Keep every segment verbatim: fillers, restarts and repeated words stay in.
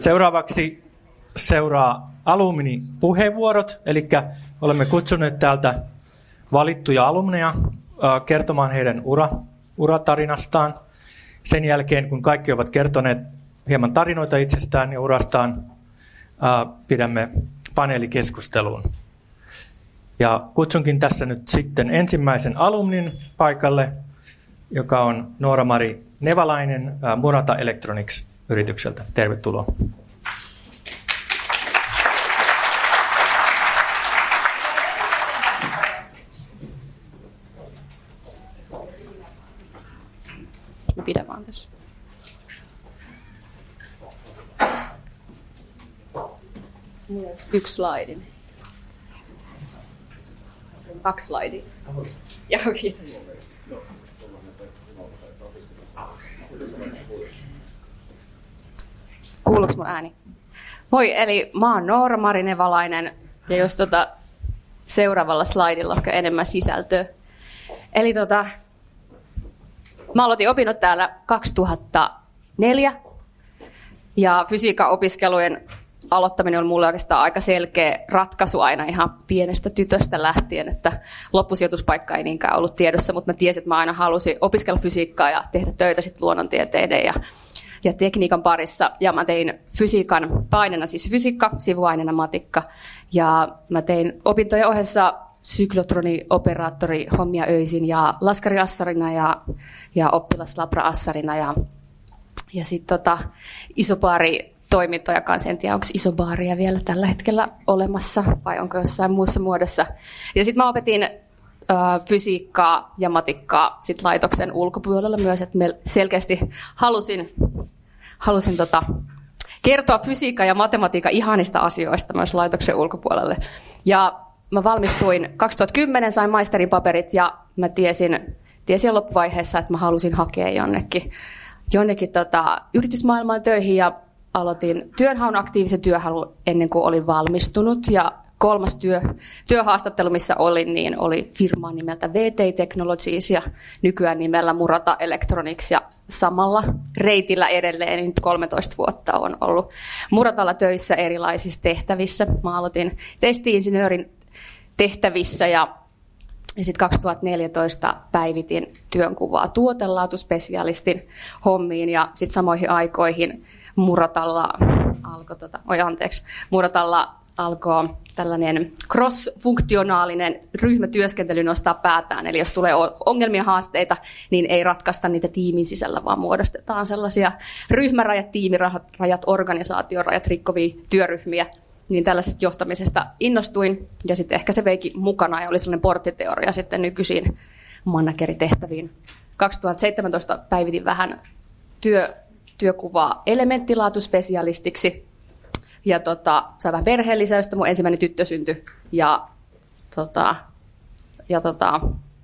Seuraavaksi seuraa alumni-puheenvuorot, eli olemme kutsuneet täältä valittuja alumneja kertomaan heidän ura, uratarinastaan. Sen jälkeen, kun kaikki ovat kertoneet hieman tarinoita itsestään ja urastaan, pidämme paneelikeskustelun. Ja kutsunkin tässä nyt sitten ensimmäisen alumnin paikalle, joka on Noora-Mari Nevalainen Murata Electronics-yritykseltä. Tervetuloa. Mä pidän vaan tässä. Yksi slaidi. Kaksi slaidia. Joo, kiitos. Kuuluuko mun ääni? Moi, eli mä oon Noora-Mari Nevalainen, ja jos tota seuraavalla slaidilla on enemmän sisältöä. Eli tota, mä aloitin opinnot täällä kaksituhattaneljä, ja fysiikan opiskelujen aloittaminen on mulle oikeastaan aika selkeä ratkaisu aina ihan pienestä tytöstä lähtien, että loppusijoituspaikka ei niinkään ollut tiedossa, mutta mä tiesin, että mä aina halusin opiskella fysiikkaa ja tehdä töitä sit luonnontieteiden ja, ja tekniikan parissa. Ja mä tein fysiikan aineena, siis fysiikka, sivuaineena matikka, ja mä tein opintojen ohessa syklotroni, operaattori, hommia öisin ja laskariassarina ja, ja oppilaslabra-assarina ja, ja sitten tota, isobaari toimintoja kanssa. En tiedä, onko isobaaria vielä tällä hetkellä olemassa vai onko jossain muussa muodossa. Ja sitten mä opetin äh, fysiikkaa ja matikkaa sit laitoksen ulkopuolella myös, että me selkeästi halusin, halusin tota, kertoa fysiikka ja matematiikan ihanista asioista myös laitoksen ulkopuolelle. Ja mä valmistuin kaksituhattakymmenen, sain maisterin paperit ja mä tiesin, tiesin loppuvaiheessa, että mä halusin hakea jonnekin, jonnekin tota, yritysmaailmaan töihin ja aloitin työnhaun aktiivisen työhaun ennen kuin olin valmistunut. Ja kolmas työ, työhaastattelu, missä olin, niin oli firma nimeltä V T Technologies ja nykyään nimellä Murata Electronics. Ja samalla reitillä edelleen, niin nyt kolmetoista vuotta on ollut Muratalla töissä erilaisissa tehtävissä. Mä aloitin testi-insinöörin tehtävissä ja, ja sitten kaksituhattaneljätoista päivitin työnkuvaa tuotelaatuspesialistin hommiin ja sitten samoihin aikoihin Muratalla alkoi, tota, oi anteeksi, Muratalla alkoi tällainen cross-funktionaalinen ryhmätyöskentely nostaa päätään. Eli jos tulee ongelmia, haasteita, niin ei ratkaista niitä tiimin sisällä, vaan muodostetaan sellaisia ryhmärajat, tiimirajat, organisaatiorajat rikkovia työryhmiä. Niin tällaisesta johtamisesta innostuin ja sitten ehkä se veikin mukana ja oli sellainen porttiteoria sitten nykyisiin manageritehtäviin. kaksituhattaseitsemäntoista päivitin vähän työ, työkuvaa elementtilaatuspesialistiksi ja tota, sain vähän perheellisäystä, mun ensimmäinen tyttö syntyi ja, tota, ja tota,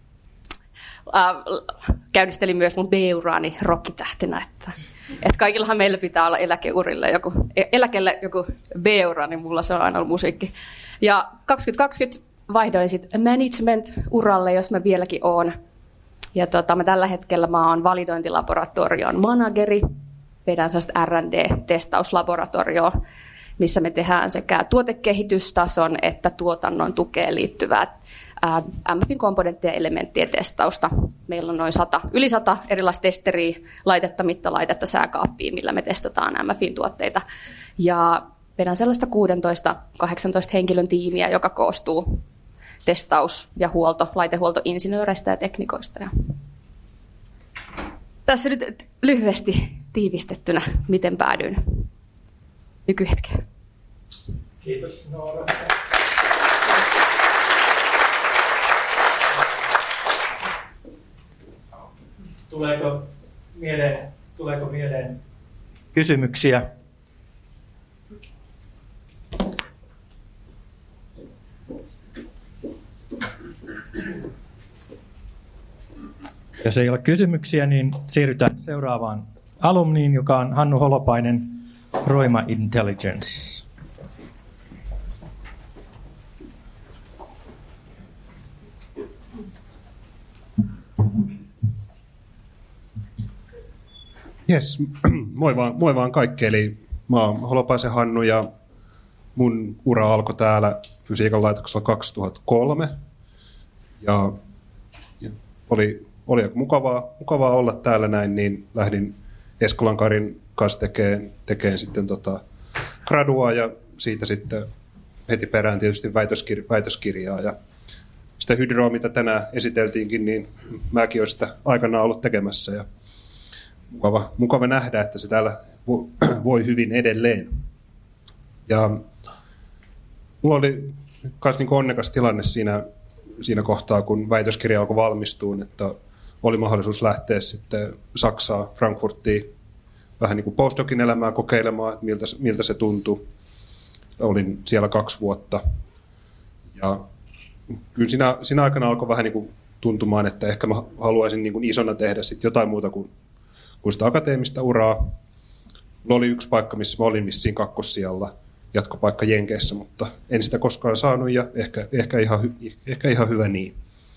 äh, käynnistelin myös mun B-uraani rokkitähtenä, että et kaikillahan meillä pitää olla eläkeurille joku, eläkelle joku B-ura, niin mulla se on aina ollut musiikki. Ja kaksituhattakaksikymmentä vaihdoin sitten management-uralle, jos mä vieläkin oon. Ja tota, mä tällä hetkellä mä oon validointilaboratorion manageri. Vedän sellaista R and D-testauslaboratorioa, missä me tehdään sekä tuotekehitystason että tuotannon tukeen liittyvää M F I:n komponenttien ja elementtien testausta. Meillä on noin sata, yli sata erilaista testeriä, laitetta, mittalaitetta, sääkaappia, millä me testataan M F I:n tuotteita. Ja vedän sellaista kuusitoista kahdeksantoista henkilön tiimiä, joka koostuu testaus- ja huolto, laitehuoltoinsinööreistä ja teknikoista. Ja tässä nyt lyhyesti tiivistettynä, miten päädyin nykyhetkeen. Kiitos Noora. Tuleeko mieleen, tuleeko mieleen kysymyksiä? Jos ei ole kysymyksiä, niin siirrytään seuraavaan alumniin, joka on Hannu Holopainen, Roima Intelligence. Yes, moi vaan, moi vaan kaikki. Eli mä oon Holopaisen Hannu ja mun ura alkoi täällä fysiikan laitoksella kaksituhattakolme. Ja, ja oli, oli aika mukavaa, mukavaa olla täällä näin, niin lähdin Eskolan Karin kanssa tekemään, tekemään sitten tota gradua ja siitä sitten heti perään tietysti väitöskir- väitöskirjaa. Ja sitä hydroa, mitä tänään esiteltiinkin, niin mäkin olen sitä aikanaan ollut tekemässä. Ja mukava, mukava nähdä, että se täällä voi hyvin edelleen. Ja mulla oli myös niin onnekas tilanne siinä, siinä kohtaa, kun väitöskirja alkoi valmistua, että oli mahdollisuus lähteä sitten Saksaan, Frankfurtiin, vähän niin kuin postdocin elämää kokeilemaan, että miltä, miltä se tuntui. Olin siellä kaksi vuotta. Ja kyllä siinä, siinä aikana alkoi vähän niin kuin tuntumaan, että ehkä mä haluaisin niin kuin isona tehdä sitten jotain muuta kuin, kuin sitä akateemista uraa. Mulla oli yksi paikka, missä mä olin vissiin kakkossijalla, jatkopaikka Jenkeissä, mutta en sitä koskaan saanut ja ehkä, ehkä, ihan, hy, ehkä ihan hyvä niin.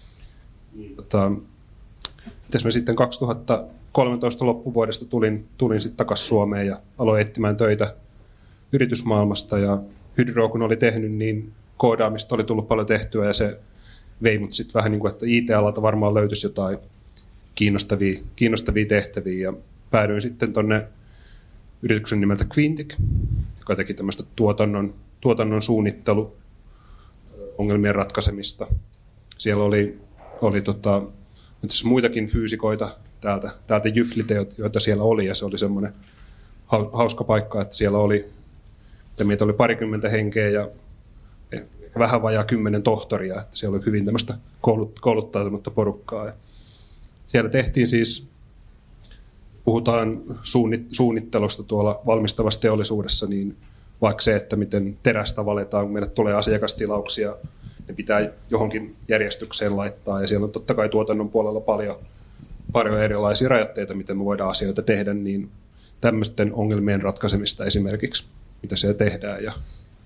Tota, mä sitten kaksituhattakolmetoista loppuvuodesta tulin, tulin sitten takaisin Suomeen ja aloin etsimään töitä yritysmaailmasta. Ja Hydro, kun oli tehnyt, niin koodaamista oli tullut paljon tehtyä ja se vei mut sitten vähän niin kuin, että I T-alalta varmaan löytyisi jotain kiinnostavia, kiinnostavia tehtäviä. Ja päädyin sitten tuonne yrityksen nimeltä Quintic, joka teki tämmöistä tuotannon, tuotannon suunnittelu, ongelmien ratkaisemista. Siellä oli, oli tota, muitakin fyysikoita täältä, täältä Jyflitä, joita siellä oli, ja se oli semmoinen hauska paikka, että siellä oli, että meitä oli parikymmentä henkeä ja vähän vajaa kymmenen tohtoria, että siellä oli hyvin tämmöistä kouluttautunutta porukkaa. Ja siellä tehtiin siis, puhutaan suunnittelusta tuolla valmistavassa teollisuudessa, niin vaikka se, että miten terästä valetaan, kun meille tulee asiakastilauksia, ne pitää johonkin järjestykseen laittaa, ja siellä on totta kai tuotannon puolella paljon, paljon erilaisia rajoitteita, miten me voidaan asioita tehdä, niin tämmöisten ongelmien ratkaisemista esimerkiksi, mitä siellä tehdään. Ja,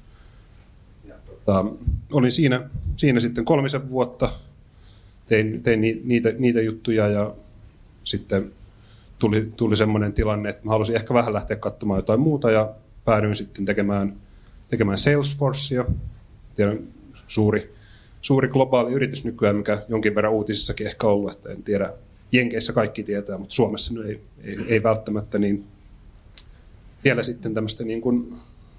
ja tota, olin siinä, siinä sitten kolmisen vuotta, tein, tein niitä, niitä juttuja, ja sitten tuli, tuli semmoinen tilanne, että mä halusin ehkä vähän lähteä katsomaan jotain muuta, ja päädyin sitten tekemään, tekemään Salesforcea. Tiedän, suuri, suuri globaali yritys nykyään, mikä jonkin verran uutisissakin ehkä ollut, että en tiedä, Jenkeissä kaikki tietää, mutta Suomessa nyt ei, ei, ei välttämättä, niin siellä sitten tämmöistä niin kuin,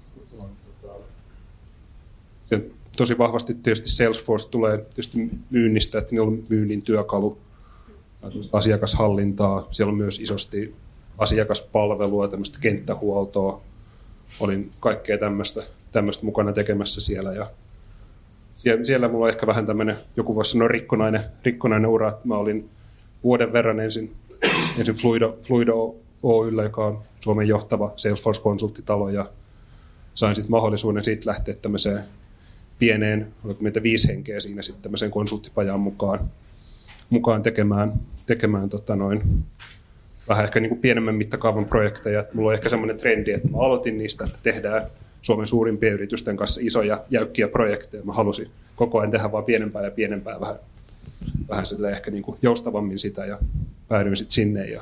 tosi vahvasti tietysti Salesforce tulee tietysti myynnistä, että niillä on myynnin työkalu, asiakashallintaa, siellä on myös isosti asiakaspalvelua, tämmöistä kenttähuoltoa, olin kaikkea tämmöistä, tämmöistä mukana tekemässä siellä, ja siellä, siellä mulla on ehkä vähän tämmöinen, joku voisi sanoa rikkonainen, rikkonainen ura, että mä olin vuoden verran ensin, ensin Fluido, Fluido Oy:llä, joka on Suomen johtava Salesforce-konsulttitalo, ja sain sitten mahdollisuuden siitä lähteä tämmöiseen pieneen, oliko meitä viisi henkeä siinä sitten tämmöiseen konsulttipajaan mukaan, mukaan tekemään, tekemään tota noin, vähän ehkä niin kuin pienemmän mittakaavan projekteja. Mulla on ehkä semmoinen trendi, että mä aloitin niistä, että tehdään Suomen suurimpien yritysten kanssa isoja, jäykkiä projekteja. Mä halusin koko ajan tehdä vaan pienempää ja pienempää, vähän, vähän ehkä niin kuin joustavammin sitä, ja päädyin sitten sinne. Ja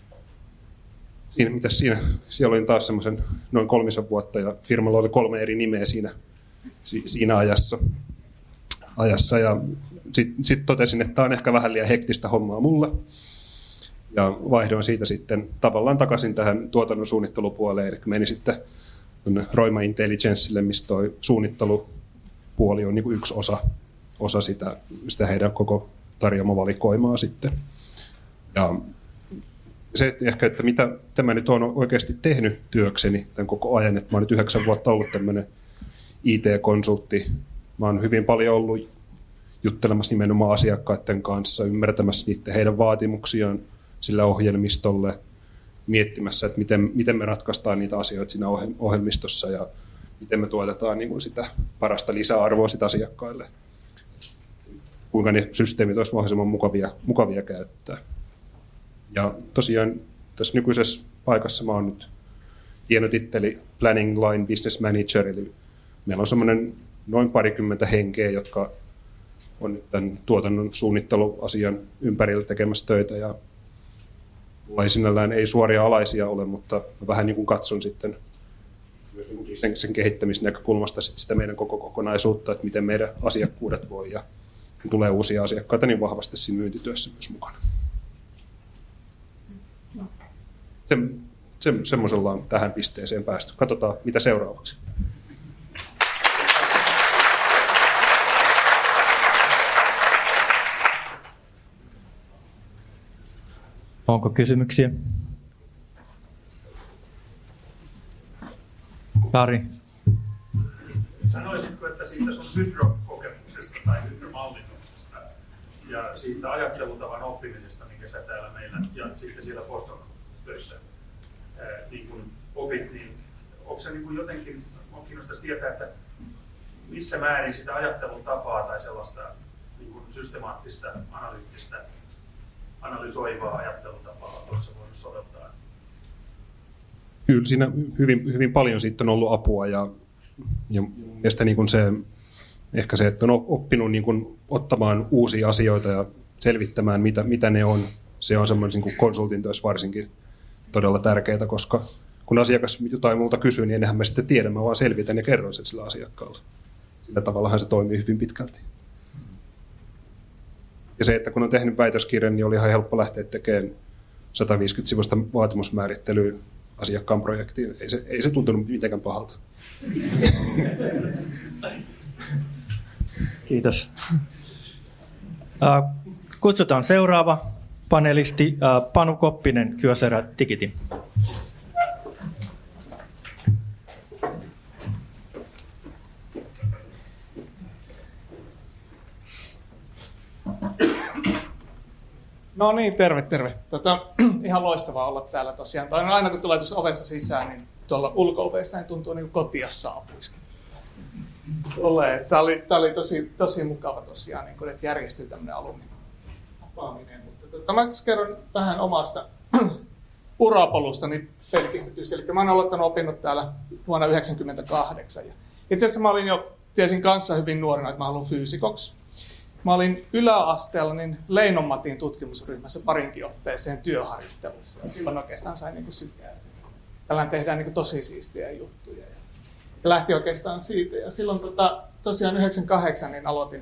siinä, mitäs siinä, siellä olin taas semmoisen noin kolmisen vuotta, ja firmalla oli kolme eri nimeä siinä, siinä ajassa. ajassa ja sitten sit totesin, että tämä on ehkä vähän liian hektistä hommaa mulle. Ja vaihdoin siitä sitten tavallaan takaisin tähän tuotannon suunnittelupuoleen, eli menin sitten Roima Intelligencelle, mistä tuo suunnittelupuoli on niin kuin yksi osa, osa sitä, sitä heidän koko tarjoamavalikoimaa sitten. Ja se ehkä, että mitä tämä nyt on oikeasti tehnyt työkseni tämän koko ajan, että mä oon nyt yhdeksän vuotta ollut tämmöinen I T-konsultti. Mä oon hyvin paljon ollut juttelemassa nimenomaan asiakkaiden kanssa, ymmärtämässä niiden heidän vaatimuksiaan sillä ohjelmistolle, miettimässä, että miten, miten me ratkaistaan niitä asioita siinä ohjelmistossa ja miten me tuotetaan niin kuin sitä parasta lisäarvoa sitä asiakkaille. Kuinka ne systeemit olisi mahdollisimman mukavia, mukavia käyttää. Ja tosiaan tässä nykyisessä paikassa mä oon nyt hieno titteli Planning Line Business Manager, eli meillä on semmoinen noin parikymmentä henkeä, jotka on nyt tämän tuotannon suunnitteluasian ympärillä tekemässä töitä, ja mulla ei sinällään ei suoria alaisia ole, mutta mä vähän niin kuin katson sitten sen, sen kehittämisnäkökulmasta sit sitä meidän koko kokonaisuutta, että miten meidän asiakkuudet voi ja kun tulee uusia asiakkaita, niin vahvasti siinä myyntityössä myös mukana. Se, se, semmoisella on tähän pisteeseen päästy. Katsotaan, mitä seuraavaksi. Onko kysymyksiä? Kari. Sanoisitko, että siitä sun hydrokokemuksesta tai hydromallinnuksesta ja siitä ajattelutavan oppimisesta, mikä sä täällä meillä ja sitten siellä postdoc-töissä niin kun opit, niin onko se niin kun jotenkin, on kiinnostaisi tietää, että missä määrin sitä ajattelutapaa tai sellaista niin kun systemaattista, analyyttistä, analysoivaa ajattelutapaa tuossa voinut soveltaa? Kyllä siinä hyvin, hyvin paljon siitä on ollut apua ja, ja mielestäni niin kuin se, ehkä se, että on oppinut niin kuin ottamaan uusia asioita ja selvittämään, mitä, mitä ne on. Se on semmoinen niin kuin konsultin työssä varsinkin todella tärkeää, koska kun asiakas jotain multa kysyy, niin enhän mä sitten tiedä, mä vaan selvitän ja kerron sen sillä asiakkaalla. Sillä tavallahan se toimii hyvin pitkälti. Ja se, että kun on tehnyt väitöskirjan, niin oli ihan helppo lähteä tekemään sata viisikymmentä sivuista vaatimusmäärittelyä asiakkaan projektiin. Ei se, ei se tuntunut mitenkään pahalta. Kiitos. Kutsutaan seuraava panelisti, Panu Koppinen, Kyocera Ticketin. No niin, terve, terve. Tota, ihan loistavaa olla täällä tosiaan. Tai aina kun tulee tuossa ovesta sisään, niin tuolla ulko-ovesta niin tuntuu niin kuin kotia saapuisi. Tämä oli, tämä oli tosi, tosi mukava tosiaan, niin kun, että järjestyi tämmöinen alumni-tapaaminen. Mutta tota, mä kerron vähän omasta urapolustani pelkistetysti. Eli mä oon aloittanut opinnot täällä vuonna yhdeksänkymmentäkahdeksan. Ja itse asiassa mä olin jo, tiesin kanssa hyvin nuorena, että mä haluan fyysikoksi. Mä olin yläasteella niin Leinon Matin tutkimusryhmässä parinkin otteeseen työharjoittelussa. Ja silloin oikeastaan sain niin sykäätyä. Tällään tehdään niin tosi siistiä juttuja. Ja lähti oikeastaan siitä. Ja silloin tota, tosiaan yhdeksänkymmentäkahdeksan niin aloitin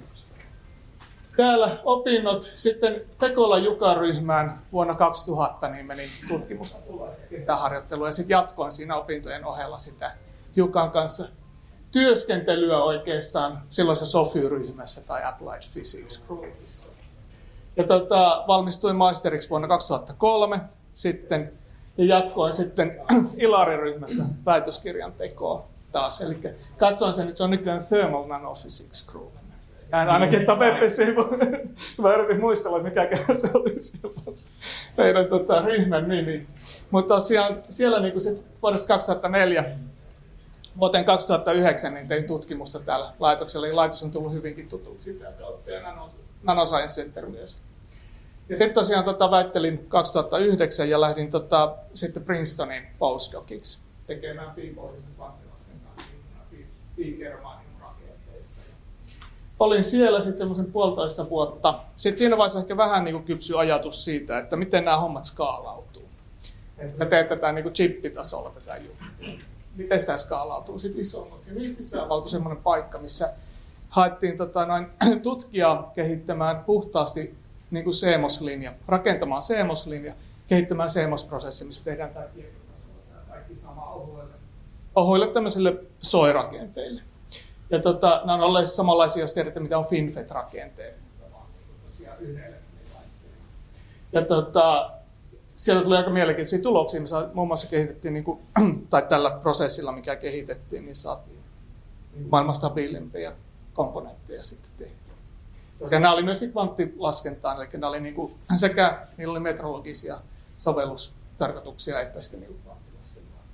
täällä opinnot. Sitten Pekola Juka-ryhmään vuonna kaksituhatta niin menin tutkimusharjoitteluun. Ja sitten jatkoin siinä opintojen ohella sitä Jukan kanssa työskentelyä oikeastaan silloisessa Sofy-ryhmässä tai Applied Physics Groupissa. Ja tota, valmistuin maisteriksi vuonna kaksituhattakolme sitten ja jatkoin sitten Ilari-ryhmässä väitöskirjan tekoa taas. Eli katsoin sen, että se on nykyään Thermal Nanophysics Group. Ja ainakin Tapeppi-sivu. Mä yritin muistella, että mikä se oli silloin meidän tota, ryhmän nimi. Mutta tosiaan siellä niin sit vuodesta kaksituhattaneljä vuoteen kaksituhattayhdeksän niin tein tutkimusta täällä laitoksella, ja laitos on tullut hyvinkin tutuksi sitä kautta, ja Nanoscience Center myös. Ja sitten tosiaan tota, väittelin kaksituhattayhdeksän ja lähdin tota, sitten Princetonin postdociksi tekemään piipohjaista kvanttilaskentaa piikermaanium rakenteissa. Olin siellä sitten semmoisen puolitoista vuotta. Sitten siinä vaiheessa ehkä vähän niin kuin kypsy ajatus siitä, että miten nämä hommat skaalautuu. Että teetetään niin kuin chippitasolla tätä juttua. Miten sitä skaalautuu sitten isommaksi. Nistissä avautui semmoinen paikka, missä haettiin tota, noin, tutkijaa kehittämään puhtaasti niin kuin C M O S-linja, rakentamaan C M O S-linja, kehittämään C M O S-prosessi, missä tehdään tämä tietotasolla, kaikki sama ohuille, ohuille tämmöisille soirakenteille. Ja tota, nämä on olleet samanlaisia, jos tiedätte, mitä on FinFET-rakenteet, vaan tosiaan yhdelle laitteelle. Ja tota, sieltä tuli aika mielenkiintoisia tuloksia. Me saa, muun muassa kehitettiin, niin kuin, tai tällä prosessilla, mikä kehitettiin, niin saatiin maailman stabiilimpia komponentteja sitten tehtyä. Ja nämä oli myöskin kvanttilaskentaan, eli nämä oli niin kuin, sekä niillä oli metrologisia sovellustarkoituksia, että sitten niin kvanttilaskentaan.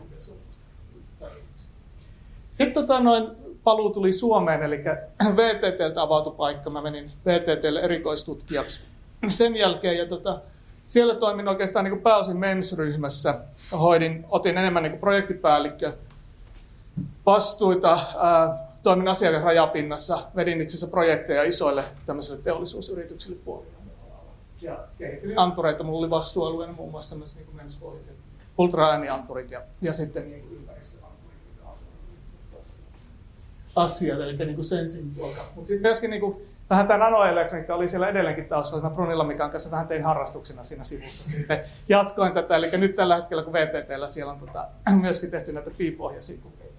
Sitten tota, noin, paluu tuli Suomeen, eli V T T:ltä avautui paikka. Mä menin V T T:lle erikoistutkijaksi sen jälkeen, ja tota, siellä toimin oikeastaan niin kuin pääosin MENS-ryhmässä. Hoidin, otin enemmän niin kuin projektipäällikkö vastuita, ää, toimin asiakasrajapinnassa, vedin itse asiassa projekteja isoille tämmöisille teollisuusyrityksille puolilla. Ja kehittelin antureita, mulla oli vastuualueena muun muassa tämmöiset niin MENS-pohjaiset ultraäänianturit ja, ja sitten niin ympäristöanturit. asiat, eli niin kuin sensing puolta. Mutta sitten myöskin niin kuin, vähän tämä nanoelektroniikka oli siellä edelleenkin taustalla. Mä Brunilla Mikan kanssa vähän tein harrastuksena siinä sivussa. Sitten jatkoin tätä, eli nyt tällä hetkellä kun V T T:llä siellä on tota, myöskin tehty näitä pi-pohjaisia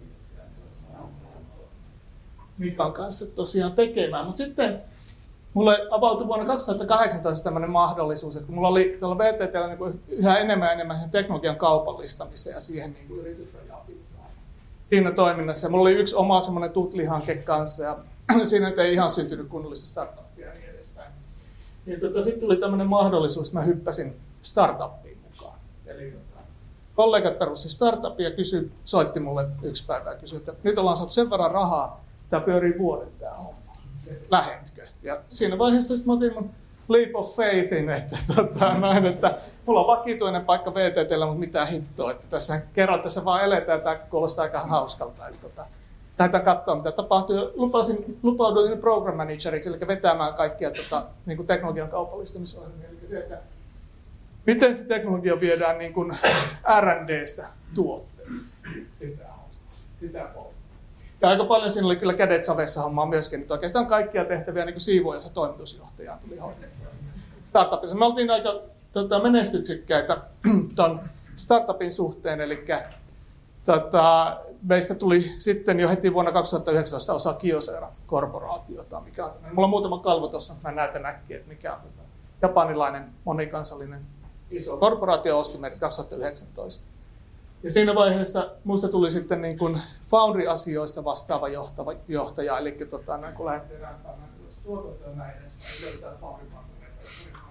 Mikan kanssa tosiaan tekemään. Mutta sitten mulle avautui vuonna kaksituhattakahdeksantoista tämmöinen mahdollisuus, että kun mulla oli tuolla V T T:llä niin yhä enemmän ja enemmän teknologian kaupallistamiseen ja siihen niin kuin yritysrajaa pitää siinä toiminnassa. Ja mulla oli yksi oma semmoinen tutlihanke kanssa ja siinä ei ihan syntynyt kunnollista startuppia ja niin edespäin. Niin tota, sitten tuli tämmöinen mahdollisuus, että mä hyppäsin startuppiin mukaan. Eli tota, kollegat perusti startupia ja kysyi, soitti mulle yksi päivä ja kysyi, että nyt ollaan saatu sen verran rahaa, tämä pyörii vuoden tämä homma. Lähentkö? Ja siinä vaiheessa mä otin mun leap of faithin, että, tota, noin, että mulla on vakituinen paikka V T T:llä, mutta mitään hittoa. Että tässä kerran tässä vaan eletään, tämä kuulostaa aika hauskalta. Eli, tota, lähdetään katsoa, mitä tapahtuu. Lupasin, lupauduin program manageriksi, eli vetämään kaikkia tota, niin kuin teknologian kaupallistamisohjelmia. Eli se, että miten se teknologia viedään niin kuin R and D:stä tuotteisiin. Sitä on. Sitä on. Ja aika paljon siinä oli kyllä kädet savessa hommaa myöskin, että oikeastaan kaikkia tehtäviä niin kuin siivoojassa toimitusjohtajaan tuli hoidettua startupissa. Me oltiin aika tota, menestyksekkäitä ton startupin suhteen, eli tota, meistä tuli sitten jo heti vuonna kaksituhattayhdeksäntoista osa Kyocera-korporaatiota, mikä on, mulla on muutama kalvo tuossa, mä näytän äkkiä, että mikä on japanilainen monikansallinen iso korporaatio osti meidät kaksituhattayhdeksäntoista. Ja siinä vaiheessa minusta tuli sitten niin kuin Foundry-asioista vastaava johtava, johtaja, eli tota, näin, kun lähdettiin rääntäämään tuotantoa näin edespäin, löytää Foundry-partnereita,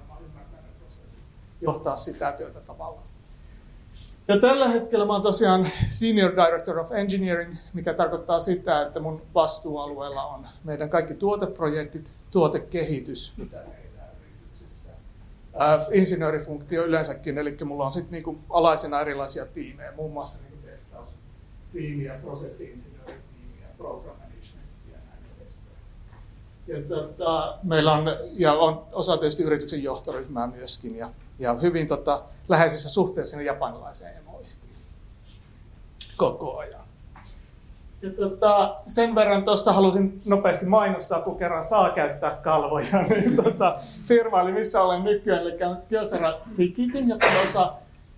johtaa sitä työtä tavallaan. Ja tällä hetkellä mä olen tosiaan Senior Director of Engineering, mikä tarkoittaa sitä, että mun vastuualueella on meidän kaikki tuoteprojektit, tuotekehitys, mitä tehdään yrityksessä. Äh, insinöörifunktio yleensäkin, eli mulla on sitten niinku alaisena erilaisia tiimejä, muun muassa niinku testaustiimiä, prosessi-insinööritiimiä, program managementia ja näin edespäin. Ja tota, meillä on, ja on osa tietysti yrityksen johtoryhmää myöskin, ja, ja hyvin tota, läheisissä suhteissa japanilaiseen emoyhtiöön koko ajan. Ja tota, sen verran tuosta halusin nopeasti mainostaa, kun kerran saa käyttää kalvoja, niin tota, firma oli missä olen nykyään, eli Kyocera Ticketing, joka on osa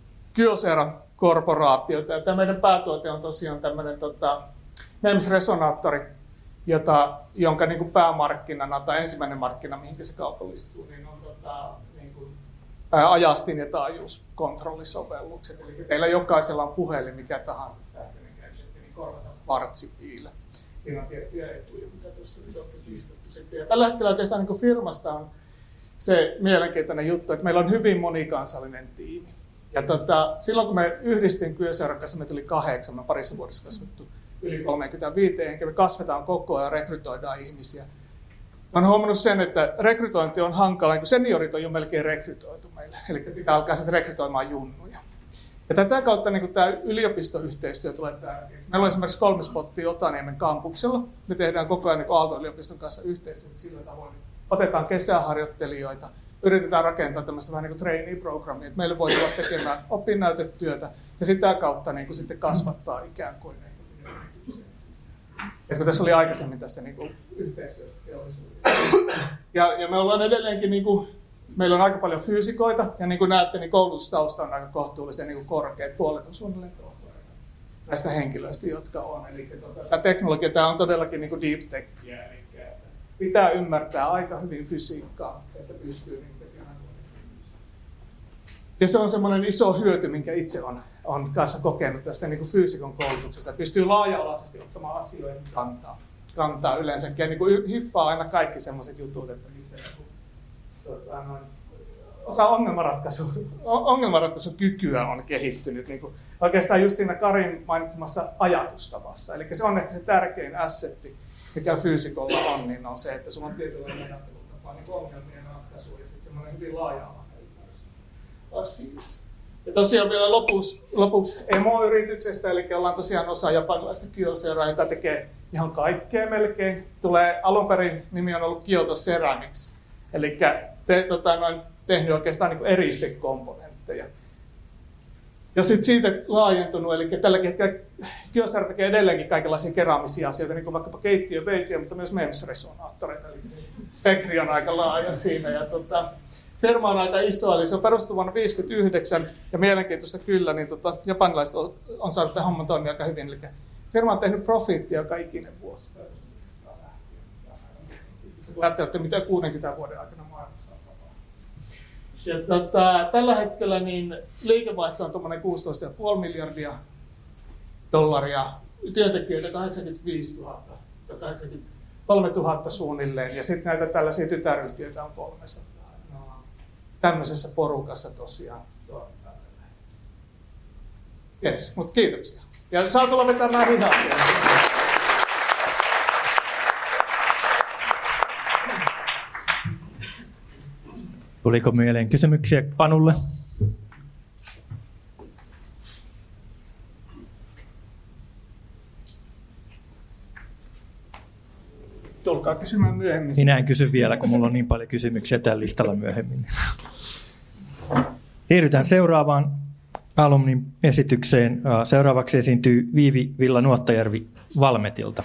Kyocera-korporaatiota. Ja tämä meidän päätuote on tosiaan tämmöinen tota, MEMS-resonaattori, jota, jonka niin kuin päämarkkinana tai ensimmäinen markkina, mihinkä se kaupallistuu, niin on tota, niin kuin, ää, ajastin- ja taajuuskontrollisovellukset. Eli teillä jokaisella on puhelin, mikä tahansa sähköinen gadgetti, niin korvataan kvartsipiillä. Siinä on tiettyjä etuja, mitä tuossa nyt on listattu sitten. Ja tällä hetkellä oikeastaan niin kuin firmasta on se mielenkiintoinen juttu, että meillä on hyvin monikansallinen tiimi. Ja tota, silloin kun me yhdistin Kyoceran kanssa, me tuli kahdeksan, me parissa vuodessa kasvettu yli kolmekymmentäviisi, enkä me kasvetaan koko ajan, rekrytoidaan ihmisiä. Mä oon huomannut sen, että rekrytointi on hankala, kun seniorit on jo melkein rekrytoitu meille, eli pitää alkaa sitten rekrytoimaan junnuja. Ja tätä kautta niin tämä yliopistoyhteistyö tulee tärkeäksi. Meillä on esimerkiksi kolme spottia Otaniemen kampuksella. Me tehdään koko ajan niin Aalto-yliopiston kanssa yhteistyötä sillä tavoin. Otetaan kesäharjoittelijoita, yritetään rakentaa tämmöistä vähän niin kuin trainee-programmia, että meille voi tulla tekemään opinnäytetyötä ja sitä kautta niin kuin sitten kasvattaa ikään kuin niin kuin sinne yrityksen sisään. Ja kun tässä oli aikaisemmin tästä niin kuin yhteistyöstä teollisuudesta. Ja, ja me ollaan edelleenkin, niin kuin, meillä on aika paljon fyysikoita ja niin kuin näette, niin koulutustausta on aika kohtuullisen niin kuin korkeat, puolet on suunnilleen tohtoreita näistä henkilöistä, jotka on. Eli tuota, tämä teknologia, tämä on todellakin niin kuin deep techia, eli pitää ymmärtää aika hyvin fysiikkaa, että pystyy niin tekemään. Ja se on semmoinen iso hyöty, minkä itse on, on kanssa kokenut tästä niin kuin fyysikon koulutuksessa. Pystyy laaja-alaisesti ottamaan asioihin kantaa, kantaa yleensäkin. Ja niin kuin hiffaa aina kaikki sellaiset jutut, että missä tuota, noin, osa ongelmanratkaisu, ongelmanratkaisukykyä on kehittynyt. Niin kuin oikeastaan just siinä Karin mainitsemassa ajatustavassa. Eli se on ehkä se tärkein assetti, mikä fyysikolla on, niin on se, että sulla on tietynlainen ajattelutapa niin ongelmien ratkaisu ja sitten semmoinen hyvin laaja-alainen ymmärrys asioista. Ja tosiaan vielä lopuksi, lopuksi emoyrityksestä, eli ollaan tosiaan osa japanilaista Kyoceraa, joka tekee ihan kaikkea melkein. Tulee alun perin nimi on ollut Kyoto Ceramics, eli te, tota, noin, tehnyt oikeastaan niin kuin eristekomponentteja. Ja sitten siitä laajentunut, eli tällä hetkellä Kyocera tekee edelleenkin kaikenlaisia keraamisia asioita, niin kuin vaikkapa keittiöveitsiä, mutta myös MEMS-resonaattoreita. Eli spektri on aika laaja siinä. Ja tota, firma on aika iso, eli se on perustunut vuonna tuhatyhdeksänsataayhdeksänkymmentäyhdeksän, ja mielenkiintoista kyllä, niin tota, japanilaiset on, on saanut tämän homman toimia aika hyvin. Eli firma on tehnyt profiittia joka ikinen vuosi. Kun ajattelette, mitä kuudenkymmenen vuoden aikana maailmassa on tapahtunut. Ja tota, tällä hetkellä niin liikevaihto on tuommoinen kuusitoista pilkku viisi miljardia dollaria, työntekijöitä kahdeksankymmentäviisituhatta ja kahdeksankymmentäkolmetuhatta suunnilleen, ja sitten näitä tällaisia tytäryhtiöitä on kolmesataa. No, tämmöisessä porukassa tosiaan toimitaan. Jes, mutta kiitoksia. Ja saa tulla vetämään hihaa. Tuliko mieleen kysymyksiä Panulle? Tulkaa kysymään myöhemmin. Minä en kysy vielä, kun mulla on niin paljon kysymyksiä tällä listalla myöhemmin. Siirrytään seuraavaan alumnin esitykseen. Seuraavaksi esiintyy Viivi Villa-Nuottajärvi Valmetilta.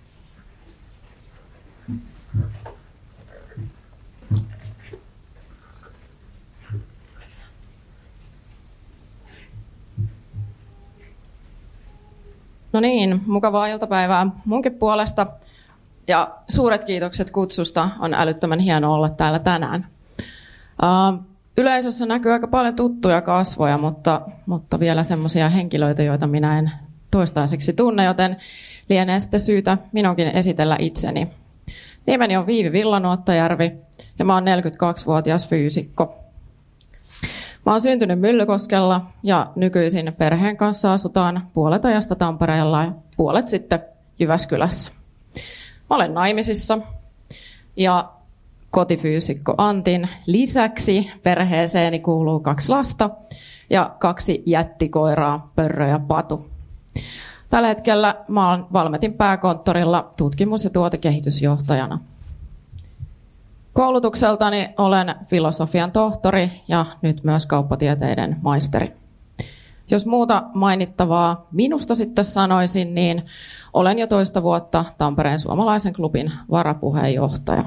No niin, mukavaa iltapäivää munkin puolesta ja suuret kiitokset kutsusta. On älyttömän hienoa olla täällä tänään. Uh, yleisössä näkyy aika paljon tuttuja kasvoja, mutta, mutta vielä semmoisia henkilöitä, joita minä en toistaiseksi tunne, joten lienee sitten syytä minunkin esitellä itseni. Nimeni on Viivi Villa-Nuottajärvi ja mä oon neljäkymmentäkaksivuotias fyysikko. Mä oon syntynyt Myllykoskella ja nykyisin perheen kanssa asutaan puolet ajasta Tampereella ja puolet sitten Jyväskylässä. Mä olen naimisissa ja kotifyysikko Antin lisäksi perheeseeni kuuluu kaksi lasta ja kaksi jättikoiraa, Pörrö ja Patu. Tällä hetkellä mä oon Valmetin pääkonttorilla tutkimus- ja tuotekehitysjohtajana. Koulutukseltani olen filosofian tohtori ja nyt myös kauppatieteiden maisteri. Jos muuta mainittavaa minusta sitten sanoisin, niin olen jo toista vuotta Tampereen suomalaisen klubin varapuheenjohtaja.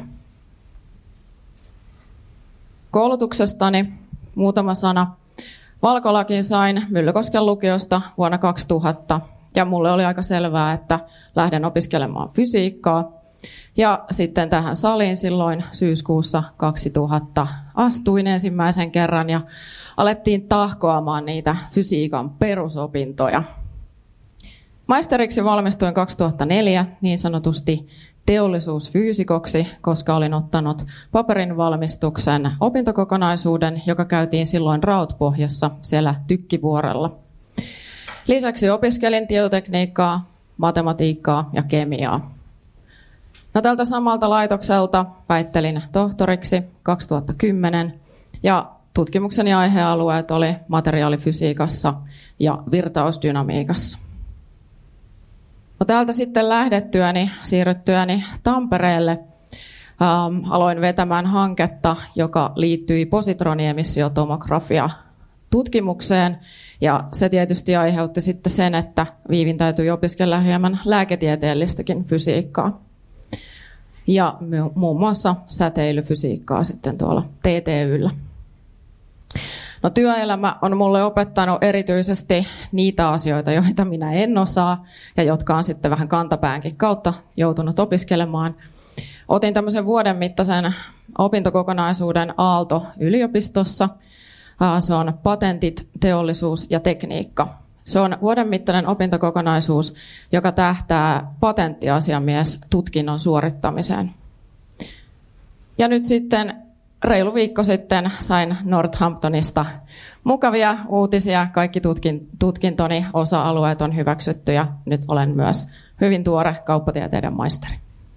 Koulutuksestani muutama sana. Valkolakin sain Myllykosken lukiosta vuonna kaksituhatta ja mulle oli aika selvää, että lähden opiskelemaan fysiikkaa. Ja sitten tähän saliin silloin syyskuussa kaksituhatta astuin ensimmäisen kerran ja alettiin tahkoamaan niitä fysiikan perusopintoja. Maisteriksi valmistuin kaksituhattaneljä niin sanotusti teollisuusfyysikoksi, koska olin ottanut paperin valmistuksen opintokokonaisuuden, joka käytiin silloin Rautpohjassa siellä Tykkivuorella. Lisäksi opiskelin tietotekniikkaa, matematiikkaa ja kemiaa. No, tältä samalta laitokselta väittelin tohtoriksi kaksituhattakymmenen ja tutkimukseni aihealueet oli materiaalifysiikassa ja virtausdynamiikassa. No, täältä sitten lähdettyäni, siirryttyäni Tampereelle, ähm, aloin vetämään hanketta, joka liittyi positroniemissiotomografia tutkimukseen. Ja se tietysti aiheutti sitten sen, että Viivin täytyi opiskella hieman lääketieteellistäkin fysiikkaa. Ja muun muassa säteilyfysiikkaa sitten tuolla T T Y:llä. No, työelämä on mulle opettanut erityisesti niitä asioita, joita minä en osaa ja jotka on sitten vähän kantapäänkin kautta joutunut opiskelemaan. Otin tämmöisen vuoden mittaisen opintokokonaisuuden Aalto-yliopistossa. Se on patentit, teollisuus ja tekniikka. Se on vuoden mittainen opintokokonaisuus, joka tähtää patenttiasiamies tutkinnon suorittamiseen. Ja nyt sitten reilu viikko sitten sain Northamptonista mukavia uutisia. Kaikki tutkin, tutkintoni osa-alueet on hyväksytty ja nyt olen myös hyvin tuore kauppatieteiden maisteri.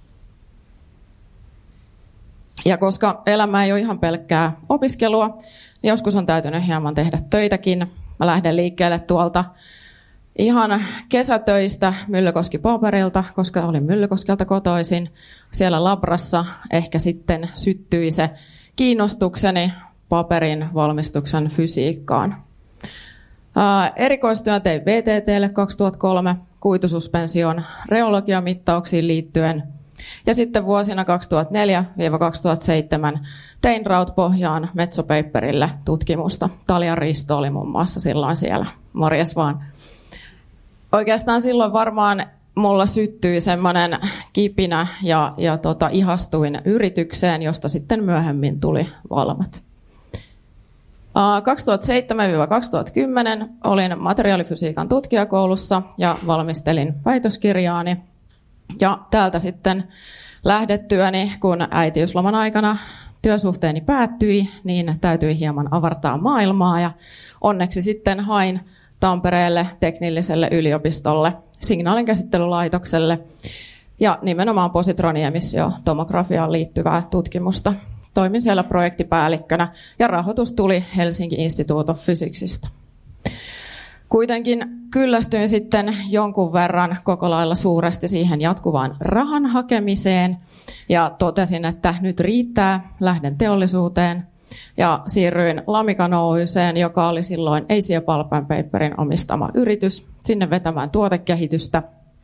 Ja koska elämä ei ole ihan pelkkää opiskelua, niin joskus on täytynyt hieman tehdä töitäkin. Mä lähden liikkeelle tuolta ihan kesätöistä Myllykoski-paperilta, koska olin Myllykoskelta kotoisin. Siellä labrassa ehkä sitten syttyi se kiinnostukseni paperin valmistuksen fysiikkaan. Erikoistyön tein V T T:lle kaksituhattakolme kuitususpension reologiamittauksiin liittyen. Ja sitten vuosina kaksituhattaneljä kaksituhattaseitsemän tein Rautpohjaan Metso Paperille tutkimusta. Talja Risto oli muun muassa silloin siellä. Morjes vaan. Oikeastaan silloin varmaan mulla syttyi semmoinen kipinä ja, ja tota, ihastuin yritykseen, josta sitten myöhemmin tuli Valmet. kaksituhattaseitsemän kaksituhattakymmenen olin materiaalifysiikan tutkijakoulussa ja valmistelin väitöskirjaani. Ja täältä sitten lähdettyäni, kun äitiysloman aikana työsuhteeni päättyi, niin täytyi hieman avartaa maailmaa. Ja onneksi sitten hain Tampereelle teknilliselle yliopistolle, signaalinkäsittelylaitokselle ja nimenomaan positroniemissiotomografiaan liittyvää tutkimusta. Toimin siellä projektipäällikkönä ja rahoitus tuli Helsinki Institute of Physicsista. Kuitenkin kyllästyin sitten jonkun verran koko lailla suuresti siihen jatkuvaan rahan hakemiseen ja totesin, että nyt riittää, lähden teollisuuteen ja siirryin Lamican Oy:seen, joka oli silloin Asia Pulp and Paperin omistama yritys, sinne vetämään tuotekehitystä.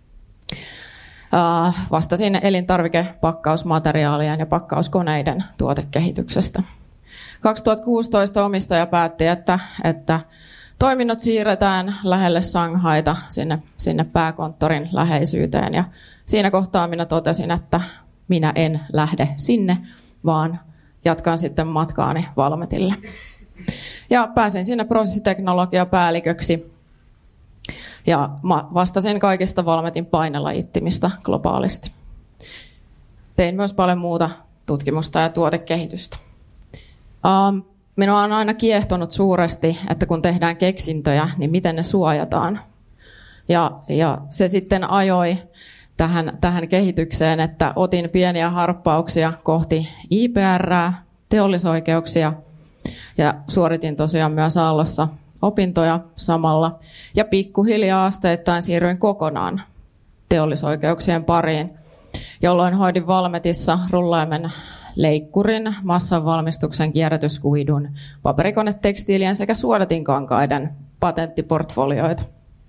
Vastasin elintarvikepakkausmateriaalien ja pakkauskoneiden tuotekehityksestä. kaksituhattakuusitoista omistaja päätti, että, että toiminnot siirretään lähelle Shanghaita sinne, sinne pääkonttorin läheisyyteen. Ja siinä kohtaa minä totesin, että minä en lähde sinne, vaan jatkan sitten matkaani Valmetille. Ja pääsin sinne prosessiteknologiapäälliköksi. Ja vastasin kaikista Valmetin painelajittimista globaalisti. Tein myös paljon muuta tutkimusta ja tuotekehitystä. Minua on aina kiehtonut suuresti, että kun tehdään keksintöjä, niin miten ne suojataan. Ja, ja se sitten ajoi tähän, tähän kehitykseen, että otin pieniä harppauksia kohti I P R:ää, teollisoikeuksia ja suoritin tosiaan myös Aallossa opintoja samalla. Ja pikkuhiljaa asteittain siirryin kokonaan teollisoikeuksien pariin, jolloin hoidin Valmetissa rullaimen leikkurin, massanvalmistuksen kierrätyskuidun, paperikonnetekstiilien sekä suodatinkankaiden patenttiportfolioita.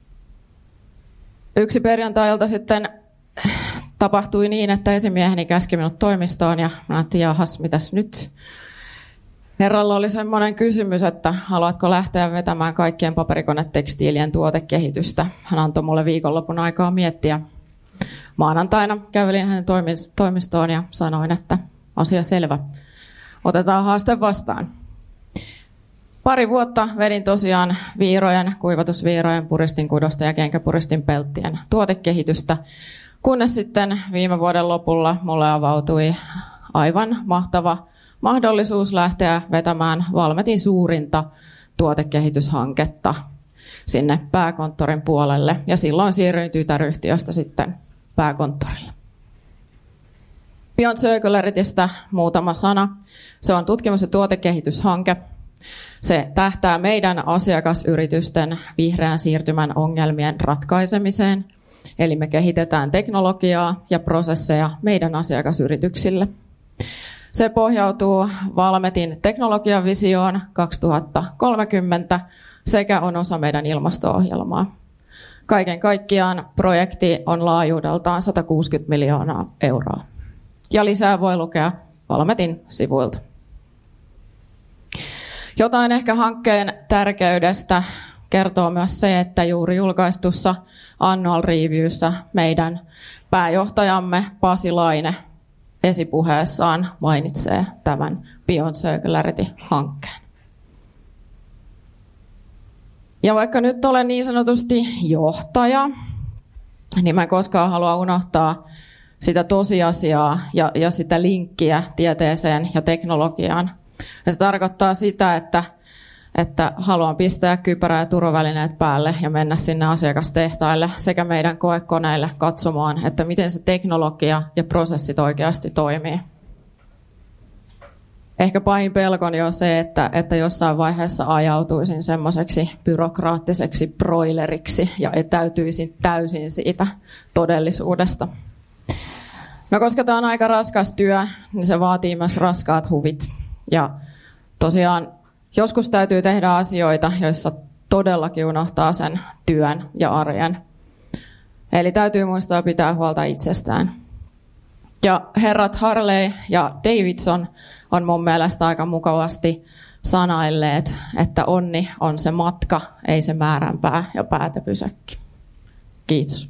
Yksi perjantailta sitten tapahtui niin, että esimieheni käski minut toimistoon ja mä ajattelin, jahas, mitäs nyt? Herralla oli semmoinen kysymys, että haluatko lähteä vetämään kaikkien paperikonnetekstiilien tuotekehitystä. Hän antoi mulle viikonlopun aikaa miettiä. Maanantaina kävelin hänen toimistoon ja sanoin, että asia selvä. Otetaan haaste vastaan. Pari vuotta vedin tosiaan viirojen, kuivatusviirojen, puristinkudosta ja kenkäpuristin pelttien tuotekehitystä, kunnes sitten viime vuoden lopulla mulle avautui aivan mahtava mahdollisuus lähteä vetämään Valmetin suurinta tuotekehityshanketta sinne pääkonttorin puolelle. Ja silloin siirryin tytäryhtiöstä sitten pääkonttorille. Beyond Circularitystä muutama sana. Se on tutkimus- ja tuotekehityshanke. Se tähtää meidän asiakasyritysten vihreän siirtymän ongelmien ratkaisemiseen. Eli me kehitetään teknologiaa ja prosesseja meidän asiakasyrityksille. Se pohjautuu Valmetin teknologiavisioon kaksituhattakolmekymmentä sekä on osa meidän ilmasto-ohjelmaa. Kaiken kaikkiaan projekti on laajuudeltaan sata kuusikymmentä miljoonaa euroa. Ja lisää voi lukea Valmetin sivuilta. Jotain ehkä hankkeen tärkeydestä kertoo myös se, että juuri julkaistussa Annual Reviewssä meidän pääjohtajamme Pasi Laine esipuheessaan mainitsee tämän Beyond Circularity-hankkeen. Ja vaikka nyt olen niin sanotusti johtaja, niin mä en koskaan halua unohtaa sitä tosiasiaa ja, ja sitä linkkiä tieteeseen ja teknologiaan. Ja se tarkoittaa sitä, että, että haluan pistää kypärä- ja turvavälineet päälle ja mennä sinne asiakastehtaille sekä meidän koekoneille katsomaan, että miten se teknologia ja prosessit oikeasti toimii. Ehkä pahin pelkoni on se, että, että jossain vaiheessa ajautuisin semmoiseksi byrokraattiseksi broileriksi ja etäytyisin täysin siitä todellisuudesta. No koska tämä on aika raskas työ, niin se vaatii myös raskaat huvit. Ja tosiaan joskus täytyy tehdä asioita, joissa todellakin unohtaa sen työn ja arjen. Eli täytyy muistaa pitää huolta itsestään. Ja herrat Harley ja Davidson on mun mielestä aika mukavasti sanailleet, että onni on se matka, ei se määränpää ja päätepysäkki. Kiitos.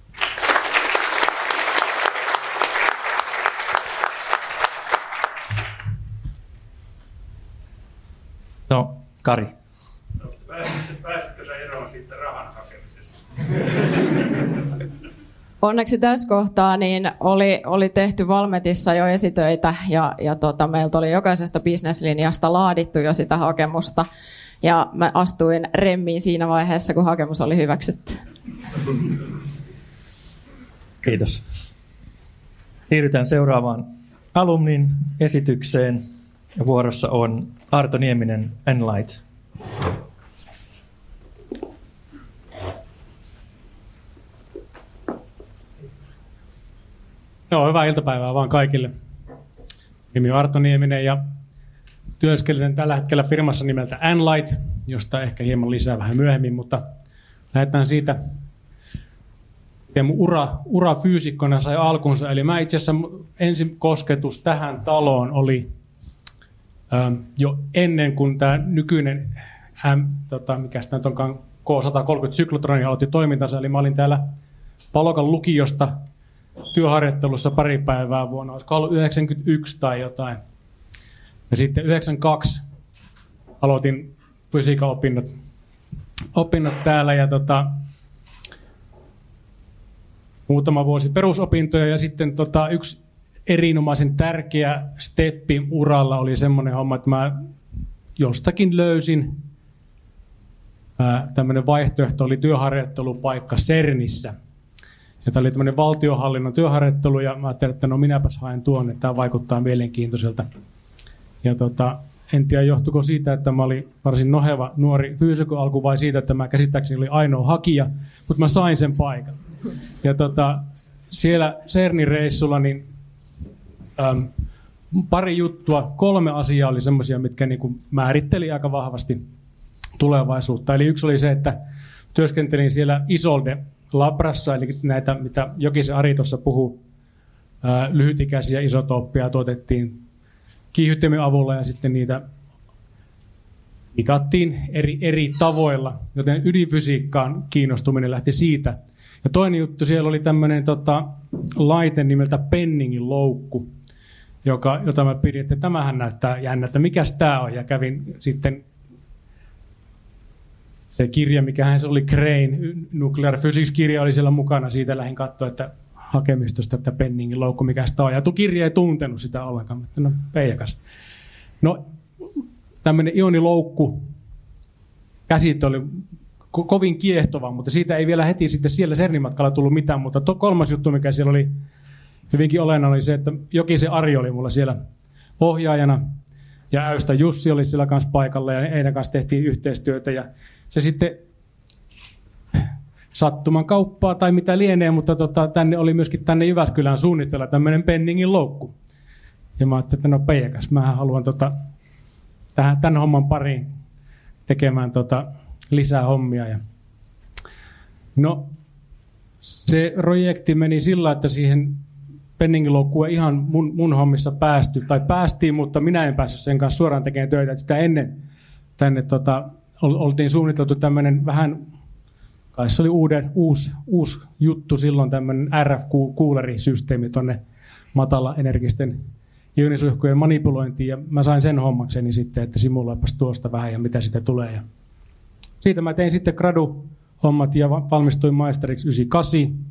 No, Kari. No, pääsitkö, pääsitkö sä eroon siitä rahan hakemisesta? Onneksi tässä kohtaa niin oli, oli tehty Valmetissa jo esitöitä ja, ja tota, meiltä oli jokaisesta bisneslinjasta laadittu jo sitä hakemusta. Ja mä astuin remmiin siinä vaiheessa, kun hakemus oli hyväksytty. Kiitos. Siirrytään seuraavaan alumnin esitykseen. Ja vuorossa on Arto Nieminen, Enlight. Joo, hyvää iltapäivää vaan kaikille. Nimi on Arto Nieminen ja työskentelen tällä hetkellä firmassa nimeltä Enlight, josta ehkä hieman lisää vähän myöhemmin, mutta lähdetään siitä, miten mun ura, ura fyysikkona sai alkunsa. Eli mä itse asiassa ensin kosketus tähän taloon oli ähm, jo ennen kuin tämä nykyinen M, tota, mikä sitä nyt onkaan, K sata kolmekymmentä syklotroni aloitti toimintansa. Eli mä olin täällä Palokan lukiosta työharjoittelussa pari päivää vuonna, olisiko ollut yhdeksänkymmentäyksi tai jotain. Ja sitten yhdeksänkymmentäkaksi aloitin fysiikan opinnot, opinnot täällä ja tota, muutama vuosi perusopintoja ja sitten tota, yksi erinomaisen tärkeä steppi uralla oli semmoinen homma, että mä jostakin löysin ää, tämmöinen vaihtoehto, oli työharjoittelupaikka CERNissä. Ja tämä oli tämmöinen valtionhallinnon työharjoittelu ja mä ajattelin, että no minäpäs haen tuon, että tämä vaikuttaa mielenkiintoiselta. Ja tota, en tiedä johtuiko siitä, että mä olin varsin noheva nuori fyysikko alku vai siitä, että mä käsittääkseni olin ainoa hakija, mutta mä sain sen paikan. Ja tota, siellä CERNin reissulla niin, äm, pari juttua, kolme asiaa oli semmoisia, mitkä niin kuin määritteli aika vahvasti tulevaisuutta. Eli yksi oli se, että työskentelin siellä Isolde Labrassa, eli näitä, mitä Jokisen Ari tuossa puhui, ää, lyhytikäisiä isotooppeja tuotettiin kiihyttimen avulla ja sitten niitä mitattiin eri, eri tavoilla, joten ydinfysiikkaan kiinnostuminen lähti siitä. Ja toinen juttu, siellä oli tämmöinen tota, laite nimeltä Penningin loukku, joka, jota mä pidin, että tämähän näyttää jännältä, mikäs tämä on, ja kävin sitten se kirja, mikähän se oli, Crane, Nuclear Physics-kirja oli siellä mukana, siitä lähdin katsoa, että hakemistosta, että Penningin loukku, mikä sitä on. Ja tuo kirja ei tuntenut sitä ollenkaan, mutta no peijakas. No tämmöinen ioniloukku käsite oli ko- kovin kiehtova, mutta siitä ei vielä heti sitten siellä CERNin-matkalla tullut mitään, mutta to- kolmas juttu, mikä siellä oli hyvinkin olennainen, oli se, että Jokisen Ari oli mulla siellä ohjaajana ja Äystä Jussi oli siellä kanssa paikalla ja heidän kanssa tehtiin yhteistyötä ja se sitten sattuman kauppaa tai mitä lienee, mutta tota, tänne oli myöskin tänne Jyväskylään suunnitella tämmöinen Penningin loukku. Ja mä ajattelin, että no peijakas, mä haluan tota, tähän, tämän homman pariin tekemään tota, lisää hommia. Ja no se projekti meni sillä, että siihen Penningin loukkuun ei ihan mun, mun hommissa päästy, tai päästiin, mutta minä en päässyt sen kanssa suoraan tekemään töitä. Että sitä ennen tänne tota, oltiin suunniteltu tämmöinen vähän, kai se oli uuden, uusi, uusi juttu silloin, tämmöinen R F-kuulerisysteemi tuonne matala-energisten ionisuihkujen manipulointiin, ja mä sain sen hommakseni sitten, että simuloipas tuosta vähän ja mitä siitä tulee. Ja siitä mä tein sitten gradu-hommat ja valmistuin maisteriksi yhdeksänkymmentäkahdeksan,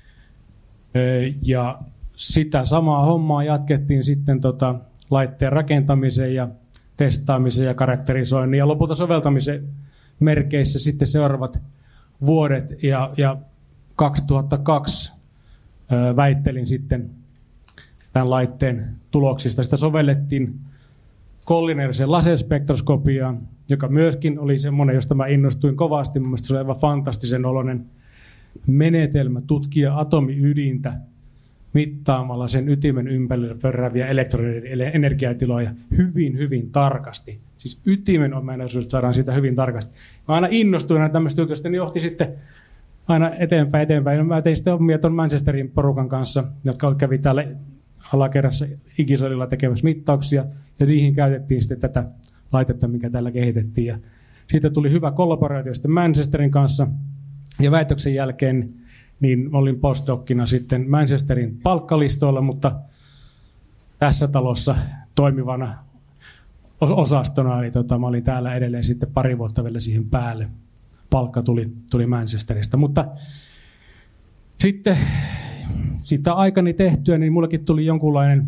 ja sitä samaa hommaa jatkettiin sitten tota laitteen rakentamisen ja testaamisen ja karakterisoinnin ja lopulta soveltamisen merkeissä sitten seuraavat vuodet ja, ja kaksituhattakaksi ö, väittelin sitten tämän laitteen tuloksista. Sitä sovellettiin kollineeriseen laserspektroskopiaan, joka myöskin oli semmoinen, josta mä innostuin kovasti. Mun mielestä se oli aivan fantastisen oloinen menetelmä tutkia atomiydintä mittaamalla sen ytimen ympärillä pyöräviä elektronien energiatiloja hyvin, hyvin tarkasti. Siis ytimen ominaisuudet saadaan siitä hyvin tarkasti. Mä aina innostuin aina tämmöistä jutusta, niin johti sitten aina eteenpäin, eteenpäin. Mä tein sitten omia tuon Manchesterin porukan kanssa, jotka kävi täällä alakerrassa ikisolilla tekemässä mittauksia, ja niihin käytettiin sitten tätä laitetta, mikä täällä kehitettiin. Ja siitä tuli hyvä kollaboraatio sitten Manchesterin kanssa, ja väitöksen jälkeen niin olin postdoccina sitten Manchesterin palkkalistoilla, mutta tässä talossa toimivana osastona, eli tota, mä olin täällä edelleen sitten pari vuotta vielä siihen päälle. Palkka tuli, tuli Manchesterista, mutta sitten sitä aikani tehtyä, niin mullekin tuli jonkunlainen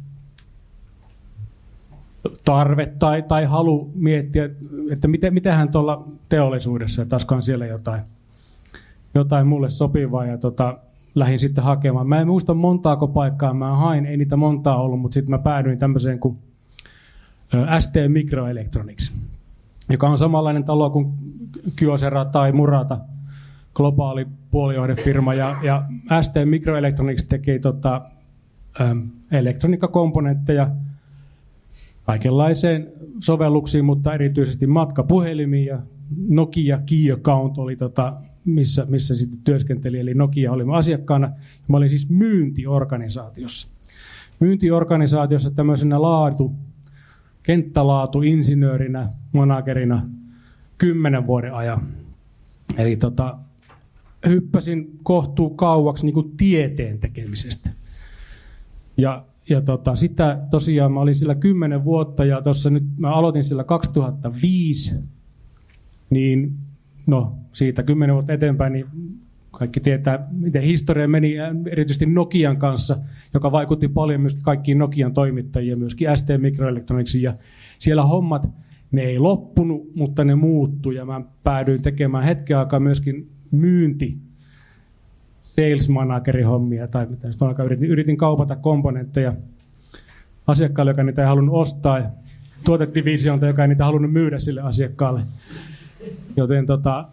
tarve tai, tai halu miettiä, että miten, mitähän tuolla teollisuudessa, että olisikohan siellä jotain, jotain mulle sopivaa, ja tota, lähdin sitten hakemaan. Mä en muista montaako paikkaa mä hain, ei niitä montaa ollut, mutta sitten mä päädyin tämmöiseen kuin S T Microelectronics, joka on samanlainen talo kuin Kyocera tai Murata, globaali puolijohdefirma, ja, ja S T Microelectronics teki tota, ähm, elektroniikkakomponentteja kaikenlaiseen sovelluksiin, mutta erityisesti matkapuhelimiin, ja Nokia Key Account oli, tota, missä, missä sitten työskenteli, eli Nokia oli asiakkaana. Mä olin siis myyntiorganisaatiossa. Myyntiorganisaatiossa tämmöisenä laatu, kenttälaatuinsinöörinä, managerina kymmenen vuoden ajan. Eli tota, hyppäsin kohtuu kauaksi niin kuin tieteen tekemisestä. Ja, ja tota, sitä tosiaan mä olin sillä kymmenen vuotta, ja tuossa nyt mä aloitin sillä kaksituhattaviisi, niin no siitä kymmenen vuotta eteenpäin, niin kaikki tietää, miten historia meni erityisesti Nokian kanssa, joka vaikutti paljon myöskin kaikkiin Nokian toimittajia, myöskin S T Microelectronicsiin, ja siellä hommat, ne ei loppunut, mutta ne muuttui, ja mä päädyin tekemään hetken aikaa myöskin myynti, sales managerin hommia, tai mitä sitten yritin, yritin kaupata komponentteja asiakkaalle, joka niitä ei halunnut ostaa, ja tuotedivisioonta, joka ei niitä halunnut myydä sille asiakkaalle. Joten tota,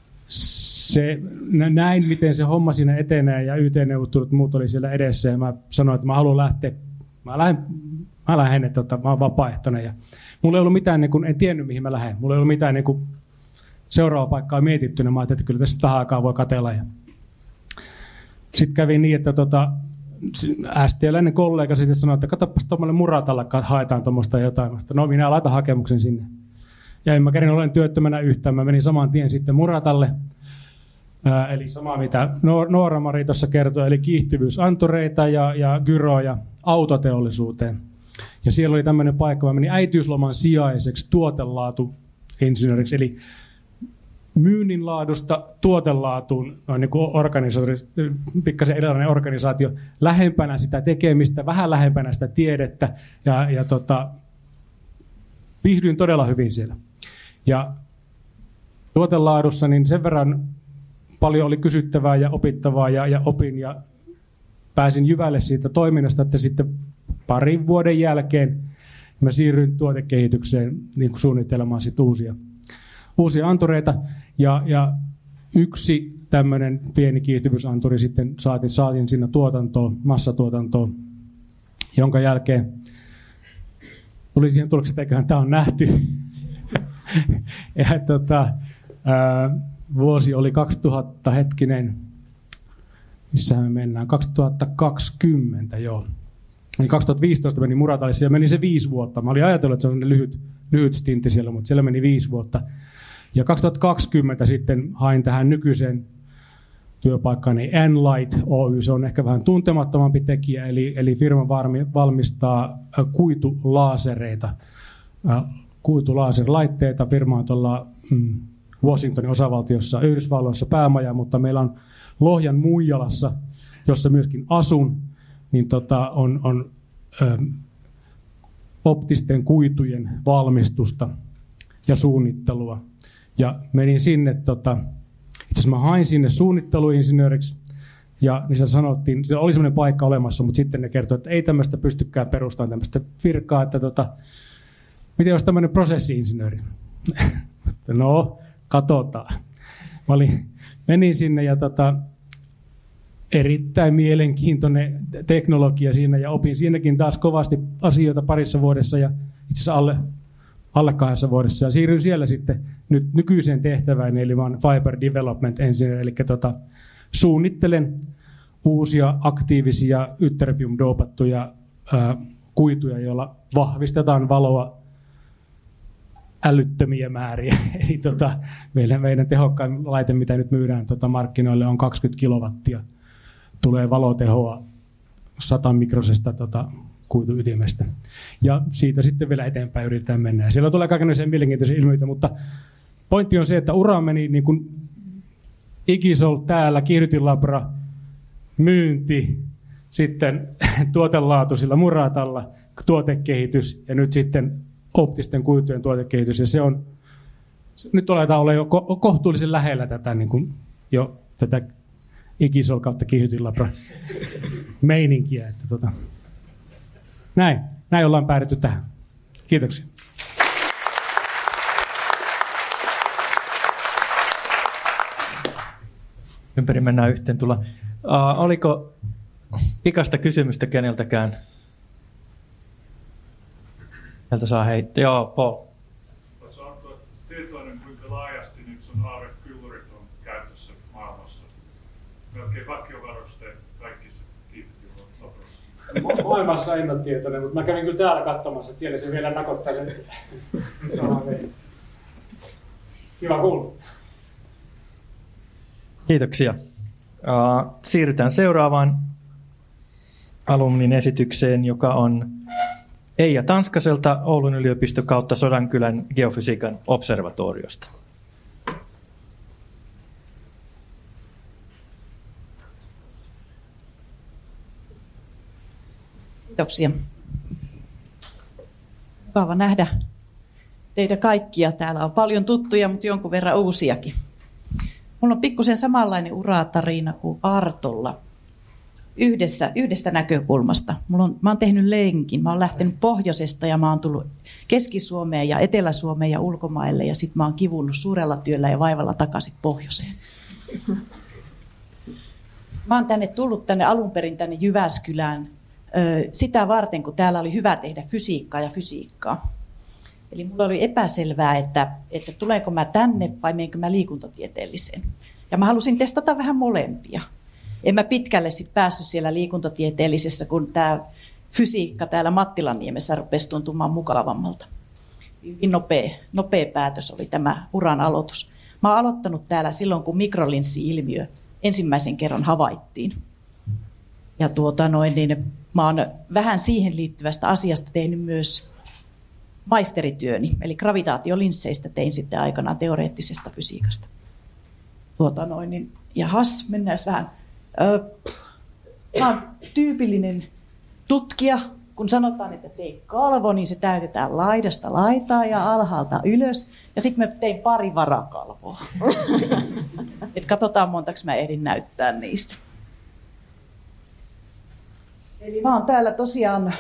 se, näin, miten se homma siinä etenee, ja Y T-neuvottelut muut oli siellä edessä, ja mä sanoin, että mä haluan lähteä, mä lähden, mä lähden että tota, mä oon vapaaehtoinen, ja mulla ei ollut mitään, niin kun, en tiennyt mihin mä lähden, mulla ei ollut mitään niin kun, seuraava paikkaa mietittynä, mä ajattelin, että kyllä tässä vähän aikaa voi katsella. Sitten kävi niin, että tota, S T-läinen kollega sitten sanoi, että katsopas tuommoinen Muratalla haetaan tuommoista jotain, no minä laitan hakemuksen sinne. Ja en mä kerin olen työttömänä yhtään, mä menin saman tien sitten Muratalle, ää, eli sama mitä Noora-Mari tuossa kertoi, eli kiihtyvyysantureita ja, ja gyroja autoteollisuuteen. Ja siellä oli tämmöinen paikka, mä menin äitiysloman sijaiseksi tuotelaatuinsinööriksi, eli myynnin laadusta tuotelaatuun, noin niin kuin organisaatio, pikkasen erilainen organisaatio, lähempänä sitä tekemistä, vähän lähempänä sitä tiedettä, ja, ja tota, viihdyin todella hyvin siellä. Ja tuotelaadussa niin sen verran paljon oli kysyttävää ja opittavaa, ja, ja opin ja pääsin jyvälle siitä toiminnasta, että sitten parin vuoden jälkeen mä siirryin tuotekehitykseen niin kuin suunnittelemaan sit uusia, uusia antureita, ja, ja yksi tämmöinen pieni kiihtyvyysanturi sitten saatiin, saatiin siinä tuotantoon, massatuotantoon, jonka jälkeen tuli siihen tulokseen, että eiköhän tämä on nähty. ja, tota, ää, vuosi oli kaksituhatta, hetkinen, missähän me mennään, kaksituhattakaksikymmentä, joo. Eli kaksituhattaviisitoista meni Muratalle, siellä meni se viisi vuotta. Mä olin ajatellut, että se on lyhyt, lyhyt stintti siellä, mutta siellä meni viisi vuotta. Ja kaksituhattakaksikymmentä sitten hain tähän nykyiseen työpaikkaani Enlight Oy, se on ehkä vähän tuntemattomampi tekijä, eli, eli firma valmistaa kuitulaasereita, kuitulaaserlaitteita. Firma on tuolla mm, Washingtonin osavaltiossa Yhdysvalloissa päämaja, mutta meillä on Lohjan Muijalassa, jossa myöskin asun, niin tota, on, on ö, optisten kuitujen valmistusta ja suunnittelua. Ja menin sinne, tota, itse asiassa mä hain sinne suunnitteluinsinööriksi, ja niin sanottiin, se oli semmoinen paikka olemassa, mutta sitten ne kertoi, että ei tämmöistä pystykään perustamaan tämmöistä virkaa, että tota, miten olisi tämmöinen prosessi-insinööri? No, katsotaan. Mä olin, menin sinne ja tota, erittäin mielenkiintoinen teknologia siinä ja opin siinäkin taas kovasti asioita parissa vuodessa ja itse asiassa alle, alle kahdessa vuodessa. Ja siirryin siellä sitten nyt nykyiseen tehtävään, eli mä oon Fiber Development Engineer, eli tota, suunnittelen uusia aktiivisia ytterbium-doopattuja ää, kuituja, joilla vahvistetaan valoa älyttömiä määriä. Eli tota, meidän, meidän tehokkain laite, mitä nyt myydään tota, markkinoille, on kaksikymmentä kilowattia. Tulee valotehoa sata mikrosesta tota, kuituytimestä. Ja siitä sitten vielä eteenpäin yritetään mennä. Ja siellä tulee kaikenlaisia mielenkiintoisia ilmiöitä, mutta pointti on se, että ura meni niin kuin Igisol täällä, kiihdytinlabra, myynti, sitten tuotelaatu sillä Muratalla, tuotekehitys ja nyt sitten optisten kuitujen tuotekehitys. Ja se on, nyt aletaan olla jo ko- kohtuullisen lähellä tätä, niin kuin jo tätä Igisol kautta kiihdytinlabra meininkiä. Että tota. Näin, näin ollaan päädytty tähän. Kiitoksia. Ympäri mennään yhteen tulla. Uh, oliko pikasta kysymystä keneltäkään? Sieltä saa heittää. Joo, Paul. Oletko tietoinen, kuinka laajasti nyt sun A R F-kyllurit on käytössä maailmassa? Melkein vakiovarusteet kaikissa kiihdytinlabrassa. Maailmassa en ole tietoinen, mutta mä kävin kyllä täällä katsomassa, että siellä se vielä nakottaa sen. Hyvä kuulla. Kiitoksia. Uh, siirrytään seuraavaan alumnin esitykseen, joka on Eija Tanskaselta Oulun yliopisto kautta Sodankylän geofysiikan observatoriosta. Kiitoksia. Mukava nähdä teitä kaikkia. Täällä on paljon tuttuja, mutta jonkun verran uusiakin. Mulla on pikkusen samanlainen uratarina kuin Artolla yhdessä, yhdestä näkökulmasta. Mulla on, mä oon tehnyt lenkin. Mä oon lähtenyt pohjoisesta ja mä oon tullut Keski-Suomeen ja Etelä-Suomeen ja ulkomaille. Ja sit mä oon kivunnut suurella työllä ja vaivalla takaisin pohjoiseen. Mä oon tänne tullut tänne alun perin tänne Jyväskylään ö, sitä varten, kun täällä oli hyvä tehdä fysiikkaa ja fysiikkaa. Eli mulla oli epäselvää, että, että tuleeko mä tänne vai menenkö mä liikuntatieteelliseen. Ja mä halusin testata vähän molempia. En mä pitkälle sit päässyt siellä liikuntatieteellisessä, kun tämä fysiikka täällä Mattilanniemessä rupesi tuntumaan mukavammalta. Hyvin nopea, nopea päätös oli tämä uran aloitus. Mä oon aloittanut täällä silloin, kun mikrolinssi-ilmiö ensimmäisen kerran havaittiin. Ja tuota noin, niin mä oon vähän siihen liittyvästä asiasta tehnyt myös maisterityöni, eli gravitaatiolinsseistä tein sitten aikanaan teoreettisesta fysiikasta. Tuota noin, niin, jahas, mennään vähän. Öö, mä oon tyypillinen tutkija, kun sanotaan, että tee kalvo, niin se täytetään laidasta laitaan ja alhaalta ylös. Ja sitten mä tein pari varakalvoa. Et katsotaan, montako mä ehdin näyttää niistä. Eli mä oon täällä tosiaan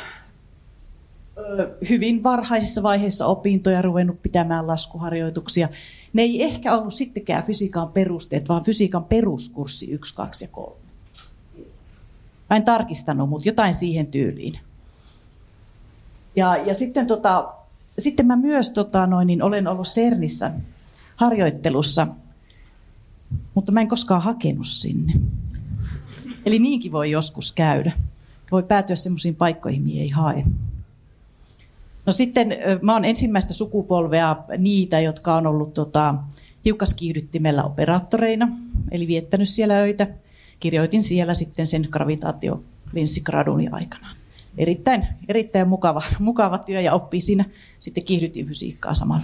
hyvin varhaisissa vaiheissa opintoja ruvennut pitämään laskuharjoituksia. Ne ei ehkä ollut sittenkään fysiikan perusteet, vaan fysiikan peruskurssi yksi, kaksi ja kolme. Mä en tarkistanut, mutta jotain siihen tyyliin. Ja, ja sitten, tota, sitten mä myös tota, noin, niin olen ollut CERNissä harjoittelussa, mutta mä en koskaan hakenut sinne. Eli niinkin voi joskus käydä. Voi päätyä semmoisiin paikkoihin, mihin ei hae. No sitten mä oon ensimmäistä sukupolvea niitä, jotka on ollut tota, hiukkaskiihdyttimellä operaattoreina, eli viettänyt siellä öitä. Kirjoitin siellä sitten sen gravitaatiolinssigraduuni aikanaan. Erittäin, erittäin mukava, mukava työ ja oppii siinä sitten kiihdytinfysiikkaa samalla.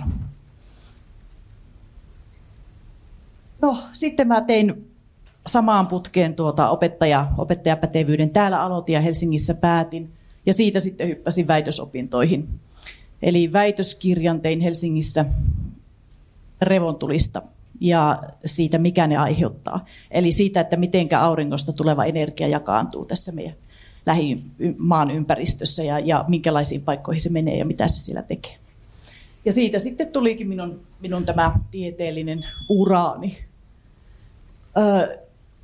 No sitten mä tein samaan putkeen tuota opettaja, opettajapätevyyden. Täällä aloitin ja Helsingissä päätin ja siitä sitten hyppäsin väitösopintoihin. Eli väitöskirjan tein Helsingissä revontulista ja siitä, mikä ne aiheuttaa. Eli siitä, että miten auringosta tuleva energia jakaantuu tässä meidän lähimaan ympäristössä ja, ja minkälaisiin paikkoihin se menee ja mitä se siellä tekee. Ja siitä sitten tulikin minun, minun tämä tieteellinen uraani. Öö,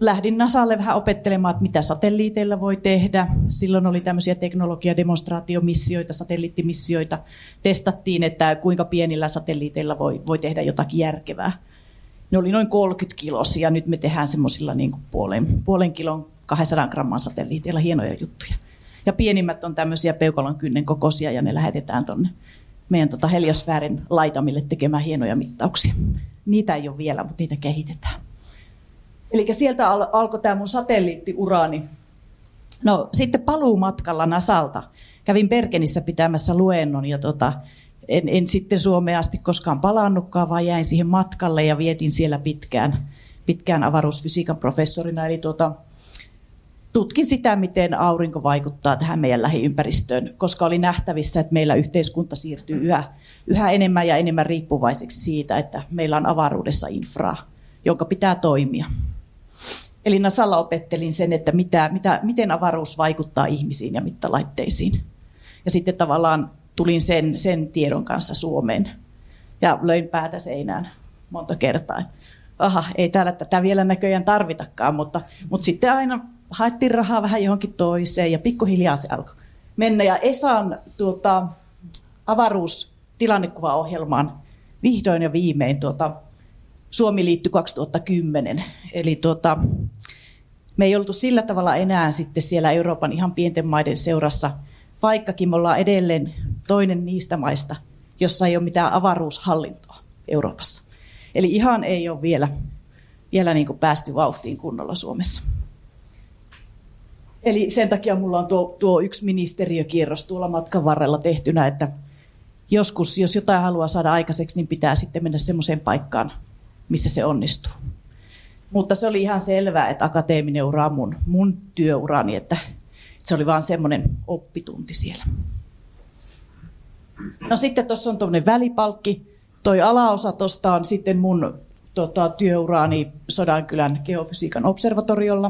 lähdin NASAlle vähän opettelemaan, että mitä satelliiteilla voi tehdä. Silloin oli tämmöisiä teknologiademonstraatiomissioita, satelliittimissioita. Testattiin, että kuinka pienillä satelliiteilla voi, voi tehdä jotakin järkevää. Ne oli noin kolmekymmentä kilosia, nyt me tehdään semmoisilla niin kuin puolen, puolen kilon kaksisataa gramman satelliiteilla hienoja juttuja. Ja pienimmät on tämmöisiä peukalon kynnen kokoisia ja ne lähetetään tuonne meidän tota heliosfäärin laitamille tekemään hienoja mittauksia. Niitä ei ole vielä, mutta niitä kehitetään. Eli sieltä al- alkoi tämä mun satelliittiurani. No sitten paluumatkalla NASAlta. Kävin Bergenissä pitämässä luennon ja tota, en, en sitten Suomeen asti koskaan palannutkaan, vaan jäin siihen matkalle ja vietin siellä pitkään, pitkään avaruusfysiikan professorina. Eli tuota, tutkin sitä, miten aurinko vaikuttaa tähän meidän lähiympäristöön, koska oli nähtävissä, että meillä yhteiskunta siirtyy yhä, yhä enemmän ja enemmän riippuvaiseksi siitä, että meillä on avaruudessa infraa, jonka pitää toimia. Eli NASAlla opettelin sen, että mitä, mitä, miten avaruus vaikuttaa ihmisiin ja mittalaitteisiin. Ja sitten tavallaan tulin sen, sen tiedon kanssa Suomeen ja löin päätä seinään monta kertaa. Aha, ei täällä tätä vielä näköjään tarvitakaan, mutta, mutta sitten aina haettiin rahaa vähän johonkin toiseen ja pikkuhiljaa se alkoi mennä. Ja Esan tuota, avaruustilannekuvaohjelmaan vihdoin ja viimein tuota, Suomi liittyi kaksituhattakymmenen. Eli tuota, me ei oltu sillä tavalla enää sitten siellä Euroopan ihan pienten maiden seurassa, vaikkakin me ollaan edelleen toinen niistä maista, jossa ei ole mitään avaruushallintoa Euroopassa. Eli ihan ei ole vielä, vielä niin kuin päästy vauhtiin kunnolla Suomessa. Eli sen takia mulla on tuo, tuo yksi ministeriökierros tuolla matkan varrella tehtynä, että joskus, jos jotain haluaa saada aikaiseksi, niin pitää sitten mennä semmoiseen paikkaan, missä se onnistuu. Mutta se oli ihan selvää, että akateeminen ura on mun, mun työurani, että se oli vaan semmoinen oppitunti siellä. No sitten tuossa on tuommoinen välipalkki. Toi alaosa tuosta on sitten mun tota, työuraani Sodankylän geofysiikan observatoriolla.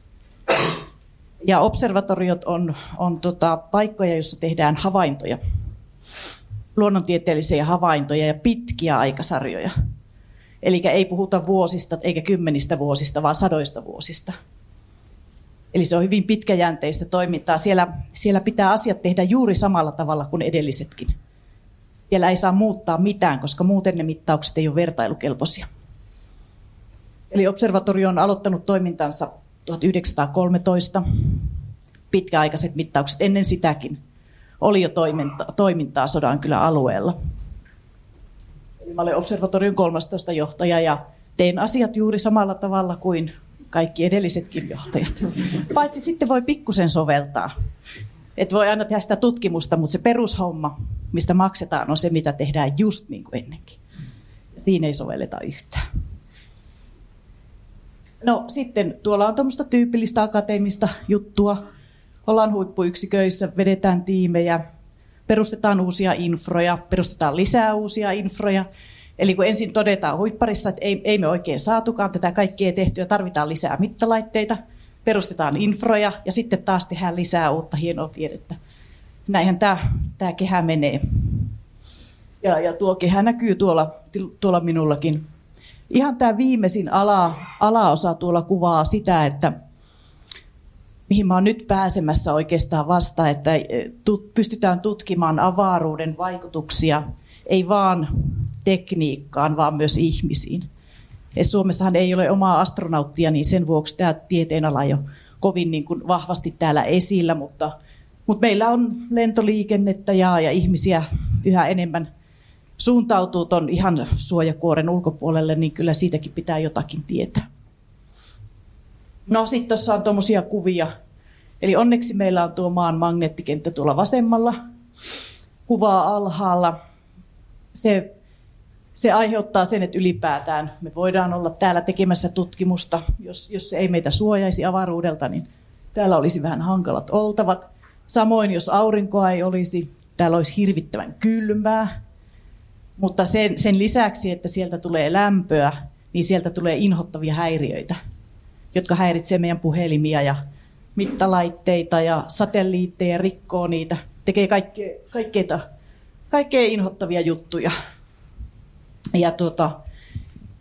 Ja observatoriot on, on tota, paikkoja, joissa tehdään havaintoja, luonnontieteellisiä havaintoja ja pitkiä aikasarjoja. Eli ei puhuta vuosista eikä kymmenistä vuosista, vaan sadoista vuosista. Eli se on hyvin pitkäjänteistä toimintaa. Siellä, siellä pitää asiat tehdä juuri samalla tavalla kuin edellisetkin. Siellä ei saa muuttaa mitään, koska muuten ne mittaukset ei ole vertailukelpoisia. Eli observatorio on aloittanut toimintansa tuhatyhdeksänsataakolmetoista. Pitkäaikaiset mittaukset ennen sitäkin oli jo toiminta, toimintaa Sodankylän alueella. Eli mä olen observatorion kolmastoista johtaja ja teen asiat juuri samalla tavalla kuin kaikki edellisetkin johtajat. Paitsi sitten voi pikkusen soveltaa. Et voi aina tehdä sitä tutkimusta, mutta se perushomma, mistä maksetaan, on se, mitä tehdään just niin kuin ennenkin. Ja siinä ei sovelleta yhtään. No sitten tuolla on tuommoista tyypillistä akateemista juttua. Ollaan huippuyksiköissä, vedetään tiimejä, perustetaan uusia infroja, perustetaan lisää uusia infroja. Eli kun ensin todetaan huipparissa, että ei, ei me oikein saatukaan tätä kaikkea tehtyä, tarvitaan lisää mittalaitteita, perustetaan infroja ja sitten taas tehdään lisää uutta hienoa tiedettä. Näinhän tämä, tämä kehä menee. Ja, ja tuo kehä näkyy tuolla, tuolla minullakin. Ihan tämä viimeisin ala, alaosa tuolla kuvaa sitä, että mihin mä oon nyt pääsemässä oikeastaan vasta, että tut, pystytään tutkimaan avaruuden vaikutuksia, ei vaan tekniikkaan, vaan myös ihmisiin. Ja Suomessahan ei ole omaa astronauttia, niin sen vuoksi tämä tieteenala ei ole kovin niin kuin vahvasti täällä esillä, mutta, mutta meillä on lentoliikennettä ja, ja ihmisiä yhä enemmän suuntautuu tuon ihan suojakuoren ulkopuolelle, niin kyllä siitäkin pitää jotakin tietää. No sitten tuossa on tuommoisia kuvia. Eli onneksi meillä on tuo maan magneettikenttä tuolla vasemmalla. Kuvaa alhaalla. Se, se aiheuttaa sen, että ylipäätään me voidaan olla täällä tekemässä tutkimusta. Jos, jos se ei meitä suojaisi avaruudelta, niin täällä olisi vähän hankalat oltavat. Samoin jos aurinkoa ei olisi, täällä olisi hirvittävän kylmää. Mutta sen, sen lisäksi, että sieltä tulee lämpöä, niin sieltä tulee inhottavia häiriöitä, jotka häiritsee meidän puhelimia ja mittalaitteita ja satelliitteja, rikkoo niitä, tekee kaikkea, kaikkea, kaikkea inhottavia juttuja. Ja tuota,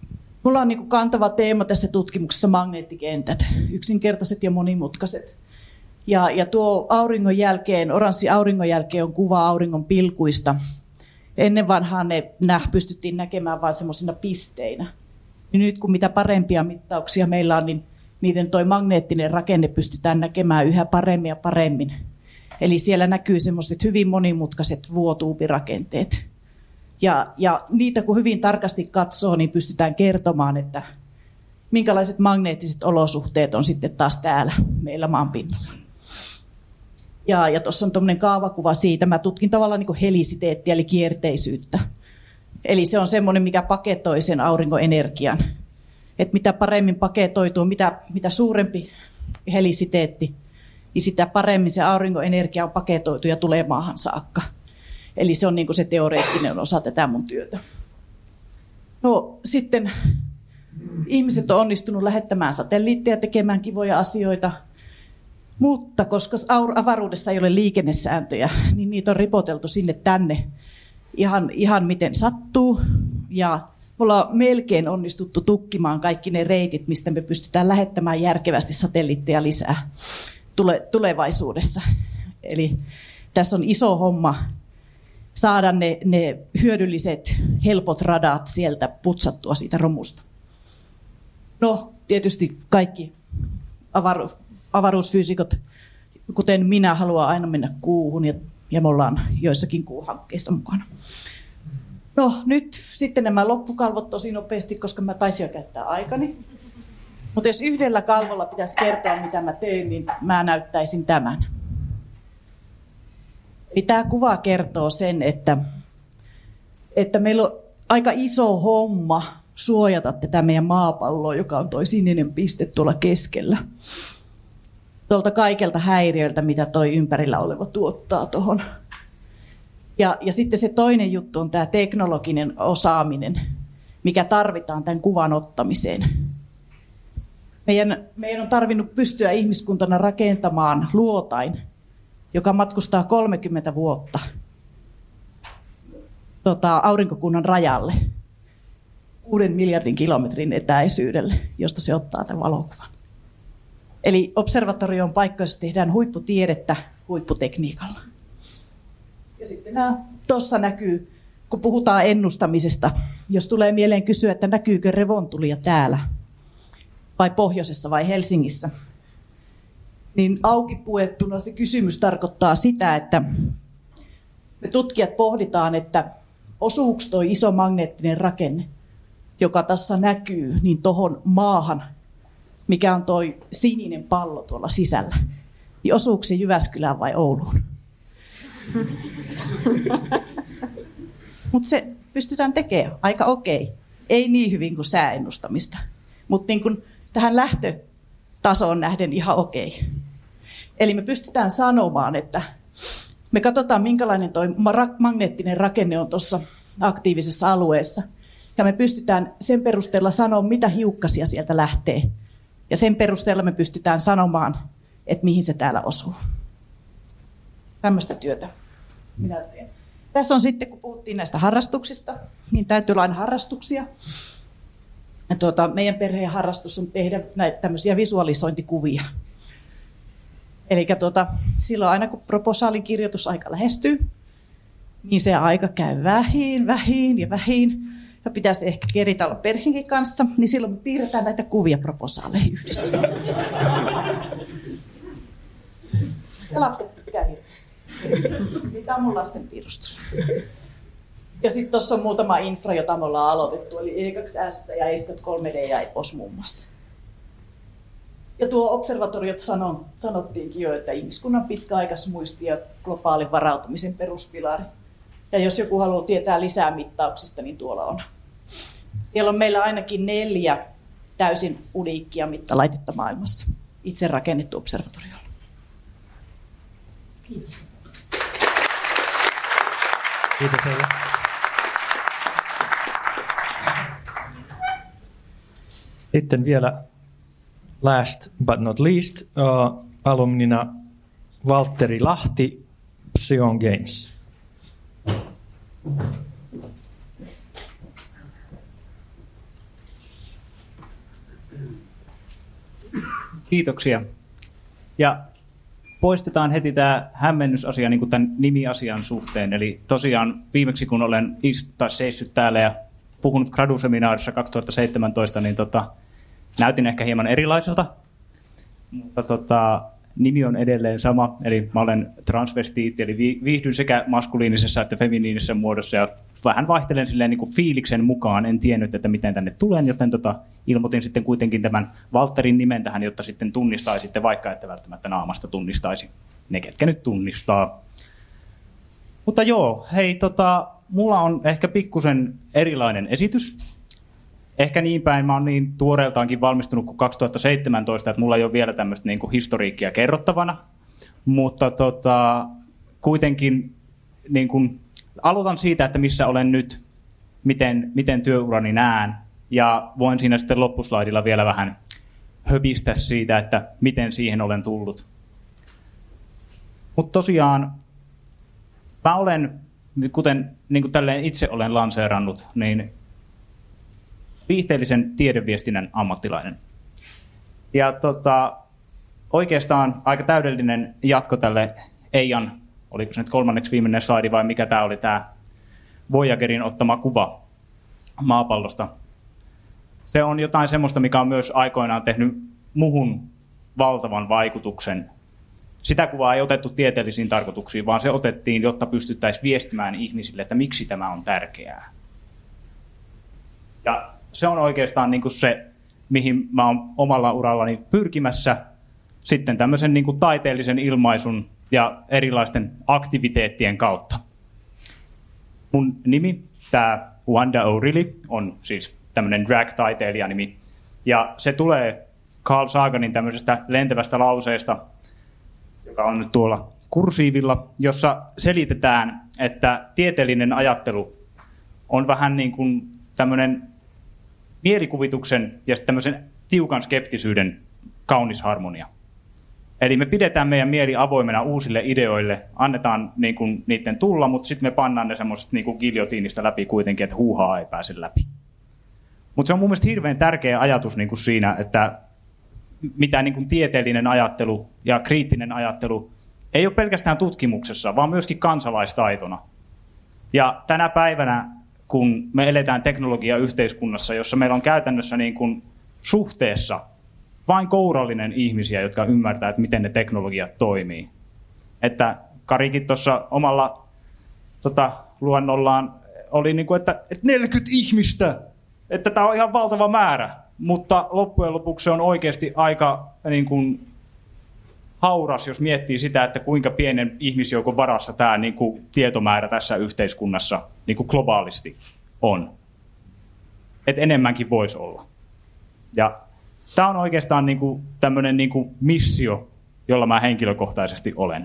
Mulla on niin kuin kantava teema tässä tutkimuksessa magneettikentät, yksinkertaiset ja monimutkaiset. Ja, ja tuo auringon jälkeen, oranssi auringon jälkeen on kuva auringon pilkuista. Ennen vanhaan ne nä, pystyttiin näkemään vain semmoisina pisteinä. Ja nyt kun mitä parempia mittauksia meillä on, niin niiden toi magneettinen rakenne pystytään näkemään yhä paremmin ja paremmin. Eli siellä näkyy semmoiset hyvin monimutkaiset vuotuupirakenteet. Ja, ja niitä kun hyvin tarkasti katsoo, niin pystytään kertomaan, että minkälaiset magneettiset olosuhteet on sitten taas täällä meillä maan pinnalla. Ja, ja tuossa on tuommoinen kaavakuva siitä. Mä tutkin tavallaan niin kuin helisiteettiä, eli kierteisyyttä. Eli se on semmoinen, mikä paketoi sen aurinkoenergian. Että mitä paremmin paketoituu, mitä, mitä suurempi helisiteetti, niin sitä paremmin se aurinkoenergia on paketoitu ja tulee maahan saakka. Eli se on niin kuin se teoreettinen osa tätä mun työtä. No sitten ihmiset on onnistunut lähettämään satelliitteja tekemään kivoja asioita, mutta koska avaruudessa ei ole liikennesääntöjä, niin niitä on ripoteltu sinne tänne ihan, ihan miten sattuu. Ja me ollaan melkein onnistuttu tukkimaan kaikki ne reitit, mistä me pystytään lähettämään järkevästi satelliitteja lisää tule, tulevaisuudessa. Eli tässä on iso homma saada ne, ne hyödylliset, helpot radat sieltä putsattua siitä romusta. No, tietysti kaikki avaru, avaruusfyysikot, kuten minä, haluaa aina mennä kuuhun, ja, ja me ollaan joissakin kuuhankkeissa mukana. No, nyt sitten nämä loppukalvot tosi nopeasti, koska mä taisin jo käyttää aikani. Mutta jos yhdellä kalvolla pitäisi kertoa, mitä mä teen, niin mä näyttäisin tämän. Eli tämä kuva kertoo sen, että, että meillä on aika iso homma suojata tätä meidän maapalloa, joka on toi sininen piste tuolla keskellä. Tuolta kaikelta häiriöiltä, mitä toi ympärillä oleva tuottaa tuohon. Ja, ja sitten se toinen juttu on tämä teknologinen osaaminen, mikä tarvitaan tämän kuvan ottamiseen. Meidän, meidän on tarvinnut pystyä ihmiskuntana rakentamaan luotain, joka matkustaa kolmekymmentä vuotta tota, aurinkokunnan rajalle, kuuden miljardin kilometrin etäisyydelle, josta se ottaa tämän valokuvan. Eli observatorio on paikka, jossa tehdään huipputiedettä huipputekniikalla. Ja sitten nämä tuossa näkyy, kun puhutaan ennustamisesta, jos tulee mieleen kysyä, että näkyykö revontulia täällä, vai pohjoisessa vai Helsingissä, niin auki puettuna se kysymys tarkoittaa sitä, että me tutkijat pohditaan, että osuuko tuo iso magneettinen rakenne, joka tässä näkyy, niin tuohon maahan, mikä on tuo sininen pallo tuolla sisällä, niin osuuko se Jyväskylään vai Ouluun? Mutta se pystytään tekemään aika okei. Ei niin hyvin kuin sääennustamista, mutta niin kun tähän lähtötasoon nähden ihan okei. Eli me pystytään sanomaan, että me katsotaan, minkälainen tuo magneettinen rakenne on tuossa aktiivisessa alueessa. Ja me pystytään sen perusteella sanoa, mitä hiukkasia sieltä lähtee. Ja sen perusteella me pystytään sanomaan, että mihin se täällä osuu. Tämmöistä työtä minä teen. Tässä on sitten, kun puhuttiin näistä harrastuksista, niin täytyy olla aina harrastuksia. Ja tuota, meidän perheen harrastus on tehdä näitä tämmöisiä visualisointikuvia. Eli tuota, silloin aina kun proposaalin kirjoitusaika lähestyy, niin se aika käy vähin, vähin ja vähin. Ja pitäisi ehkä keritä olla perheenkin kanssa, niin silloin me piirretään näitä kuvia proposaaleihin yhdessä. Ja lapset tykkää hirveästi. Tämä on mun lasten piirustus. Ja sitten tuossa on muutama infra, jota me ollaan aloitettu, eli E kaksi S ja E kolme D ja E P O S muun muassa. Ja tuo observatoriot sanon, sanottiinkin jo, että ihmiskunnan pitkäaikaismuisti ja globaalin varautumisen peruspilari. Ja jos joku haluaa tietää lisää mittauksista, niin tuolla on. Siellä on meillä ainakin neljä täysin uniikkia mittalaitetta maailmassa. Itse rakennettu observatoriolla. Kiitos. Kiitos teille. Sitten vielä last but not least, uh, alumnina Valtteri Lahti, Psion Games. Kiitoksia. Ja poistetaan heti tämä hämmennysasia niin kuin tämän nimiasian suhteen. Eli tosiaan viimeksi kun olen ist- tai seissyt täällä ja puhunut Gradu-seminaarissa kaksituhattaseitsemäntoista, niin tota, näytin ehkä hieman erilaiselta. Mutta tota, nimi on edelleen sama, eli mä olen transvestiitti, eli viihdyn sekä maskuliinisessa että feminiinisessä muodossa ja vähän vaihtelen silleen niin kuin fiiliksen mukaan. En tiennyt, että miten tänne tulen, joten tota, ilmoitin sitten kuitenkin tämän Valtterin nimen tähän, jotta sitten tunnistaisitte, vaikka ette välttämättä naamasta tunnistaisi ne, ketkä nyt tunnistaa. Mutta joo, hei, tota, mulla on ehkä pikkusen erilainen esitys. Ehkä niin päin, mä oon niin tuoreeltaankin valmistunut kuin kaksituhattaseitsemäntoista, että mulla ei ole vielä tämmöistä niin kuin historiikkia kerrottavana. Mutta tota, kuitenkin niin kuin, aloitan siitä, että missä olen nyt, miten, miten työurani näen. Ja voin siinä sitten loppuslaidilla vielä vähän höpistä siitä, että miten siihen olen tullut. Mutta tosiaan, mä olen, kuten niin kuin tälleen itse olen lanseerannut, niin viihteellisen tiedeviestinnän ammattilainen. Ja tota, oikeastaan aika täydellinen jatko tälle Eijan, oliko se nyt kolmanneksi viimeinen slaidi vai mikä tämä oli, tämä Voyagerin ottama kuva maapallosta. Se on jotain semmoista, mikä on myös aikoinaan tehnyt muhun valtavan vaikutuksen. Sitä kuvaa ei otettu tieteellisiin tarkoituksiin, vaan se otettiin, jotta pystyttäisiin viestimään ihmisille, että miksi tämä on tärkeää. Ja se on oikeastaan niin kuin se, mihin mä oon omalla urallani pyrkimässä sitten tämmöisen niin kuin taiteellisen ilmaisun ja erilaisten aktiviteettien kautta. Mun nimi, tämä Wanda O'Reilly, on siis tämmöinen drag-taiteilijanimi. Ja se tulee Carl Saganin tämmöisestä lentävästä lauseesta, joka on nyt tuolla kursiivilla, jossa selitetään, että tieteellinen ajattelu on vähän niin kuin tämmöinen mielikuvituksen ja tämmöisen tiukan skeptisyyden kaunis harmonia. Eli me pidetään meidän mieli avoimena uusille ideoille, annetaan niin kuin niiden tulla, mutta sitten me pannaan ne semmoisesta niin kuin giljotiinista läpi kuitenkin, että huuhaa ei pääse läpi. Mutta se on mun mielestä hirveän tärkeä ajatus niin kuin siinä, että mitä niin kuin tieteellinen ajattelu ja kriittinen ajattelu ei ole pelkästään tutkimuksessa, vaan myöskin kansalaistaitona. Ja tänä päivänä, kun me eletään teknologiayhteiskunnassa, jossa meillä on käytännössä niin kuin suhteessa vain kourallinen ihmisiä, jotka ymmärtää, että miten ne teknologiat toimii. Että Karikin tuossa omalla tota, luennollaan oli, niin kuin, että, että neljäkymmentä ihmistä, että tämä on ihan valtava määrä, mutta loppujen lopuksi se on oikeasti aika niin kuin, hauras, jos miettii sitä, että kuinka pienen ihmisjoukon varassa tämä niin kuin, tietomäärä tässä yhteiskunnassa niin kuin globaalisti on. Että enemmänkin voisi olla. Ja tämä on oikeastaan niin kuin, tämmöinen niin kuin, missio, jolla mä henkilökohtaisesti olen.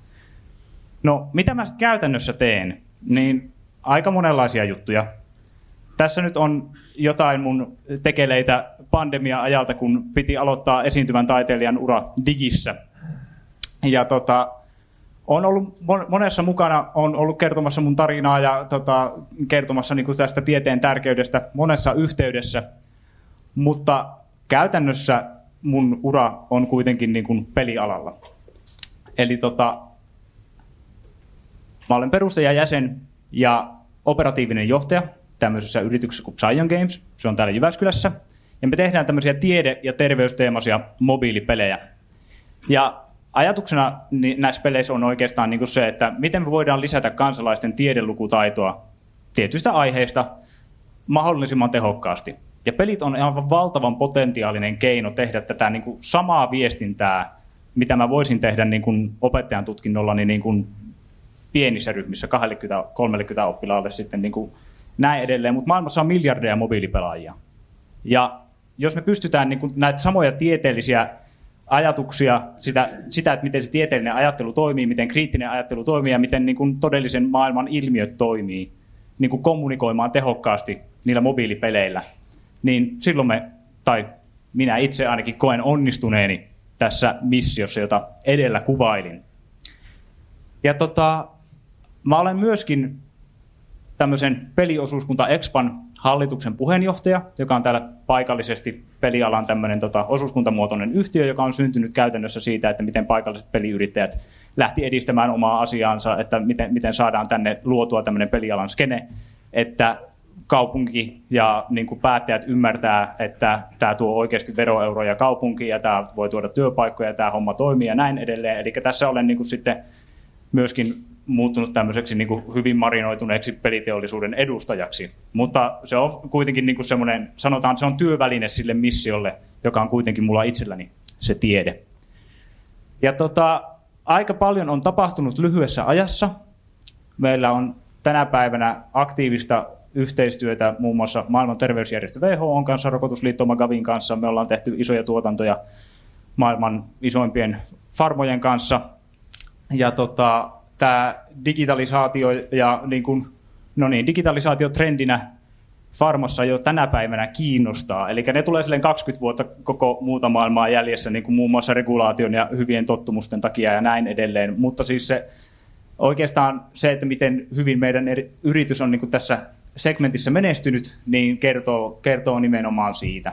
No, mitä mä sitten käytännössä teen? Niin aika monenlaisia juttuja. Tässä nyt on jotain mun tekeleitä pandemia-ajalta, kun piti aloittaa esiintyvän taiteilijan ura digissä. Ja tota, on ollut monessa mukana, on ollut kertomassa mun tarinaa ja tota, kertomassa niin kuin tästä tieteen tärkeydestä monessa yhteydessä. Mutta käytännössä mun ura on kuitenkin niin kuin pelialalla. Eli tota, mä olen perustajajäsen ja operatiivinen johtaja tämmöisessä yrityksessä kuin Psyon Games. Se on täällä Jyväskylässä. Ja me tehdään tämmöisiä tiede- ja terveysteemaisia mobiilipelejä. Ja ajatuksena näissä peleissä on oikeastaan niin kuin se, että miten me voidaan lisätä kansalaisten tiedelukutaitoa tietyistä aiheista mahdollisimman tehokkaasti. Ja pelit on aivan valtavan potentiaalinen keino tehdä tätä niin kuin samaa viestintää, mitä mä voisin tehdä niin kuin opettajan tutkinnolla niin kuin pienissä ryhmissä, kaksikymmentä kolmekymmentä oppilaalle sitten niin kuin näin edelleen. Mutta maailmassa on miljardeja mobiilipelaajia. Ja jos me pystytään niin kuin näitä samoja tieteellisiä ajatuksia, sitä, sitä, että miten se tieteellinen ajattelu toimii, miten kriittinen ajattelu toimii ja miten niin kuin todellisen maailman ilmiöt toimii, niin kuin kommunikoimaan tehokkaasti niillä mobiilipeleillä, niin silloin me, tai minä itse ainakin koen onnistuneeni tässä missiossa, jota edellä kuvailin. Ja tota, mä olen myöskin tämmöisen peliosuuskunta Expan hallituksen puheenjohtaja, joka on täällä paikallisesti pelialan tämmöinen tota, osuuskuntamuotoinen yhtiö, joka on syntynyt käytännössä siitä, että miten paikalliset peliyrittäjät lähti edistämään omaa asiaansa, että miten, miten saadaan tänne luotua tämmöinen pelialan skene, että kaupunki ja niin kuin päättäjät ymmärtää, että tämä tuo oikeasti veroeuroja kaupunkiin ja tämä voi tuoda työpaikkoja ja tämä homma toimii ja näin edelleen. Eli tässä olen niin kuin sitten myöskin muuttunut tämmöiseksi niin kuin hyvin marinoituneeksi peliteollisuuden edustajaksi. Mutta se on kuitenkin niin kuin semmoinen, sanotaan, se on työväline sille missiolle, joka on kuitenkin mulla itselläni se tiede. Ja tota, aika paljon on tapahtunut lyhyessä ajassa. Meillä on tänä päivänä aktiivista yhteistyötä muun muassa maailman terveysjärjestö W H O:n kanssa, rokotusliitto Gavin kanssa. Me ollaan tehty isoja tuotantoja maailman isoimpien farmojen kanssa. Ja tota, tämä digitalisaatio ja niin kuin, no niin, digitalisaatio trendinä farmassa jo tänä päivänä kiinnostaa. Eli ne tulee silleen kaksikymmentä vuotta koko muuta maailmaa jäljessä, niin kuin muun muassa regulaation ja hyvien tottumusten takia ja näin edelleen. Mutta siis se, oikeastaan se, että miten hyvin meidän eri, yritys on niin kuin tässä segmentissä menestynyt, niin kertoo, kertoo nimenomaan siitä.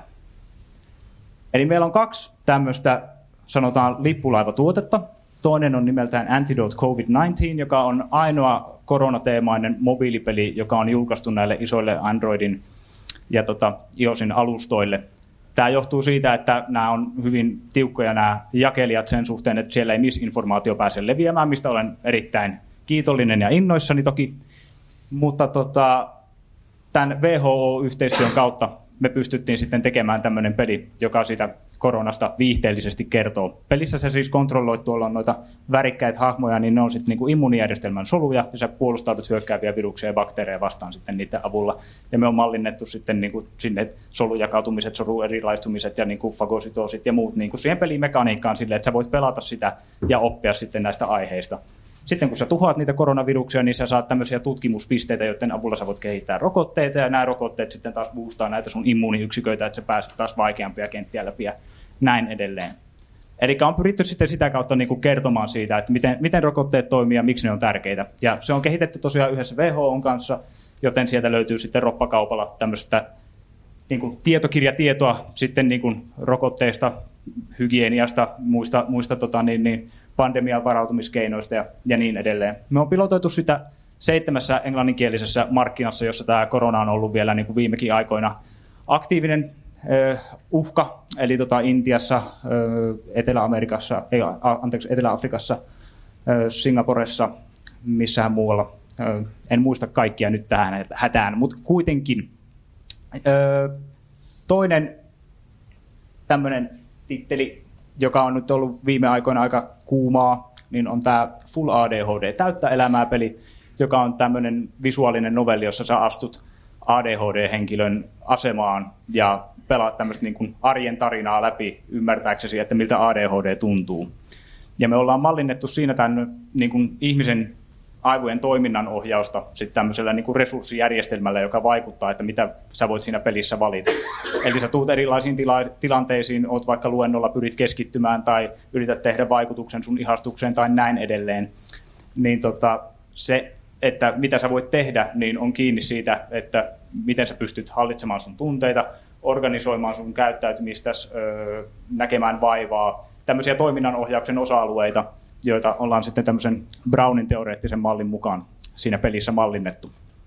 Eli meillä on kaksi tämmöistä, sanotaan, lippulaivatuotetta. Toinen on nimeltään Antidote covid yhdeksäntoista, joka on ainoa koronateemainen mobiilipeli, joka on julkaistu näille isoille Androidin ja tota, iOSin alustoille. Tämä johtuu siitä, että nämä on hyvin tiukkoja nämä jakelijat sen suhteen, että siellä ei misinformaatio pääse leviämään, mistä olen erittäin kiitollinen ja innoissani toki. Mutta tota, tämän W H O-yhteistyön kautta me pystyttiin sitten tekemään tämmöinen peli, joka siitä koronasta viihteellisesti kertoo. Pelissä se siis kontrolloi, tuolla on noita värikkäitä hahmoja, niin ne on sitten niinku immuunijärjestelmän soluja, ja sä puolustaudut hyökkääviä viruksia ja bakteereja vastaan sitten niiden avulla. Ja me on mallinnettu sitten niinku sinne solujakautumiset, soluerilaistumiset ja niinku fagositoosit ja muut niinku siihen pelimekaniikkaan silleen, että sä voit pelata sitä ja oppia sitten näistä aiheista. Sitten kun sä tuhoat niitä koronaviruksia, niin sä saat tämmöisiä tutkimuspisteitä, joiden avulla sä voit kehittää rokotteita, ja nämä rokotteet sitten taas boostaa näitä sun immuuniyksiköitä, että sä pääset taas vaikeampia kenttiä läpi ja näin edelleen. Eli on pyritty sitten sitä kautta niin kuin kertomaan siitä, että miten, miten rokotteet toimii ja miksi ne on tärkeitä. Ja se on kehitetty tosiaan yhdessä W H O:n kanssa, joten sieltä löytyy sitten roppakaupalla tämmöistä niin kuin tietokirjatietoa sitten niin kuin rokotteista, hygieniasta, muista, muista tota, niin, niin, pandemian varautumiskeinoista ja, ja niin edelleen. Me on pilotoitu sitä seitsemässä englanninkielisessä markkinassa, jossa tämä korona on ollut vielä niin kuin viimekin aikoina aktiivinen ö, uhka, eli tota Intiassa, ö, Etelä-Amerikassa, ei, anteeksi, Etelä-Afrikassa, ö, Singaporessa, missähän muualla. Ö, en muista kaikkia nyt tähän hätään, mutta kuitenkin. Ö, toinen tämmöinen titteli, joka on nyt ollut viime aikoina aika kuumaa, niin on tämä Full A D H D täyttä elämää peli, joka on tämmöinen visuaalinen novelli, jossa sä astut A D H D-henkilön asemaan ja pelaat tämmöistä niin kuin arjen tarinaa läpi ymmärtääksesi, että miltä A D H D tuntuu. Ja me ollaan mallinnettu siinä tämän niin kuin ihmisen aivojen toiminnan ohjausta sitten tämmöisellä niin kuin resurssijärjestelmällä, joka vaikuttaa, että mitä sä voit siinä pelissä valita. Eli sä tuut erilaisiin tila- tilanteisiin, oot vaikka luennolla, pyrit keskittymään tai yrität tehdä vaikutuksen sun ihastukseen tai näin edelleen. Niin tota, se, että mitä sä voit tehdä, niin on kiinni siitä, että miten sä pystyt hallitsemaan sun tunteita, organisoimaan sun käyttäytymistäsi, öö, näkemään vaivaa, tämmöisiä toiminnanohjauksen osa-alueita, joita ollaan sitten tämmöisen Brownin teoreettisen mallin mukaan siinä pelissä mallinnettu.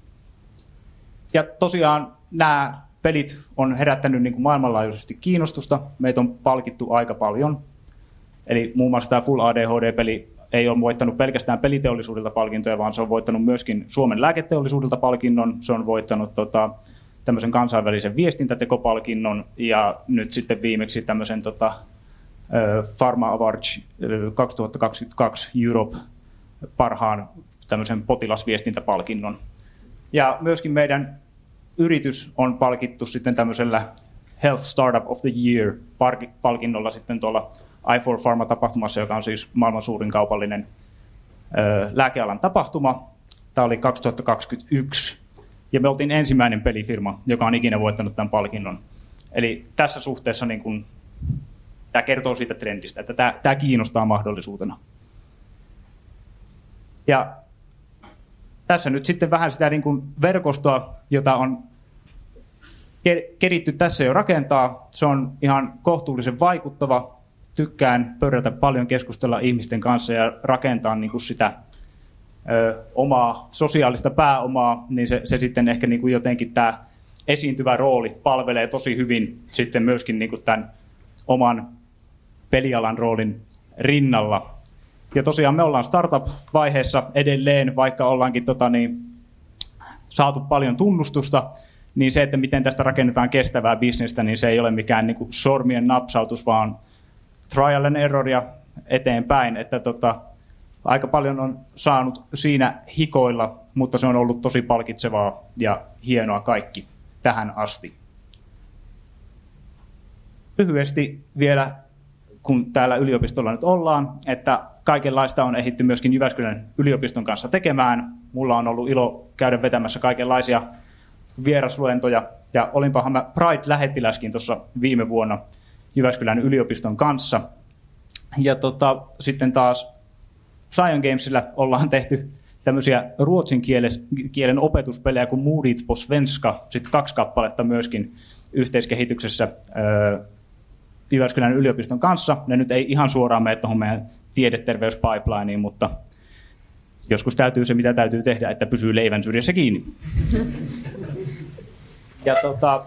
Ja tosiaan nämä pelit on herättänyt niin kuin maailmanlaajuisesti kiinnostusta. Meitä on palkittu aika paljon. Eli muun muassa tämä Full A D H D-peli ei ole voittanut pelkästään peliteollisuudelta palkintoja, vaan se on voittanut myöskin Suomen lääketeollisuudelta palkinnon. Se on voittanut tota, tämmöisen kansainvälisen viestintätekopalkinnon ja nyt sitten viimeksi tämmöisen tota, Pharma Awards kaksituhattakaksikymmentäkaksi Europe parhaan tämmöisen potilasviestintäpalkinnon. Ja myöskin meidän yritys on palkittu sitten tämmöisellä Health Startup of the Year-palkinnolla sitten tuolla i four Pharma-tapahtumassa, joka on siis maailman suurin kaupallinen ö, lääkealan tapahtuma. Tämä oli kaksituhattakaksikymmentäyksi. Ja me oltiin ensimmäinen pelifirma, joka on ikinä voittanut tämän palkinnon. Eli tässä suhteessa niin kun, tämä kertoo siitä trendistä, että tämä, tämä kiinnostaa mahdollisuutena. Ja tässä nyt sitten vähän sitä niin kuin verkostoa, jota on keritty tässä jo rakentaa. Se on ihan kohtuullisen vaikuttava. Tykkään pöydältä paljon keskustella ihmisten kanssa ja rakentaa niin kuin sitä ö, omaa sosiaalista pääomaa, niin se, se sitten ehkä niin kuin jotenkin tämä esiintyvä rooli palvelee tosi hyvin sitten myöskin niin kuin tämän oman pelialan roolin rinnalla. Ja tosiaan me ollaan startup-vaiheessa edelleen, vaikka ollaankin tota, niin, saatu paljon tunnustusta, niin se, että miten tästä rakennetaan kestävää bisnestä, niin se ei ole mikään niin kuin sormien napsautus, vaan trial and erroria eteenpäin. Että, tota, aika paljon on saanut siinä hikoilla, mutta se on ollut tosi palkitsevaa ja hienoa kaikki tähän asti. Lyhyesti vielä, kun täällä yliopistolla nyt ollaan, että kaikenlaista on ehditty myöskin Jyväskylän yliopiston kanssa tekemään. Mulla on ollut ilo käydä vetämässä kaikenlaisia vierasluentoja, ja olinpahan mä Pride-lähettiläskin tuossa viime vuonna Jyväskylän yliopiston kanssa. Ja tota, sitten taas Scion Gamesillä ollaan tehty tämmöisiä ruotsin kielen opetuspelejä kuin Moodit på svenska, sitten kaksi kappaletta myöskin yhteiskehityksessä öö, Jyväskylän yliopiston kanssa. Ne nyt ei ihan suoraan mene tuohon meidän tiedeterveyspipelineen, mutta joskus täytyy se, mitä täytyy tehdä, että pysyy leivän syrjässä kiinni. Ja tota,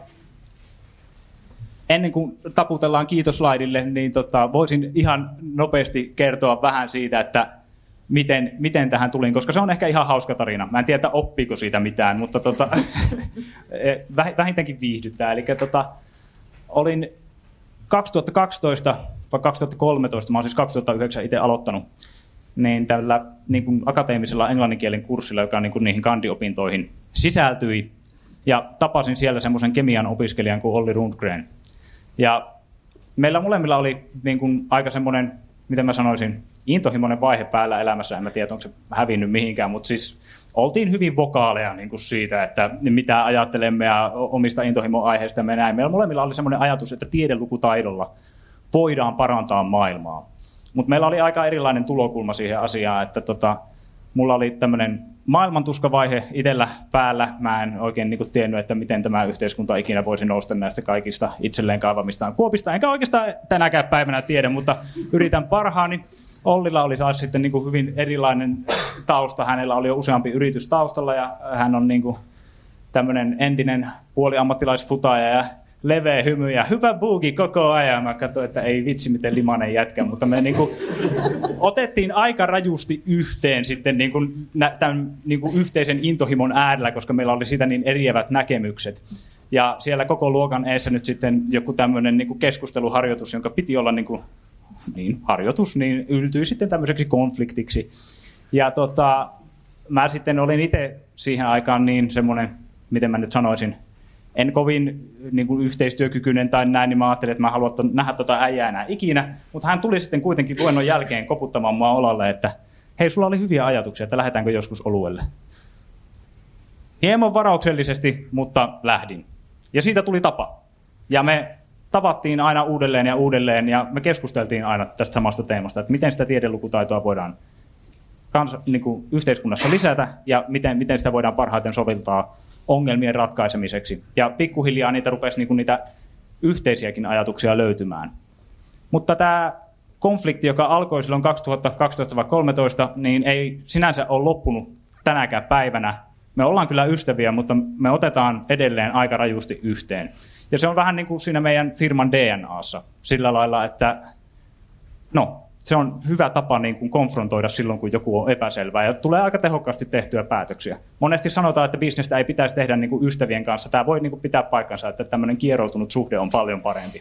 ennen kuin taputellaan kiitoslaidille, niin tota, voisin ihan nopeasti kertoa vähän siitä, että miten, miten tähän tulin, koska se on ehkä ihan hauska tarina. Mä en tiedä, oppiiko siitä mitään, mutta tota, vähintäänkin viihdyttää. Eli tota, olin kaksituhattakaksitoista vai kaksituhattakolmetoista, mä olen siis kaksituhattayhdeksän itse aloittanut, niin tällä niin kuin akateemisella englanninkielen kurssilla, joka niin kuin niihin kandiopintoihin sisältyi, ja tapasin siellä semmoisen kemian opiskelijan kuin Olli Rundgren. Ja meillä molemmilla oli niin kuin aika semmoinen, miten mä sanoisin, intohimoinen vaihe päällä elämässä, en mä tiedä, onko se hävinnyt mihinkään, mutta siis oltiin hyvin vokaaleja niin kuin siitä, että mitä ajattelemme ja omista intohimo-aiheista me näin. Meillä molemmilla oli semmoinen ajatus, että tiedelukutaidolla voidaan parantaa maailmaa. Mutta meillä oli aika erilainen tulokulma siihen asiaan, että tota, mulla oli tämmöinen maailmantuskavaihe itsellä päällä. Mä en oikein niin kuin tiennyt, että miten tämä yhteiskunta ikinä voisi nousta näistä kaikista itselleen kaivamistaan kuopista. Enkä oikeastaan tänäkään päivänä tiedä, mutta yritän parhaani. Ollilla oli taas sitten niin kuin hyvin erilainen tausta. Hänellä oli jo useampi yritys taustalla ja hän on niin kuin tämmöinen entinen puoliammattilaisfutaaja ja leveä hymy ja hyvä buugi koko ajan. Mä katsoin, että ei vitsi miten limainen jätkä, mutta me niin kuin otettiin aika rajusti yhteen sitten niin kuin tämän niin kuin yhteisen intohimon äärellä, koska meillä oli siitä niin eriävät näkemykset. Ja siellä koko luokan eessä nyt sitten joku tämmöinen niin kuin keskusteluharjoitus, jonka piti olla niin kuin niin, harjoitus, niin yltyi sitten tämmöiseksi konfliktiksi. Ja tota, mä sitten olin itse siihen aikaan niin semmoinen, miten mä nyt sanoisin, en kovin niin kuin yhteistyökykyinen tai näin, niin mä ajattelin, että mä haluan nähdä tota äijää enää ikinä. Mutta hän tuli sitten kuitenkin luennon jälkeen koputtamaan mua olalle, että hei, sulla oli hyviä ajatuksia, että lähdetäänkö joskus oluelle. Hieman varauksellisesti, mutta lähdin. Ja siitä tuli tapa. Ja me tavattiin aina uudelleen ja uudelleen, ja me keskusteltiin aina tästä samasta teemasta, että miten sitä tiedelukutaitoa voidaan kans, niin kuin yhteiskunnassa lisätä, ja miten, miten sitä voidaan parhaiten soveltaa ongelmien ratkaisemiseksi. Ja pikkuhiljaa niitä rupesi niin kuin niitä yhteisiäkin ajatuksia löytymään. Mutta tämä konflikti, joka alkoi silloin kaksituhattakaksitoista kolmetoista, niin ei sinänsä ole loppunut tänäkään päivänä. Me ollaan kyllä ystäviä, mutta me otetaan edelleen aika rajusti yhteen. Ja se on vähän niin kuin siinä meidän firman D N A:ssa sillä lailla, että no, se on hyvä tapa niin kuin konfrontoida silloin, kun joku on epäselvää, ja tulee aika tehokkaasti tehtyä päätöksiä. Monesti sanotaan, että bisnestä ei pitäisi tehdä niin kuin ystävien kanssa. Tämä voi niin kuin pitää paikkansa, että tämmöinen kieroutunut suhde on paljon parempi.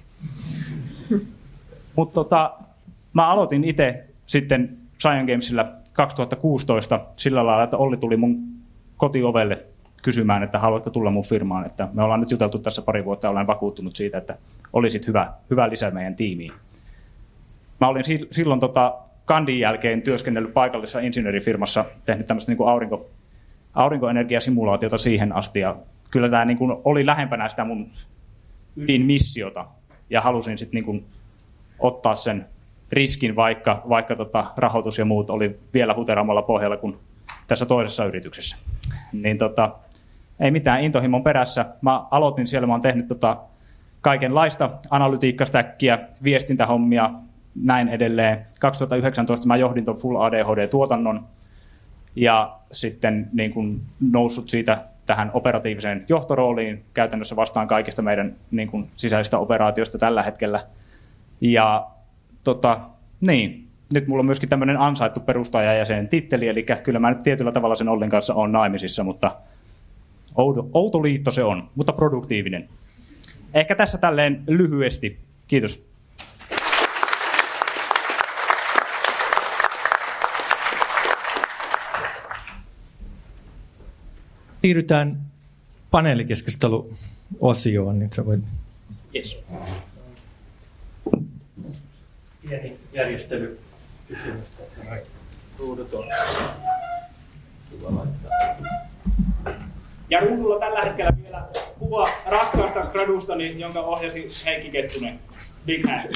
Mutta tota, mä aloitin itse sitten Scion Gamesillä kaksituhattakuusitoista sillä lailla, että Olli tuli mun kotiovelle kysymään, että haluatko tulla mun firmaan. Että me ollaan nyt juteltu tässä pari vuotta ja olen vakuuttunut siitä, että olisit hyvä, hyvä lisä meidän tiimiin. Mä olin silloin tota, kandin jälkeen työskennellyt paikallisessa insinöörifirmassa, tehnyt tämmöistä niin kuin aurinko, aurinkoenergiasimulaatiota siihen asti. Ja kyllä tämä niin kuin oli lähempänä sitä mun ydinmissiota ja halusin sitten niin kuin ottaa sen riskin, vaikka, vaikka tota, rahoitus ja muut oli vielä huteraamalla pohjalla kuin tässä toisessa yrityksessä. Niin tota, ei mitään, intohimon perässä. Mä aloitin siellä, mä oon tehnyt tota kaikenlaista analytiikkastäkkiä, viestintähommia, näin edelleen. kaksituhattayhdeksäntoista mä johdin tuon Full A D H D-tuotannon ja sitten niin kun noussut siitä tähän operatiiviseen johtorooliin. Käytännössä vastaan kaikista meidän niin kun sisäisistä operaatioista tällä hetkellä. Ja tota, niin, nyt mulla on myöskin tämmöinen ansaittu perustajajäsenen titteli, eli kyllä mä nyt tietyllä tavalla sen Ollin kanssa olen naimisissa, mutta outo, outo liitto se on, mutta produktiivinen. Ehkä tässä tälleen lyhyesti. Kiitos. Siirrytään paneelikeskusteluosioon, niin sä voit... Yes. Pieni järjestelykysymys tässä. Ruudut on. Ja ruudulla tällä hetkellä vielä kuva rakkaasta gradustani, jonka ohjasi Heikki Kettunen. Big hand.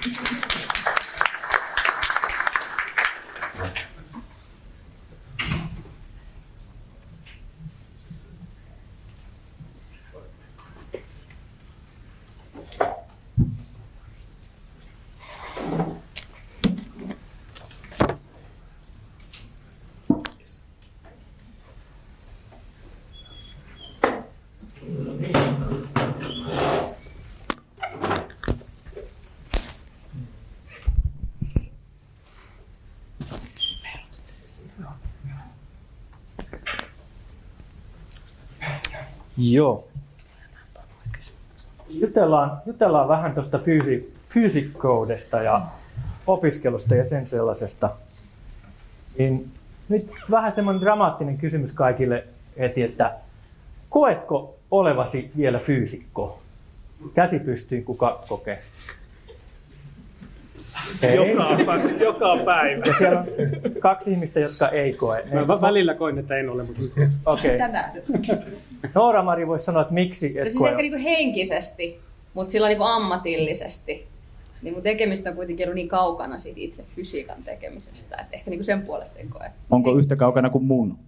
Joo. Jutellaan, jutellaan vähän tuosta fyysi, fyysikkoudesta ja opiskelusta ja sen sellaisesta. Niin nyt vähän semmoinen dramaattinen kysymys kaikille heti, että koetko olevasi vielä fyysikko? Käsi pystyyn, kuka kokee? Joka, joka päivä. Ja siellä on kaksi ihmistä, jotka ei koe. Mä va- välillä koin, että en ole, mutta... Okei. Okay. Noora-Mari voisi sanoa, että miksi et siis koe. ehkä niinku henkisesti, mutta sillä niinku ammatillisesti. Niin mun tekemistä on kuitenkin ollut niin kaukana siitä itse fysiikan tekemisestä, että ehkä niinku sen puolesta en koe. Onko yhtä kaukana kuin mun?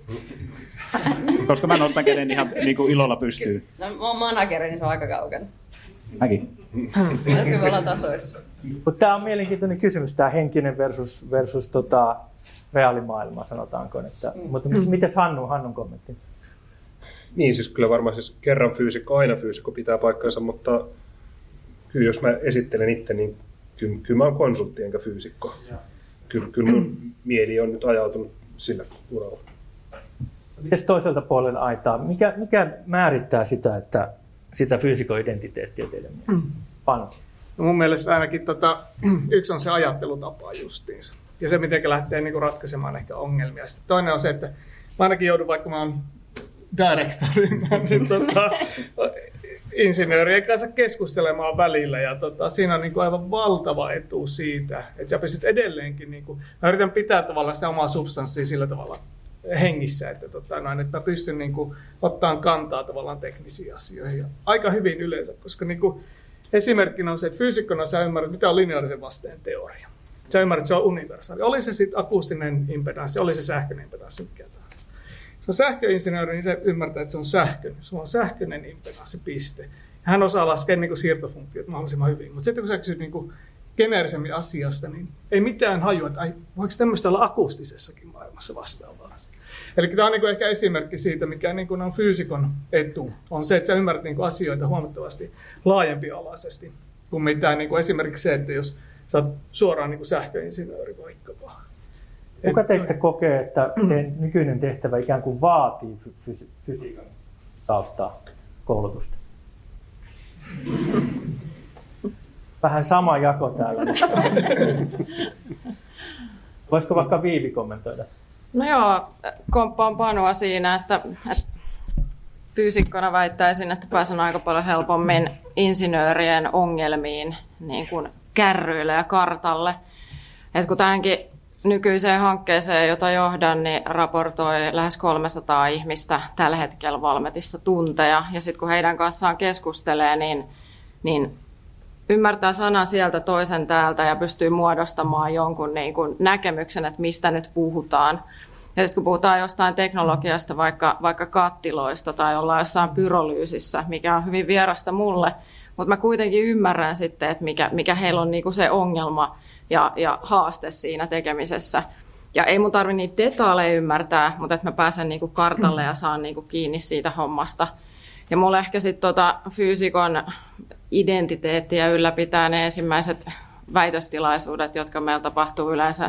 Koska mä nostan käden ihan niin kuin ilolla pystyyn. No, mä oon manageri, niin se on aika kaukana. Mäkin. Kyllä me ollaan tasoissa. Mutta tämä on mielenkiintoinen kysymys, tämä henkinen versus, versus tota, reaalimaailma, sanotaanko. Että, mm. Mutta mites Hannu, Hannun kommentti? Niin, siis kyllä varmaan siis kerran fyysikko, aina fyysikko pitää paikkansa, mutta kyllä jos mä esittelen itse, niin kyllä, kyllä mä oon konsultti enkä fyysikko. Kyllä, kyllä mun mieli on nyt ajautunut sillä uralla. Mites toiselta puolelta aitaa? Mikä, mikä määrittää sitä, että sitä fyysikon identiteettiä teille mielestä? Panu. No mun mielestä ainakin tota, yksi on se ajattelutapa justiinsa. Ja se, miten lähtee niinku ratkaisemaan ehkä ongelmia. Sitten toinen on se, että mä ainakin joudun, vaikka mä oon direktorina, niin tota, insinöörien kanssa keskustelemaan välillä. Ja tota, siinä on niinku aivan valtava etu siitä, että sä pystyt edelleenkin, niinku, mä yritän pitää tavallaan sitä omaa substanssia sillä tavalla hengissä, että, tota, noin, että mä pystyn niinku, ottamaan kantaa tavallaan teknisiin asioihin. Ja aika hyvin yleensä, koska niinku, esimerkkinä on se, että fyysikkona sä ymmärrät, mitä on lineaarisen vasteen teoria. Sä ymmärrät, että se on universaali. Oli se sitten akustinen impedanssi, oli se sähköinen impedanssi, mikä tahansa. Se on sähköinsinööri, niin se ymmärtää, että se on sähköinen. Se on sähköinen impedanssi, piste. Hän osaa laskea niin kuin siirtofunktiot mahdollisimman hyvin. Mutta sitten kun sä kysyt niin kuin geneerisemmin asiasta, niin ei mitään hajua, että ai, voiko tämmöistä olla akustisessakin maailmassa vastaavaa. Eli tämä on niin kuin ehkä esimerkki siitä, mikä niin kuin on fyysikon etu. On se, että sä ymmärrät niin kuin asioita huomattavasti laajempialaisesti kuin mitään. Niin kuin esimerkiksi se, että jos sä oot suoraan niin kuin sähköinsinööri vaikkapa. Kuka teistä kokee, että teidän nykyinen tehtävä ikään kuin vaatii fysi- fysiikan taustaa koulutusta? Vähän sama jako täällä. Voisiko vaikka Viivi kommentoida? No joo, komppaan Panua siinä, että, että fyysikkona väittäisin, että pääsen aika paljon helpommin insinöörien ongelmiin niin kuin kärryille ja kartalle. Et kun tähänkin nykyiseen hankkeeseen, jota johdan, niin raportoi lähes kolmesataa ihmistä tällä hetkellä Valmetissa tunteja. Ja sitten kun heidän kanssaan keskustelee, niin, niin ymmärtää sanan sieltä toisen täältä ja pystyy muodostamaan jonkun niin kuin näkemyksen, että mistä nyt puhutaan. Ja sitten kun puhutaan jostain teknologiasta, vaikka, vaikka kattiloista tai ollaan jossain pyrolyysissä, mikä on hyvin vierasta mulle, mutta mä kuitenkin ymmärrän sitten, että mikä, mikä heillä on niinku se ongelma ja, ja haaste siinä tekemisessä. Ja ei mun tarvitse niitä detaaleja ymmärtää, mutta että mä pääsen niinku kartalle ja saan niinku kiinni siitä hommasta. Ja mulla ehkä sitten tota fyysikon identiteettiä ylläpitää ne ensimmäiset väitöstilaisuudet, jotka meillä tapahtuu yleensä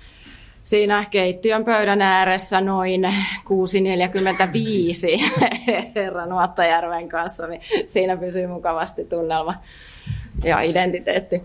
siinä keittiön pöydän ääressä noin kuusi neljäkymmentäviisi herra Nuottajärven kanssa, niin siinä pysyy mukavasti tunnelma ja identiteetti.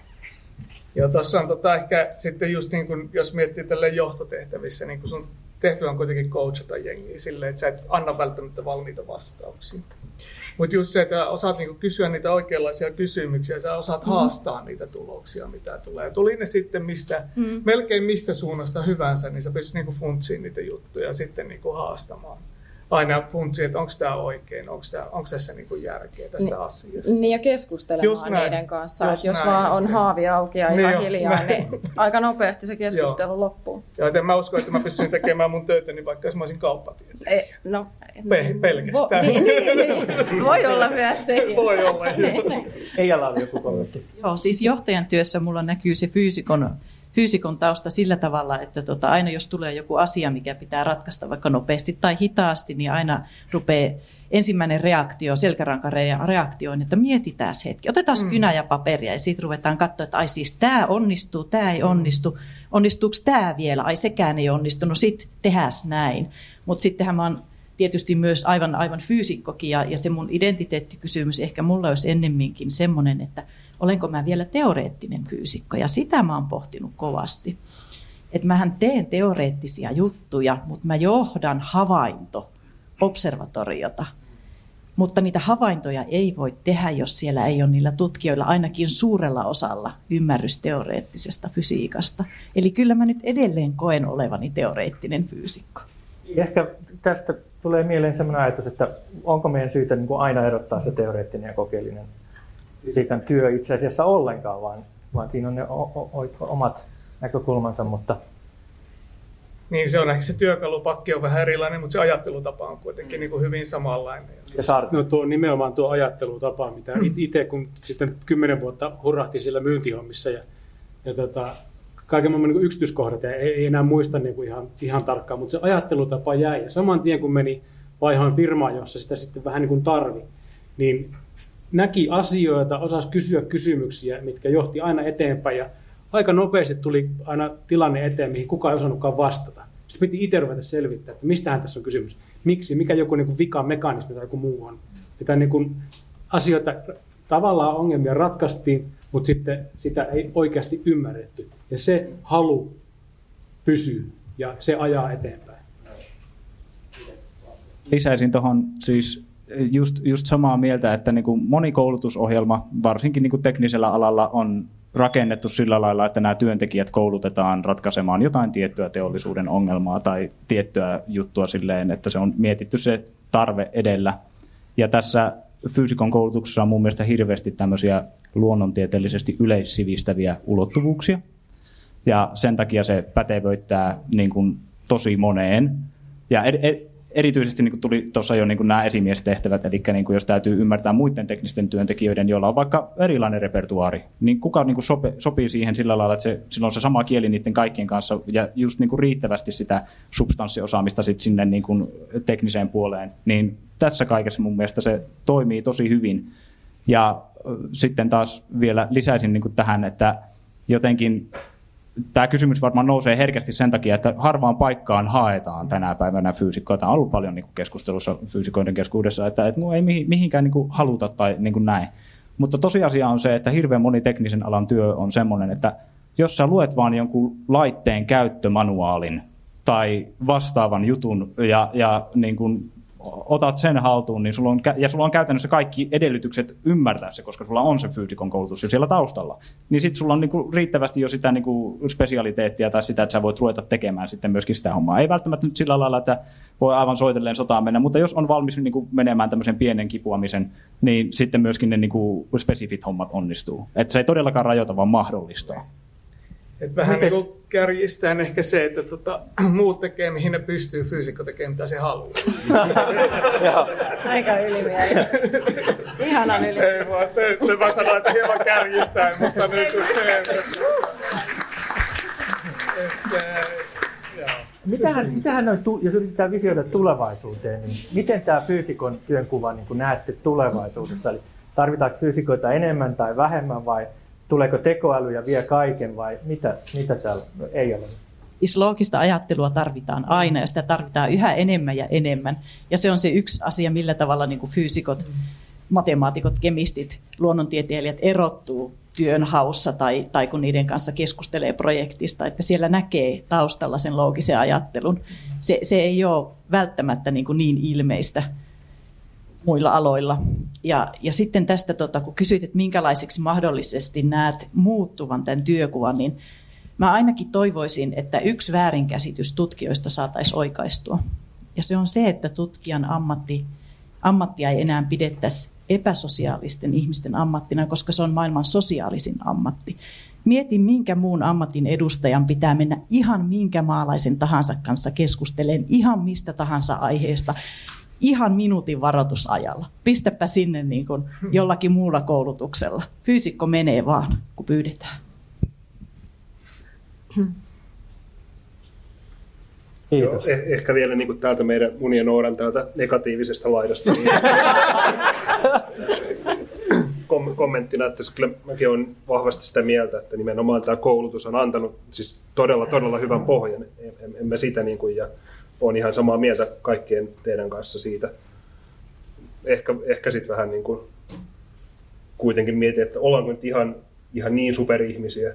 Joo, tuossa on tota ehkä sitten just niin kuin, jos miettii tälleen johtotehtävissä, niin kun sun tehtävä on kuitenkin coachata jengiä silleen, että sä et anna välttämättä valmiita vastauksia. Mutta just se, että sä osaat niinku kysyä niitä oikeanlaisia kysymyksiä, sä osaat mm-hmm. haastaa niitä tuloksia, mitä tulee. Tuli ne sitten mistä, mm-hmm. melkein mistä suunnasta hyvänsä, niin sä pystyt niinku funtsiin niitä juttuja ja sitten niinku haastamaan. Aina funtsiin, että onko tämä oikein, onko tässä niinku järkeä tässä Ni, asiassa. Niin ja keskustelemaan niiden kanssa, jos, jos vaan on haavi auki ja niin ihan hiljaa, näin. Niin aika nopeasti se keskustelu loppuu. Ja joten mä uskon, että mä pystyn tekemään mun töitäni, vaikka jos mä olisin kauppatieteilijä. No, Pe- pelkästään. Vo, niin, niin, niin. Voi olla myös sekin. Voi olla, Eijalla oli joku kommentti. Joo, siis johtajan työssä mulla näkyy se fyysikon, fyysikon tausta sillä tavalla, että tota, aina jos tulee joku asia, mikä pitää ratkaista vaikka nopeasti tai hitaasti, niin aina rupeaa ensimmäinen reaktio, selkärankan reaktio on, että mietitään hetki, otetaan mm. kynä ja paperia ja siitä ruvetaan katsoa, että ai siis tämä onnistuu, tämä ei onnistu, onnistuuko tämä vielä, ai sekään ei onnistu, no sitten tehdään näin. Mutta sittenhän mä oon tietysti myös aivan, aivan fyysikkokin ja, ja se mun identiteettikysymys ehkä mulla olisi ennemminkin semmoinen, että olenko mä vielä teoreettinen fyysikko ja sitä mä oon pohtinut kovasti. Että mähän teen teoreettisia juttuja, mutta mä johdan havainto, observatoriota. Mutta niitä havaintoja ei voi tehdä, jos siellä ei ole niillä tutkijoilla ainakin suurella osalla ymmärrys teoreettisesta fysiikasta. Eli kyllä mä nyt edelleen koen olevani teoreettinen fyysikko. Ehkä tästä tulee mieleen sellainen ajatus, että onko meidän syytä niin kuin aina erottaa se teoreettinen ja kokeellinen fysiikan työ itse asiassa ollenkaan, vaan, vaan siinä on ne o- o- omat näkökulmansa, mutta niin se on ehkä se työkalupakki on vähän erilainen, mutta se ajattelutapa on kuitenkin niin kuin hyvin samanlainen. No tuo nimenomaan tuo ajattelutapa, mitä itse kun sitten kymmenen vuotta hurahti sillä myyntihommissa ja, ja tota, kaiken maailman niin yksityiskohdat ja ei, ei enää muista niin kuin ihan, ihan tarkkaan, mutta se ajattelutapa jäi. Ja saman tien kun meni vaihoin firmaan, jossa sitä sitten vähän niin kuin tarvi, niin näki asioita, osasi kysyä kysymyksiä, mitkä johti aina eteenpäin ja aika nopeasti tuli aina tilanne eteen, mihin kukaan ei osannutkaan vastata. Sitten piti itse ruveta selvittää, että mistähän tässä on kysymys. Miksi, mikä joku niin kuin vika-mekanismi tai joku muu on. Että niin kuin asioita, tavallaan ongelmia ratkaistiin, mutta sitten sitä ei oikeasti ymmärretty. Ja se halu pysyy ja se ajaa eteenpäin. Lisäisin tuohon siis just, just samaa mieltä, että niin kuin moni koulutusohjelma, varsinkin niin kuin teknisellä alalla, on rakennettu sillä lailla, että nämä työntekijät koulutetaan ratkaisemaan jotain tiettyä teollisuuden ongelmaa tai tiettyä juttua silleen, että se on mietitty se tarve edellä. Ja tässä fyysikon koulutuksessa on mun mielestä hirveästi tämmöisiä luonnontieteellisesti yleissivistäviä ulottuvuuksia. Ja sen takia se pätevöittää niin kuin tosi moneen. Ja ed- ed- erityisesti niin kuin tuli tuossa jo niin kuin nämä esimiestehtävät, eli niin kuin jos täytyy ymmärtää muiden teknisten työntekijöiden, joilla on vaikka erilainen repertuaari, niin kuka niin kuin sope, sopii siihen sillä lailla, että se, sillä on se sama kieli niiden kaikkien kanssa ja just niin kuin riittävästi sitä substanssiosaamista sit sinne niin kuin tekniseen puoleen, niin tässä kaikessa mun mielestä se toimii tosi hyvin. Ja sitten taas vielä lisäisin niin kuin tähän, että jotenkin tämä kysymys varmaan nousee herkästi sen takia, että harvaan paikkaan haetaan tänä päivänä fyysikkoa. Tämä on ollut paljon niin kuin keskustelussa fyysikoiden keskuudessa, että, että no ei mihinkään niin kuin haluta tai niin kuin näin. Mutta tosiasia on se, että hirveän moni teknisen alan työ on semmoinen, että jos sä luet vaan jonkun laitteen käyttömanuaalin tai vastaavan jutun ja, ja niin kuin otat sen haltuun, niin sulla on, ja sulla on käytännössä kaikki edellytykset ymmärtää se, koska sulla on se fyysikon koulutus jo siellä taustalla. Niin sitten sulla on niinku riittävästi jo sitä niinku spesialiteettia tai sitä, että sä voit ruveta tekemään sitten myöskin sitä hommaa. Ei välttämättä nyt sillä lailla, että voi aivan soitelleen sotaan mennä, mutta jos on valmis niinku menemään tämmöisen pienen kipuamisen, niin sitten myöskin ne niinku spesifit hommat onnistuu. Että se ei todellakaan rajoita, vaan mahdollistaa. Et vähän Mites? niin kuin kärjistään ehkä se, että tota, muut tekee, mihin ne pystyy, fyysikko tekee, mitä se haluaa. Aika ylimielistä. Ihanan ylimielistä. Ei vaan se, että mä sanoin, että hieman kärjistään, mutta niin kuin se, että... että joo. Mitähän, mitähän on, jos yritetään visioida tulevaisuuteen, niin miten tämä fyysikon työnkuva niin näette tulevaisuudessa? Eli tarvitaanko fyysikoita enemmän tai vähemmän vai tuleeko tekoäly ja vie kaiken vai mitä, mitä täällä no, ei ole? Siis loogista ajattelua tarvitaan aina ja sitä tarvitaan yhä enemmän ja enemmän. Ja se on se yksi asia, millä tavalla niin kuin fyysikot, matemaatikot, kemistit, luonnontieteilijät erottuu työnhaussa tai, tai kun niiden kanssa keskustelee projektista, että siellä näkee taustalla sen loogisen ajattelun. Se, se ei ole välttämättä niin, kuin niin ilmeistä muilla aloilla. Ja, ja sitten tästä, tota, kun kysyit, että minkälaiseksi mahdollisesti näet muuttuvan tämän työkuvan, niin mä ainakin toivoisin, että yksi väärinkäsitys tutkijoista saataisiin oikaistua. Ja se on se, että tutkijan ammatti, ammattia ei enää pidettäisi epäsosiaalisten ihmisten ammattina, koska se on maailman sosiaalisin ammatti. Mieti, minkä muun ammatin edustajan pitää mennä ihan minkä maalaisen tahansa kanssa keskustelemaan ihan mistä tahansa aiheesta, ihan minuutin varoitusajalla. Pistäpä sinne niin kuin jollakin muulla koulutuksella. Fyysikko menee vaan, kun pyydetään. Kiitos. Joo, eh- ehkä vielä niin kuin täältä meidän mun ja Nooran täältä negatiivisesta laidasta. Niin kom- kommenttina, että kyllä mäkin olen vahvasti sitä mieltä, että nimenomaan tämä koulutus on antanut siis todella, todella hyvän pohjan. En, en mä sitä niin kuin, ja olen ihan samaa mieltä kaikkien teidän kanssa siitä. Ehkä, ehkä sitten vähän niin kuin kuitenkin mietin, että ollaanko nyt ihan, ihan niin superihmisiä.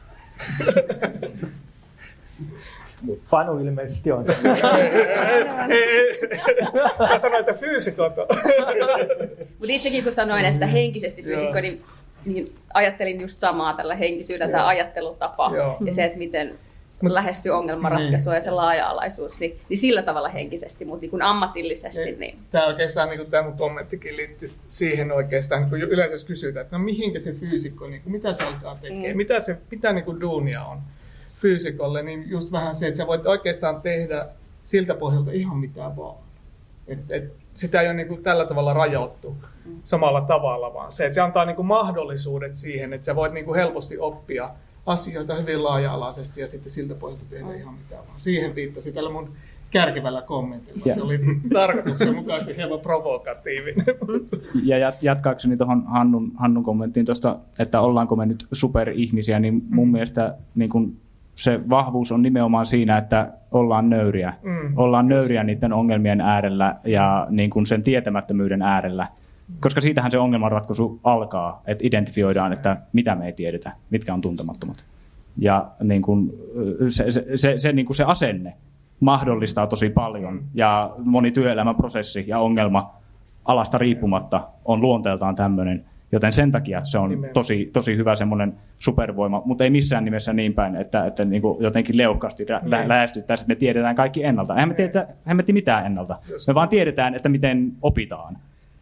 Panu ilmeisesti on. ei, ei, ei. Mä sanoin, että fyysikot on. Mutta itsekin kun sanoin, että henkisesti fyysikko, niin, niin ajattelin just samaa tällä henkisyydellä, tämä ajattelutapa Joo. ja se, että miten lähestyy ongelmanratkaisua ja se laaja-alaisuus, niin, niin sillä tavalla henkisesti, mutta niin ammatillisesti. Niin. Tämä oikeastaan, niin kuin tämä mun kommenttikin liittyy siihen oikeastaan, kun yleensä jos kysytään, että no mihinkä se fyysikko, niin kuin, mitä se alkaa tekemään, mm. mitä, se, mitä niin kuin duunia on fyysikolle, niin just vähän se, että sä voit oikeastaan tehdä siltä pohjalta ihan mitään vaan. Et, et, sitä ei ole niin kuin tällä tavalla rajoittu mm. samalla tavalla, vaan se, että se antaa niin kuin mahdollisuudet siihen, että sä voit niin kuin helposti oppia asioita hyvin laaja-alaisesti ja sitten siltä pohjalta tehdä mm. ihan mitään vaan. Siihen viittasi tällä mun kärkevällä kommentilla. Ja. Se oli tarkoituksenmukaisesti hieman provokatiivinen. Ja jatkaakseni tuohon Hannun, Hannun kommenttiin tuosta, että ollaanko me nyt superihmisiä, niin mun mm. mielestä niin kun se vahvuus on nimenomaan siinä, että ollaan nöyriä. Mm. Ollaan nöyriä niiden ongelmien äärellä ja niin kun sen tietämättömyyden äärellä. Koska siitähän se ongelmanratkaisu alkaa, että identifioidaan, että mitä me ei tiedetä, mitkä on tuntemattomat. Ja niin kun se, se, se, se, niin kun se asenne mahdollistaa tosi paljon. Mm. Ja moni työelämäprosessi ja ongelma alasta riippumatta on luonteeltaan tämmöinen. Joten sen takia se on tosi, tosi hyvä semmoinen supervoima, mutta ei missään nimessä niin päin, että, että niin kuin jotenkin leukkaasti lä- lähestyttäisiin, että me tiedetään kaikki ennalta. Eihän me tiedetä, eihän me tiedä mitään ennalta. Me vaan tiedetään, että miten opitaan.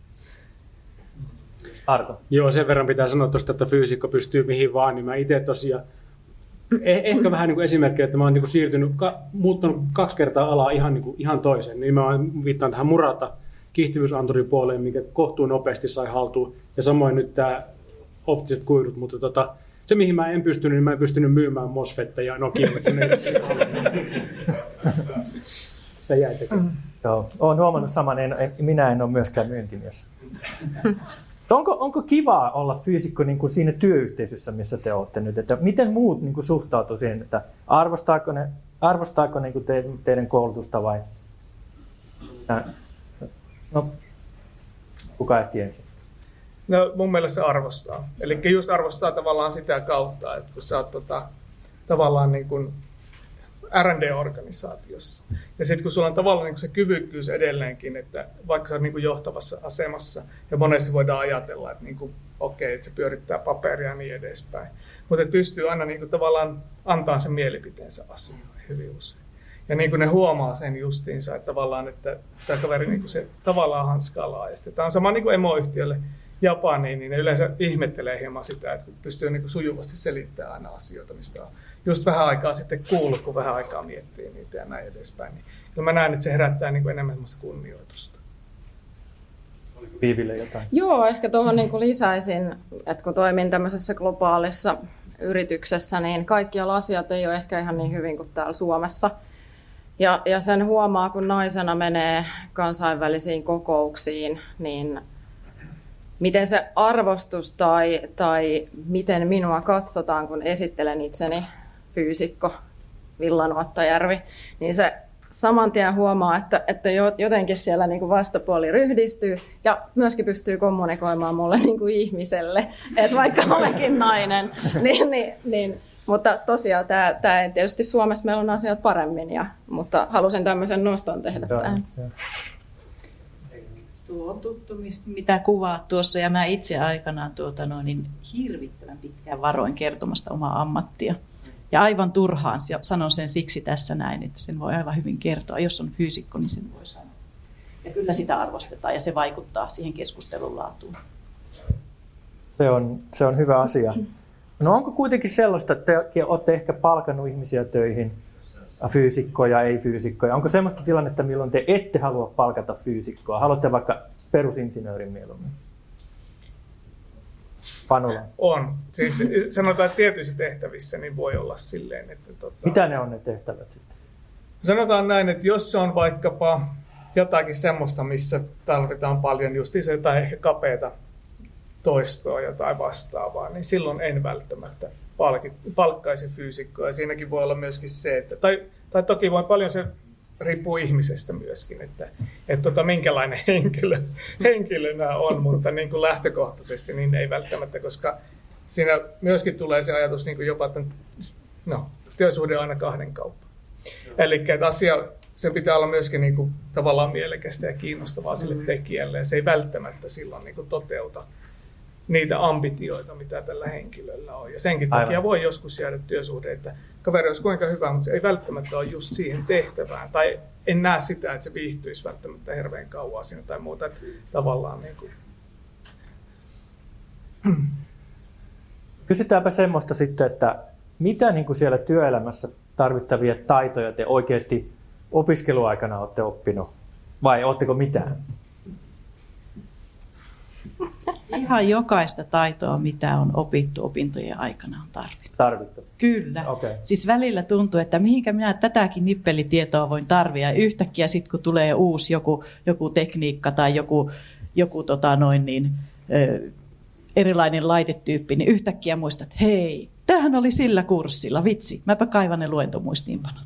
Arto. Joo, sen verran pitää sanoa tuosta, että fyysikko pystyy mihin vaan, niin mä itse tosiaan, eh- ehkä vähän niin kuin esimerkkinä, että mä oon niin kuin siirtynyt, ka- muuttanut kaksi kertaa alaa ihan, niin kuin, ihan toiseen, niin mä viittaan tähän Murata kiihtyvyysanturin puoleen, minkä kohtuun nopeasti sai haltuun, ja samoin nyt tämä optiset kuidut, mutta tota, se mihin mä en pystynyt, niin mä en pystynyt myymään MOSFETtä Nokialle. Se jäi tekemään. Joo, olen huomannut saman, en, en, minä en ole myöskään myyntimies. Onko, onko kivaa olla fyysikko niin kuin siinä työyhteisössä, missä te olette nyt? Että miten muut niin kuin suhtautuu siihen, että arvostaako, ne, arvostaako niin kuin te, teidän koulutusta vai? No, kuka ehti ensin? No mun mielestä se arvostaa. Eli just arvostaa tavallaan sitä kautta, että kun sä oot tota, tavallaan niin kuin R and D-organisaatiossa. Ja sitten kun sulla on tavallaan niin kuin se kyvykkyys edelleenkin, että vaikka sä oot niin kuin johtavassa asemassa, ja monesti voidaan ajatella, että niin kuin, okei, että se pyörittää paperia ja niin edespäin. Mutta että pystyy aina niin kuin tavallaan antaa sen mielipiteensä asioihin hyvin usein. Ja niin kuin ne huomaa sen justiinsa, että tavallaan, että tämä kaveri niin kuin se tavallaan hanskaa laajasti. Tämä on sama niin kuin emoyhtiölle Japaniin, niin ne yleensä ihmettelee hieman sitä, että kun pystyy niin kuin sujuvasti selittämään aina asioita, mistä on just vähän aikaa sitten kuullut, kun vähän aikaa miettii niitä ja näin edespäin. Niin kyllä mä näen, että se herättää niin kuin enemmän kunnioitusta. Viiville jotain? Joo, ehkä tuohon niin kuin lisäisin, että kun toimin tämmöisessä globaalissa yrityksessä, niin kaikkialla asiat ei ole ehkä ihan niin hyvin kuin täällä Suomessa. Ja, ja sen huomaa, kun naisena menee kansainvälisiin kokouksiin, niin miten se arvostus tai, tai miten minua katsotaan, kun esittelen itseni fyysikko Villa Nuottajärvi, niin se saman tien huomaa, että, että jotenkin siellä niin kuin vastapuoli ryhdistyy ja myöskin pystyy kommunikoimaan mulle niin kuin ihmiselle, että vaikka olenkin nainen, niin, niin, niin mutta tosiaan tämä, tämä tietysti Suomessa meillä on asiat paremmin, ja, mutta halusin tämmöisen noston tehdä tähän. Tuo on tuttu, mitä kuvaat tuossa, ja mä itse aikanaan tuota, no, niin hirvittävän pitkään varoin kertomasta omaa ammattia. Ja aivan turhaan sanon sen siksi tässä näin, että sen voi aivan hyvin kertoa. Jos on fyysikko, niin sen voi sanoa. Ja kyllä sitä arvostetaan, ja se vaikuttaa siihen keskustelun laatuun. Se on, se on hyvä asia. No onko kuitenkin sellaista, että te olette ehkä palkannut ihmisiä töihin, fyysikkoja, ei-fyysikkoja. Onko sellaista tilannetta, milloin te ette halua palkata fyysikkoa? Haluatte vaikka perusinsinöörin mieluummin? Panula. On. Siis sanotaan, että tietyissä tehtävissä niin voi olla silleen, että... Tota, mitä ne on ne tehtävät sitten? Sanotaan näin, että jos se on vaikkapa jotakin semmoista, missä tarvitaan paljon justiinsa jotain ehkä kapeata toistoa, jotain vastaavaa, niin silloin en välttämättä palkkaisi fyysikkoa. Ja siinäkin voi olla myöskin se, että... Tai, tai toki voi paljon se riippuu ihmisestä myöskin, että, että tota, minkälainen henkilö, henkilö nämä on, mutta niin kuin lähtökohtaisesti niin ei välttämättä, koska siinä myöskin tulee se ajatus niin kuin jopa, että no, työsuhde on aina kahden kauppa. Eli että asia, sen pitää olla myöskin niin kuin, tavallaan mielekästä ja kiinnostavaa sille tekijälle, ja se ei välttämättä silloin niin kuin, toteuta niitä ambitioita, mitä tällä henkilöllä on. Ja senkin takia Aivan. voi joskus jäädä työsuhde, että kaveri olisi kuinka hyvä, mutta se ei välttämättä ole just siihen tehtävään. Tai en näe sitä, että se viihtyisi välttämättä hirveän kauan siinä tai muuta. Että tavallaan niin kuin... Kysytäänpä semmoista sitten, että mitä niin kuin siellä työelämässä tarvittavia taitoja te oikeasti opiskeluaikana olette oppinut? Vai oletteko mitään? Ihan jokaista taitoa, mitä on opittu opintojen aikana, on tarvittu. Tarvittu? Kyllä. Okay. Siis välillä tuntuu, että mihinkä minä tätäkin nippelitietoa voin tarvita. Ja yhtäkkiä sitten, kun tulee uusi joku, joku tekniikka tai joku, joku tota noin niin, ö, erilainen laitetyyppi, niin yhtäkkiä muistat, että hei, tämähän oli sillä kurssilla, vitsi, mäpä kaivan ne luentomuistiinpanot.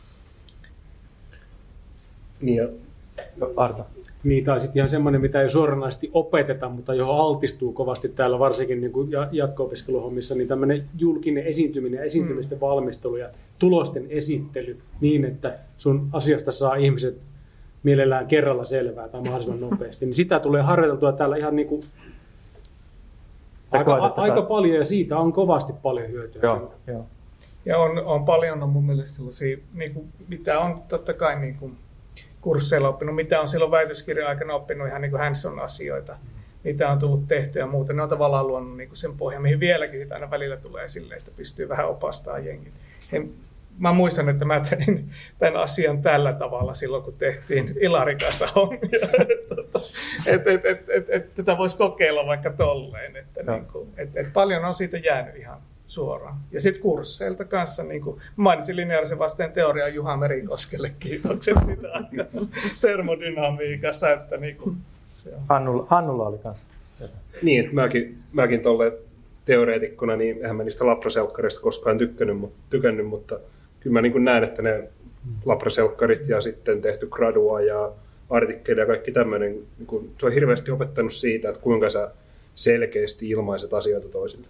Niin ja Arto. Niin, tai sitten ihan semmoinen, mitä ei suoranaisesti opeteta, mutta johon altistuu kovasti täällä, varsinkin niin kuin jatko-opiskeluhommissa, niin tämmöinen julkinen esiintyminen ja esiintymisten mm. valmistelu ja tulosten esittely niin, että sun asiasta saa ihmiset mielellään kerralla selvää tai mahdollisimman nopeasti. Niin sitä tulee harjoiteltua täällä ihan niin kuin aika, a, aika paljon, ja siitä on kovasti paljon hyötyä. Joo, joo. Ja on, on paljon on mun mielestä sellaisia, niin kuin, mitä on totta kai niin kuin kursseilla oppinut, mitä on silloin väitöskirjan aikana oppinut ihan niin kuin hands-on asioita, mitä on tullut tehtyä ja muuta. Ne on tavallaan luonut niin kuin sen pohjan, mihin vieläkin sitä aina välillä tulee silleen, että pystyy vähän opastamaan jengit. He, mä muistan, että mä tein tämän asian tällä tavalla silloin, kun tehtiin Ilarin kanssa hommia. Että et, et, et, et, tätä voisi kokeilla vaikka tolleen. Että no. niin kuin, et, et paljon on siitä jäänyt ihan suoraan. Ja sitten kursseilta kanssa, niin kuin mainitsin lineaarisen vasteen teoriaa Juha Merikoskelle, kiitokset sitä aikaa termodynamiikassa. Että niin kuin, se on. Hannulla, Hannulla oli kanssa. Niin, että mäkin, mäkin tolle teoreetikkona, niin eihän mä niistä labraselkkareista koskaan tykännyt, mutta, tykännyt, mutta kyllä mä niin kuin näen, että ne labraselkkarit ja sitten tehty gradua ja artikkeli ja kaikki tämmöinen, niin kuin, se on hirveästi opettanut siitä, että kuinka sä selkeästi ilmaiset asioita toisille.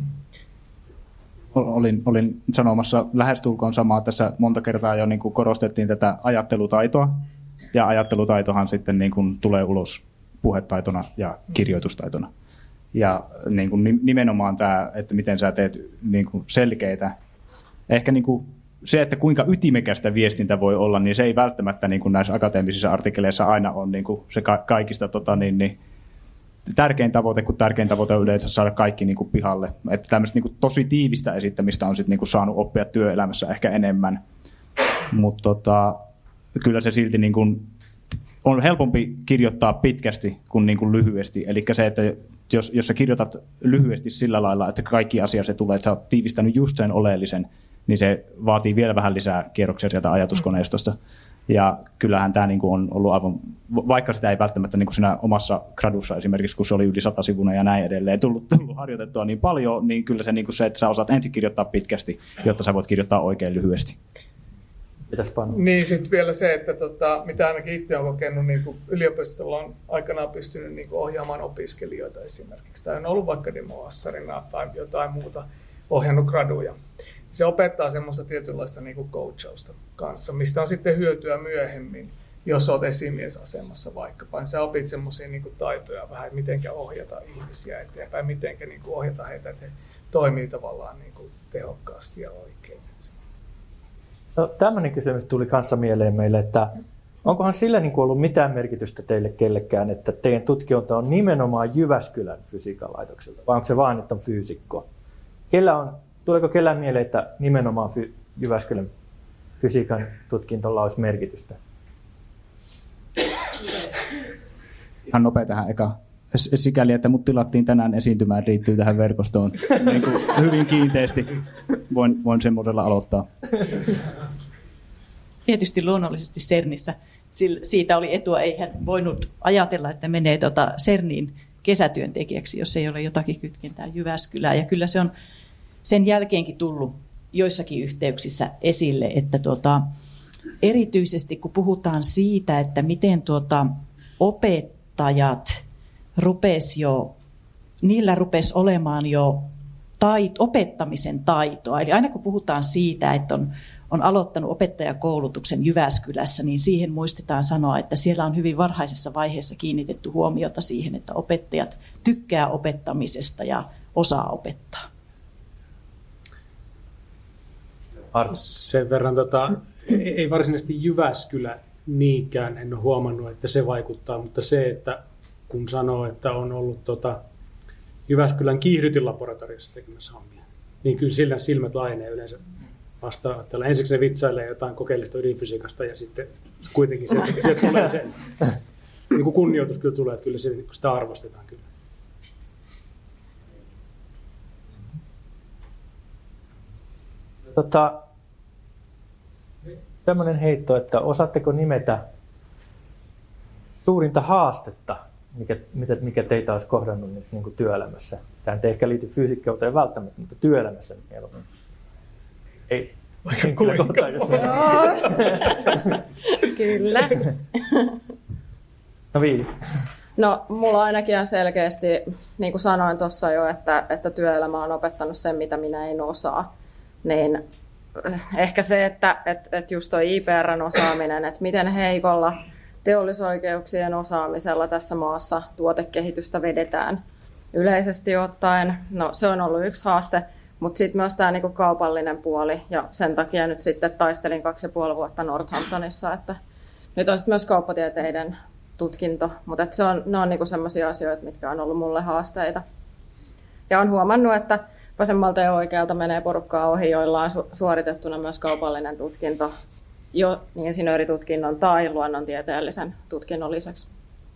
Olin, olin sanomassa lähestulkoon samaa tässä monta kertaa jo, niin kuin korostettiin tätä ajattelutaitoa, ja ajattelutaitohan sitten niin kuin tulee ulos puhetaitona ja kirjoitustaitona. Ja niin kuin nimenomaan tämä, että miten sä teet niin kuin selkeitä, ehkä niin kuin se, että kuinka ytimekästä viestintä voi olla, niin se ei välttämättä niin kuin näissä akateemisissa artikkeleissa aina ole niin kuin se ka- kaikista tota, niin, niin, tärkein tavoite, kun tärkein tavoite on yleensä saada kaikki niin kuin pihalle. Että tämmöistä niin kuin tosi tiivistä esittämistä on sit niin kuin saanut oppia työelämässä ehkä enemmän. Mutta tota, kyllä se silti niin kuin on helpompi kirjoittaa pitkästi kuin, niin kuin lyhyesti. Eli se, että jos, jos sä kirjoitat lyhyesti sillä lailla, että kaikki asia se tulee, että sä oot tiivistänyt just sen oleellisen, niin se vaatii vielä vähän lisää kierroksia sieltä ajatuskoneistosta. Ja kyllähän tämä niinku on ollut aivan, vaikka sitä ei välttämättä niinku siinä omassa gradussa esimerkiksi, kun se oli yli sata sivuna ja näin edelleen, tullut, tullut harjoitettua niin paljon, niin kyllä se, niinku se, että sä osaat ensin kirjoittaa pitkästi, jotta sä voit kirjoittaa oikein lyhyesti. Niin sitten vielä se, että tota, mitä ainakin itse olen kokenut, niin kuin yliopistolla on aikanaan pystynyt niin kuin ohjaamaan opiskelijoita esimerkiksi. Tai on ollut vaikka demoassarina tai jotain muuta, ohjannut graduja. Se opettaa semmoista tietynlaista niin kuin coachausta kanssa, mistä on sitten hyötyä myöhemmin, jos olet esimiesasemassa vaikkapa. Sä opit semmoisia niin kuin taitoja vähän, että miten ohjata ihmisiä eteenpäin, miten niin kuin ohjata heitä, että he toimii tavallaan niin kuin tehokkaasti ja oikein. No, tämmöinen kysymys tuli kanssa mieleen meille, että onkohan sillä niin kuin ollut mitään merkitystä teille kellekään, että teidän tutkijonta on nimenomaan Jyväskylän fysiikan laitokselta, vai onko se vain, että on fyysikko? Kellä on, tuleeko kellään mieleen, että nimenomaan fy, Jyväskylän fysiikan tutkintolla olisi merkitystä? Ihan nopea tähän eka. Sikäli, että mut tilattiin tänään esiintymään, riittyy tähän verkostoon niin kuin hyvin kiinteästi. Voin, voin semmoisella aloittaa. Tietysti luonnollisesti CERNissä. Siitä oli etua, eihän voinut ajatella, että menee tuota CERNiin kesätyöntekijäksi, jos ei ole jotakin kytkentää Jyväskylään. Ja kyllä se on sen jälkeenkin tullut joissakin yhteyksissä esille, että tuota, erityisesti kun puhutaan siitä, että miten tuota opettajat rupes jo, niillä rupesi olemaan jo tait, opettamisen taitoa. Eli aina kun puhutaan siitä, että on, on aloittanut opettajakoulutuksen Jyväskylässä, niin siihen muistetaan sanoa, että siellä on hyvin varhaisessa vaiheessa kiinnitetty huomiota siihen, että opettajat tykkää opettamisesta ja osaa opettaa. Sen verran, tota, ei varsinaisesti Jyväskylä niinkään, en ole huomannut, että se vaikuttaa, mutta se, että kun sanoo, että on ollut tota, Jyväskylän kiihdytinlaboratoriossa tekemässä hommia, niin kyllä sillä silmät laajenee yleensä vastaan. Ensiksi ne vitsailee jotain kokeellista ydinfysiikasta ja sitten kuitenkin sieltä, sieltä tulee se niin kuin kunnioitus kyllä tulee, että kyllä se, sitä arvostetaan kyllä. Tota, tämmöinen heitto, että osaatteko nimetä suurinta haastetta, mikä, mikä teitä olisi kohdannut nyt niin kuin työelämässä? Tämä ei ehkä liity fyysikkauteen välttämättä, mutta työelämässä mieluummin. Ei. Kyllä. No Viili. No mulla ainakin on selkeästi, niin kuin sanoin tuossa jo, että, että työelämä on opettanut sen, mitä minä en osaa. Niin ehkä se, että, että, että just tuo I P R:n osaaminen, että miten heikolla teollisoikeuksien osaamisella tässä maassa tuotekehitystä vedetään yleisesti ottaen. No se on ollut yksi haaste, mutta sitten myös tämä niinku kaupallinen puoli, ja sen takia nyt sitten taistelin kaksi ja puoli vuotta Northamptonissa, että nyt on sitten myös kauppatieteiden tutkinto, mutta se on, ne on niinku sellaisia asioita, mitkä on ollut mulle haasteita. Ja olen huomannut, että vasemmalta ja oikealta menee porukkaa ohi, joilla on su- suoritettuna myös kaupallinen tutkinto, jo niin insinööritutkinnon tai luonnontieteellisen tutkinnon lisäksi.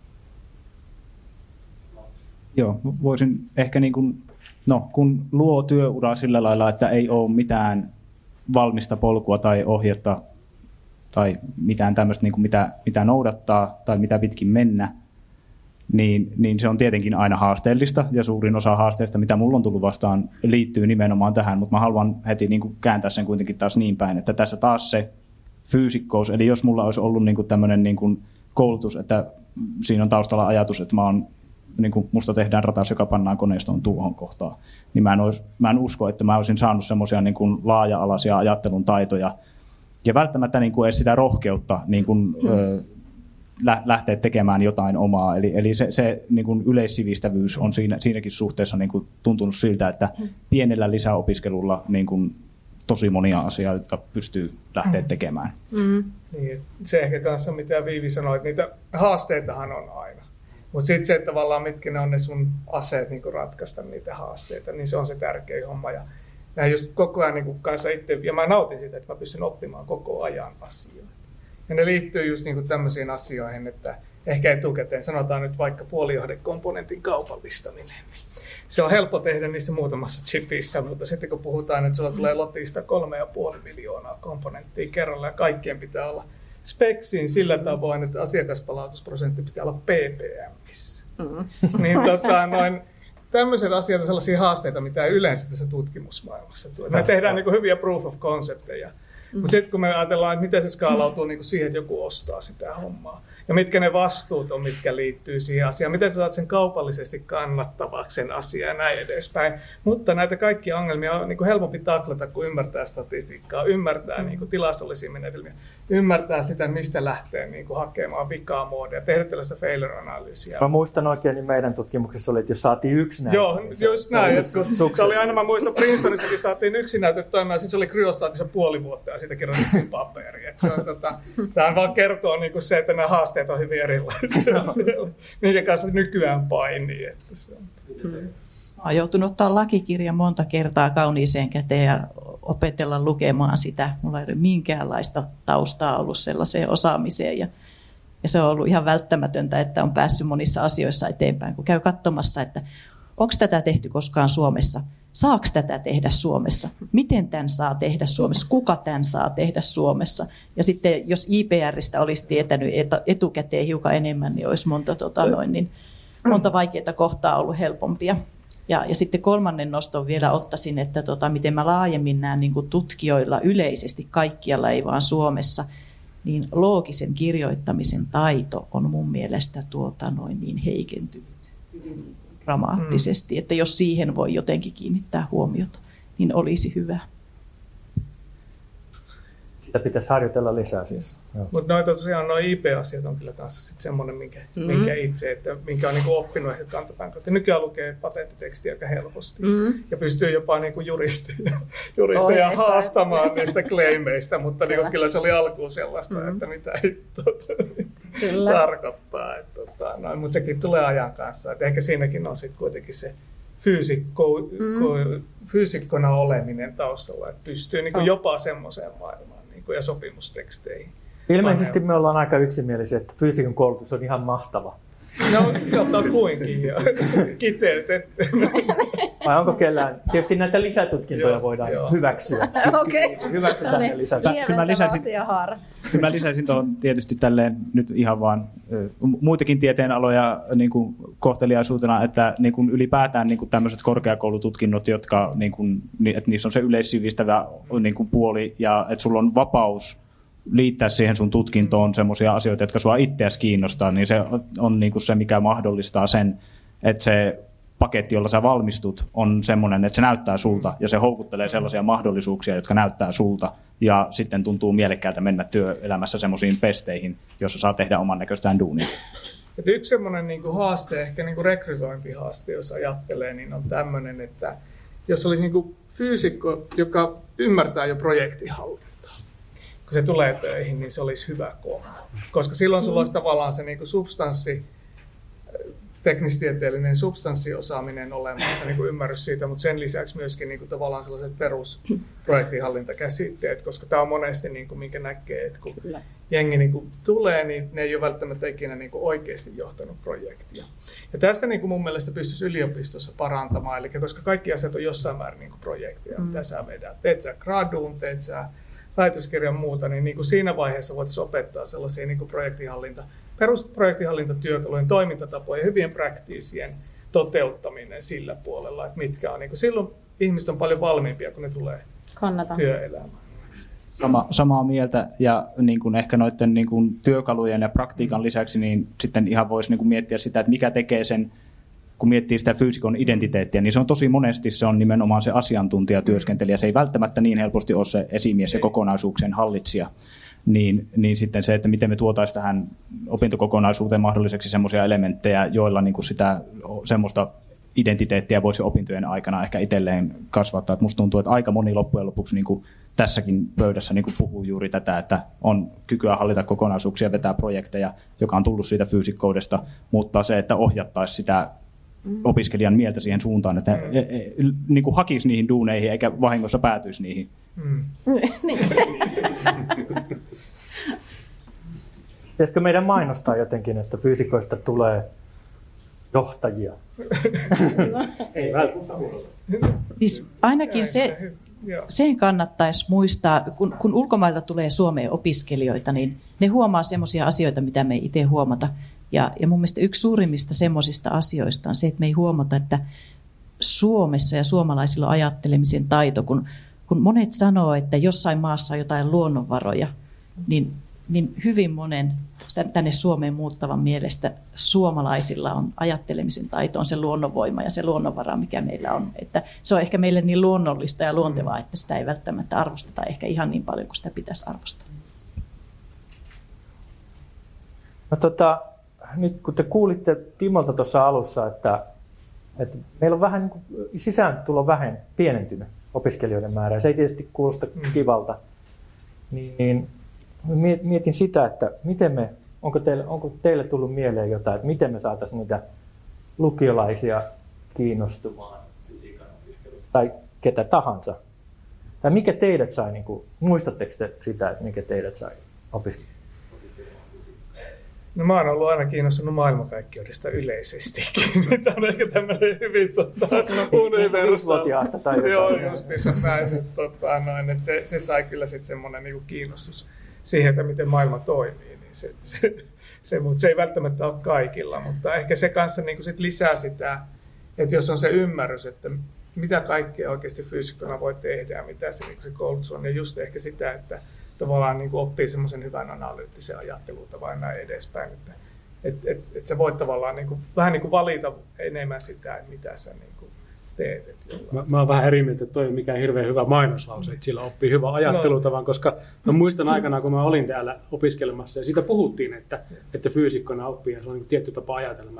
Joo, voisin ehkä niin kuin, no kun luo työuraa sillä lailla, että ei ole mitään valmista polkua tai ohjetta tai mitään tämmöistä, niin kuin mitä, mitä noudattaa tai mitä pitkin mennä, niin, niin se on tietenkin aina haasteellista, ja suurin osa haasteista, mitä mulla on tullut vastaan, liittyy nimenomaan tähän, mutta mä haluan heti niin kuin kääntää sen kuitenkin taas niin päin, että tässä taas se fyysikkous, eli jos mulla olisi ollut niin kuin tämmöinen niin kuin koulutus, että siinä on taustalla ajatus, että mä oon, niin kuin musta tehdään ratas, joka pannaan koneistoon tuohon kohtaan, niin mä en, olisi, mä en usko, että mä olisin saanut semmoisia niin kuin laaja-alaisia ajattelun taitoja, ja välttämättä niin kuin edes sitä rohkeutta niin kuin, hmm. ö, lähteä tekemään jotain omaa. Eli, eli se, se niin kuin yleissivistävyys on siinä, siinäkin suhteessa niin kuin tuntunut siltä, että pienellä lisäopiskelulla niin kuin tosi monia asioita pystyy lähteä tekemään. Mm. Niin, se ehkä kanssa, mitä Viivi sanoi, että niitä haasteitahan on aina. Mutta sitten se, että tavallaan mitkä ne on ne sun aseet niin ratkaista niitä haasteita, niin se on se tärkeä homma. Ja näin just koko ajan niin kanssa itse, ja mä nautin siitä, että mä pystyn oppimaan koko ajan asioita. Ja ne liittyy just niin tämmöisiin asioihin, että ehkä etukäteen sanotaan nyt vaikka puolijohdekomponentin kaupallistaminen. Se on helppo tehdä niissä muutamassa chipissä, mutta sitten kun puhutaan, että sulla tulee lotista kolme ja puoli miljoonaa komponenttia kerralla ja kaikkien pitää olla speksiin sillä tavoin, että asiakaspalautusprosentti pitää olla P P M:issä. Mm. Niin tota, noin, tämmöiset asiat on sellaisia haasteita, mitä ei yleensä tässä tutkimusmaailmassa tule. Me tehdään niin kuin hyviä proof of concepteja, mm. mutta sitten kun me ajatellaan, että miten se skaalautuu niin kuin siihen, että joku ostaa sitä hommaa, ja mitkä ne vastuut on, mitkä liittyy siihen asiaan, miten sä saat sen kaupallisesti kannattavaksi sen asian ja näin edespäin. Mutta näitä kaikkia ongelmia on niin kuin helpompi taklata, kun ymmärtää statistiikkaa, ymmärtää niin kuin tilastollisia menetelmiä, ymmärtää sitä, mistä lähtee niin kuin hakemaan vikaa muodia, tehdä tällaista failure-analyysiä. Mä muistan oikein, niin meidän tutkimuksessa oli, että jos saatiin yksi näyte. Joo, niin se, just näin. Se, se, se oli aina, mä muistan, Princetonissakin saatiin yksi näyte toimia, ja sitten se oli kryostaatissa puoli vuotta, ja siitä kirjoitettiin paperi. Tota, tämä vaan kertoo niin kuin se, että nämä haasteet on hyvin erilaisia, minkä kanssa nykyään painii. Että se on. Mä oon joutunut ottaa lakikirjan monta kertaa kauniiseen käteen ja opetella lukemaan sitä. Mulla ei ole minkäänlaista taustaa ollut sellaiseen osaamiseen. Ja, ja se on ollut ihan välttämätöntä, että on päässyt monissa asioissa eteenpäin, kun käy katsomassa, että onko tätä tehty koskaan Suomessa? Saako tätä tehdä Suomessa? Miten tämän saa tehdä Suomessa? Kuka tämän saa tehdä Suomessa? Ja sitten jos I P R:stä olisi tietänyt etukäteen hiukan enemmän, niin olisi monta, tota, noin, niin, monta vaikeaa kohtaa ollut helpompia. Ja, ja sitten kolmannen noston vielä ottaisin, että tota, miten mä laajemmin näen niin kuin tutkijoilla yleisesti kaikkialla, ei vaan Suomessa, niin loogisen kirjoittamisen taito on mun mielestä tuota, noin niin heikentynyt dramaattisesti, mm. että jos siihen voi jotenkin kiinnittää huomiota, niin olisi hyvä. Sitä pitäisi harjoitella lisää siis. Mutta noita tosiaan nuo I P-asiat on kyllä kanssa sitten semmoinen, minkä, mm-hmm. minkä itse, että minkä on niinku oppinut ehkä kantapään kautta. Nykyään lukee patenttitekstiä aika helposti mm-hmm. ja pystyy jopa niinku juristeja, juristeja haastamaan niistä claimeista, mutta niinku kyllä se oli alkuun sellaista, mm-hmm. että mitä ei tota, tarkoittaa. Tota, mutta sekin tulee ajan kanssa. Et ehkä siinäkin on sitten kuitenkin se fyysikko, mm-hmm. fyysikkona oleminen taustalla, että pystyy niinku oh. jopa semmoiseen maailmaan ja sopimusteksteihin. Ilmeisesti me ollaan aika yksimielisiä, että fyysikan koulutus on ihan mahtava. No, jotain kuinkin. Kiteytetty. Vai onko kellään? Tietysti näitä lisätutkintoja joo, voidaan joo. hyväksyä. Okei. Okay. Hyväksytään ne lisätä. Kyllä mä lisäisin, kyllä mä lisäisin tuohon tietysti tälleen nyt ihan vaan muitakin tieteenaloja niin kuin kohteliaisuutena, että niin kuin ylipäätään niin kuin tämmöiset korkeakoulututkinnot, jotka niin kuin, että niissä on se yleissivistävä niin kuin puoli ja että sulla on vapaus liittää siihen sun tutkintoon semmoisia asioita, jotka sua itseäsi kiinnostaa, niin se on niin kuin se, mikä mahdollistaa sen, että se paketti, jolla sä valmistut, on semmoinen, että se näyttää sulta ja se houkuttelee sellaisia mahdollisuuksia, jotka näyttää sulta ja sitten tuntuu mielekkäältä mennä työelämässä semmoisiin pesteihin, joissa saa tehdä oman näköistään duunia. Et yksi semmoinen niin kuin haaste, ehkä niin kuin rekrytointihaaste, jos ajattelee, niin on tämmöinen, että jos olisi niin kuin fyysikko, joka ymmärtää jo projektihallintaa, kun se tulee töihin, niin se olisi hyvä kombo. Koska silloin sulla olisi tavallaan se niin kuin substanssi, teknistieteellinen substanssiosaaminen olemassa, niin kuin ymmärrys siitä, mutta sen lisäksi myöskin niin kuin tavallaan sellaiset perusprojektihallintakäsitteet, koska tämä on monesti, niin kuin, minkä näkee, että kun Kyllä. jengi niin kuin tulee, niin ne ei ole välttämättä ikinä niin kuin oikeasti johtanut projektia. Ja tässä niin kuin mun mielestä pystyisi yliopistossa parantamaan, eli koska kaikki asiat on jossain määrin niin kuin projekteja, mm. mitä sä vedät, teet sä graduun, teet sä väitöskirjan muuta, niin, niin kuin siinä vaiheessa voitaisiin opettaa sellaisia niin kuin projektihallinta, perusprojektihallintatyökalujen toimintatapoja ja hyvien praktiisien toteuttaminen sillä puolella, että mitkä on. Niin kuin silloin ihmiset on paljon valmiimpia, kun ne tulee Kannatan. työelämään. Sama, samaa mieltä ja niin kuin ehkä noiden niin kuin työkalujen ja praktiikan lisäksi niin sitten ihan voisi niin kuin miettiä sitä, että mikä tekee sen, kun miettii sitä fyysikon identiteettiä, niin se on tosi monesti se on nimenomaan se asiantuntijatyöskentelijä. Se ei välttämättä niin helposti ole se esimies ja kokonaisuuksien hallitsija. Niin, niin sitten se, että miten me tuotaisiin tähän opintokokonaisuuteen mahdolliseksi semmoisia elementtejä, joilla niin kuin sitä semmoista identiteettiä voisi opintojen aikana ehkä itselleen kasvattaa. Et musta tuntuu, että aika moni loppujen lopuksi niin kuin tässäkin pöydässä niin kuin puhuu juuri tätä, että on kykyä hallita kokonaisuuksia, vetää projekteja, joka on tullut siitä fysikkoudesta, mutta se, että ohjattaisiin sitä opiskelijan mieltä siihen suuntaan, että mm. niin kuin hakisi niihin duuneihin eikä vahingossa päätyisi niihin. Mm. Pitäisikö meidän mainostaa jotenkin, että fyysikoista tulee johtajia? Ei välttämättä. Siis ainakin se, sen kannattaisi muistaa, kun, kun ulkomailta tulee Suomeen opiskelijoita, niin ne huomaa semmoisia asioita, mitä me ei itse huomata. Ja, ja mun mielestä yksi suurimmista semmoisista asioista on se, että me ei huomata, että Suomessa ja suomalaisilla on ajattelemisen taito, kun, kun monet sanoo, että jossain maassa on jotain luonnonvaroja, niin, niin hyvin monen tänne Suomeen muuttavan mielestä suomalaisilla on ajattelemisen taito, on se luonnonvoima ja se luonnonvara, mikä meillä on. Että se on ehkä meille niin luonnollista ja luontevaa, että sitä ei välttämättä arvosteta ehkä ihan niin paljon kuin sitä pitäisi arvostaa. No tota, nyt kun te kuulitte Timolta tuossa alussa, että, että meillä on vähän niin kuin sisääntulo vähän pienentynyt opiskelijoiden määrä, se ei tietysti kuulosta kivalta, niin, niin mietin sitä, että miten me, onko teille, onko teille tullut mieleen jotain, että miten me saataisiin niitä lukiolaisia kiinnostumaan fysiikan opiskelusta, tai ketä tahansa. Tai mikä teidät sai, niin kuin, muistatteko te sitä, että mikä teidät sai opiskelemaan? No mä oon ollut aina kiinnostunut maailmankaikkeudesta yleisestikin. Tämä on ehkä tämmöinen hyvin tota, universaali. tai Joo, justiinsa näin. Tota, noin, että se, se sai kyllä sitten semmoinen niinku kiinnostus siihen, että miten maailma toimii. Niin se, se, se, mutta se ei välttämättä ole kaikilla, mutta ehkä se kanssa niinku sit lisää sitä, että jos on se ymmärrys, että mitä kaikkea oikeasti fyysikkona voi tehdä ja mitä se, niinku se koulutus on, ja just ehkä sitä, että tavallaan niin kuin oppii semmoisen hyvän analyyttisen ajattelutavan näin edespäin. Että et, et, et sä voit tavallaan niin kuin, vähän niin kuin valita enemmän sitä, että mitä sä niin kuin teet. Mä, mä oon vähän eri mieltä, että toi ei mikään hirveän hyvä mainoslause, että sillä oppii hyvän ajattelutavan, koska mä muistan aikana, kun mä olin täällä opiskelemassa ja siitä puhuttiin, että, että fyysikkona oppii ja se on niin kuin tietty tapa ajatelma.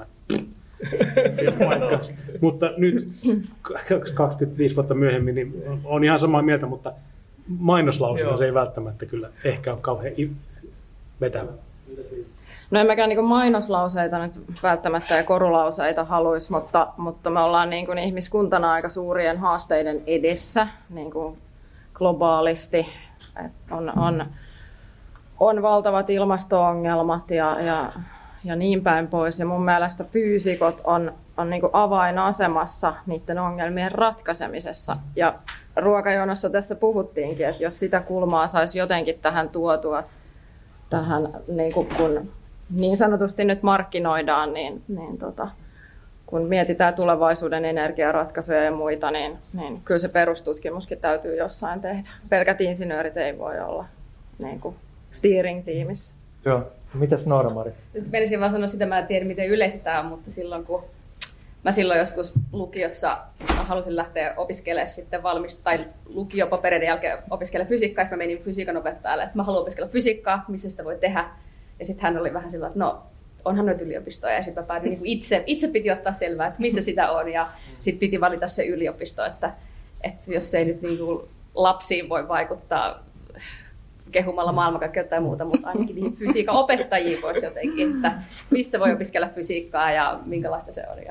Mutta nyt kaksikymmentäviisi vuotta myöhemmin niin on ihan samaa mieltä, mutta mainoslausena se ei välttämättä kyllä ehkä ole kauhean vetävä. No en mäkään niin mainoslauseita nyt välttämättä ja korulauseita haluaisi, mutta, mutta me ollaan niin kuin ihmiskuntana aika suurien haasteiden edessä niin kuin globaalisti. Et on, on, on valtavat ilmasto-ongelmat ja, ja, ja niin päin pois. Ja mun mielestä fyysikot on, on niin kuin avainasemassa niiden ongelmien ratkaisemisessa. Ja ruokajonossa tässä puhuttiinkin, että jos sitä kulmaa saisi jotenkin tähän tuotua, tähän niin kuin kun niin sanotusti nyt markkinoidaan, niin, niin tota, kun mietitään tulevaisuuden energiaratkaisuja ja muita, niin, niin kyllä se perustutkimuskin täytyy jossain tehdä. Pelkät insinöörit ei voi olla niin kuin steering-tiimissä. Joo. Mitäs Noora-Mari? Menisin vaan sanoa sitä, mä en tiedä miten yleistä tämä on, mutta silloin kun mä silloin joskus lukiossa halusin lähteä opiskelemaan sitten valmist- tai lukiopapereiden jälkeen opiskelemaan fysiikkaa, ja mä menin fysiikan opettajalle, että mä haluan opiskella fysiikkaa, missä sitä voi tehdä. Ja sitten hän oli vähän sillä, että no, onhan noita yliopistoja, ja sitten mä päädyin niin kuin itse, itse piti ottaa selvää, että missä sitä on, ja sitten piti valita se yliopisto, että, että jos ei nyt niin kuin lapsiin voi vaikuttaa kehumalla maailmankaikkeutta ja muuta, mutta ainakin niihin fysiikan opettajiin voisi jotenkin, että missä voi opiskella fysiikkaa ja minkälaista se on.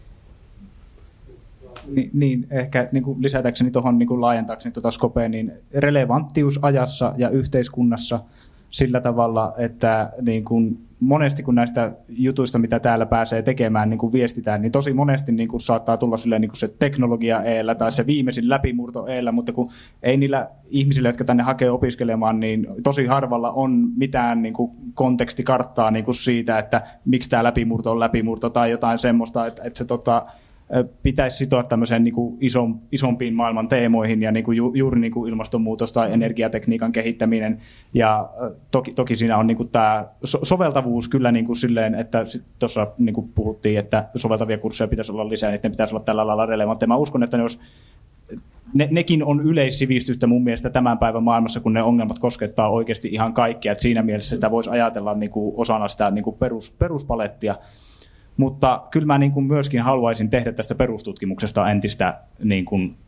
Niin, niin ehkä niin kuin lisätäkseni tuohon niin kuin laajentaakseni tuota skopea, niin relevanttius ajassa ja yhteiskunnassa sillä tavalla, että niin kuin monesti kun näistä jutuista, mitä täällä pääsee tekemään, niin kuin viestitään, niin tosi monesti niin kuin saattaa tulla silleen, niin kuin se teknologia eellä tai se viimeisin läpimurto eellä, mutta kun ei niillä ihmisillä, jotka tänne hakee opiskelemaan, niin tosi harvalla on mitään niin kuin kontekstikarttaa niin kuin siitä, että miksi tämä läpimurto on läpimurto tai jotain semmoista, että, että se tota, pitäisi sitoa tämmöiseen niin kuin ison, isompiin maailman teemoihin ja niin kuin ju, juuri niin kuin ilmastonmuutos tai energiatekniikan kehittäminen. Ja toki, toki siinä on niin kuin tämä so, soveltavuus kyllä niin kuin silleen, että tuossa niin kuin puhuttiin, että soveltavia kursseja pitäisi olla lisää, niin ne pitäisi olla tällä lailla relevantteja. Mä uskon, että ne, olisi, ne nekin on yleissivistystä mun mielestä tämän päivän maailmassa, kun ne ongelmat koskettaa oikeasti ihan kaikkea. Et siinä mielessä sitä voisi ajatella niin kuin osana sitä niin kuin perus, peruspalettia. Mutta kyllä mä niin kuin myöskin haluaisin tehdä tästä perustutkimuksesta entistä niin kuin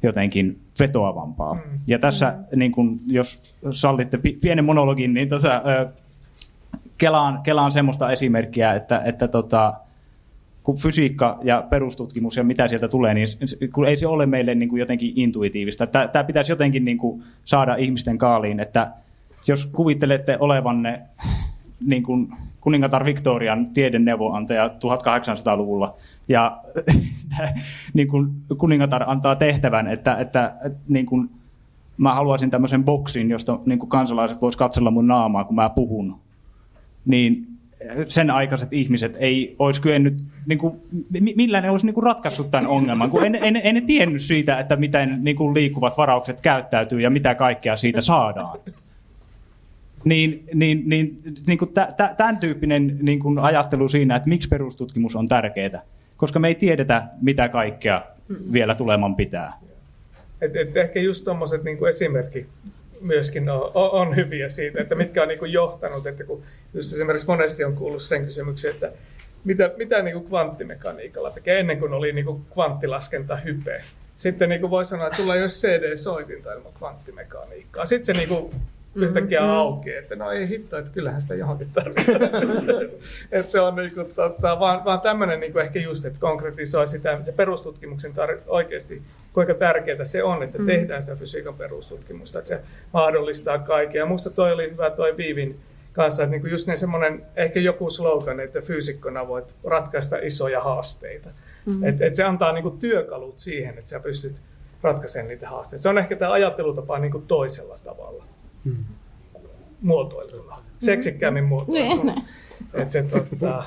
jotenkin vetoavampaa. Mm. Ja tässä, mm. niin kun, jos sallitte pienen monologin, niin tuossa, kelaan, kelaan semmoista esimerkkiä, että, että tota, kun fysiikka ja perustutkimus ja mitä sieltä tulee, niin kun ei se ole meille niin kuin jotenkin intuitiivista. Tämä pitäisi jotenkin niin kuin saada ihmisten kaaliin, että jos kuvittelette olevanne niin kuin kuningatar Victorian tiedeneuvoantaja tuhatkahdeksansataaluvulla ja niin kuin kuningatar antaa tehtävän, että, että, että niin kuin mä haluaisin tämmöisen boksin, josta niin kuin kansalaiset vois katsella mun naamaa, kun mä puhun, niin sen aikaiset ihmiset ei olisi kyennyt, niin kuin, millään ne olisi niin kuin ratkaissut tämän ongelman, kun en, en, en tiennyt siitä, että miten niin kuin liikkuvat varaukset käyttäytyy ja mitä kaikkea siitä saadaan. Niin, niin, niin, niin kuin t- tämän tyyppinen niin kuin ajattelu siinä, että miksi perustutkimus on tärkeää, koska me ei tiedetä, mitä kaikkea vielä tuleman pitää. Et, et ehkä just tuommoiset niin kuin esimerkit myöskin on, on hyviä siitä, että mitkä on niin kuin johtanut, että kun just esimerkiksi monesti on kuullut sen kysymyksen, että mitä, mitä niin kuin kvanttimekaniikalla tekee ennen kuin oli niin kuin kvanttilaskenta hype. Sitten niin kuin voi sanoa, että sulla ei ole C D-soitinta ilman kvanttimekaniikkaa. Sitten se niin kuin yhtäkkiä mm-hmm. aukeaa, että no ei hitto, että kyllähän sitä johonkin tarvitaan. Että se on niin kuin, tota, vaan, vaan tämmöinen niin kuin ehkä just, että konkretisoi sitä, se perustutkimuksen tar- oikeasti, kuinka tärkeää se on, että mm. tehdään sitä fysiikan perustutkimusta, että se mahdollistaa kaiken. Ja musta toi oli hyvä toi Viivin kanssa, että niinku just ne semmoinen, ehkä joku slogan, että fyysikkona voit ratkaista isoja haasteita. Mm. Että et se antaa niinku työkalut siihen, että sä pystyt ratkaisemaan niitä haasteita. Se on ehkä tämä ajattelutapa niinku toisella tavalla mm. muotoiltuna, seksikkäämmin muotoiltuna. Että se tota...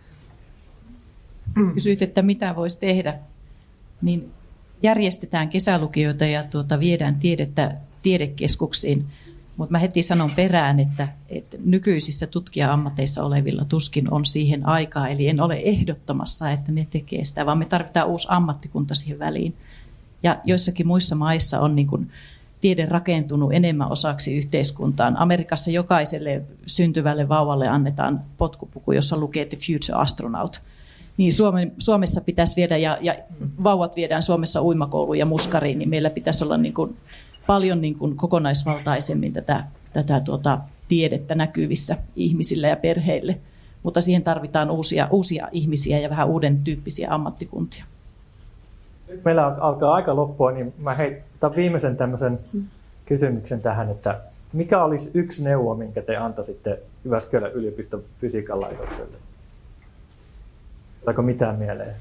Kysyit, että mitä voisi tehdä, niin järjestetään kesälukijoita ja tuota, viedään tiedettä tiedekeskuksiin, mutta mä heti sanon perään, että, että nykyisissä tutkija-ammateissa olevilla tuskin on siihen aikaa, eli en ole ehdottamassa, että ne tekee sitä, vaan me tarvitaan uusi ammattikunta siihen väliin. Ja joissakin muissa maissa on niin kuin tiede rakentunut enemmän osaksi yhteiskuntaan. Amerikassa jokaiselle syntyvälle vauvalle annetaan potkupuku, jossa lukee The Future Astronaut. Niin Suomen, Suomessa pitäisi viedä, ja, ja vauvat viedään Suomessa uimakouluun ja muskariin, niin meillä pitäisi olla niin kuin paljon niin kuin kokonaisvaltaisemmin tätä, tätä tuota, tiedettä näkyvissä ihmisille ja perheille. Mutta siihen tarvitaan uusia, uusia ihmisiä ja vähän uuden tyyppisiä ammattikuntia. Meillä alkaa aika loppua, niin mä heitan viimeisen tämmöisen kysymyksen tähän, että mikä olisi yksi neuvo, minkä te antaisitte Jyväskylän yliopiston fysiikan laitokselle? Oliko mitään mieleen?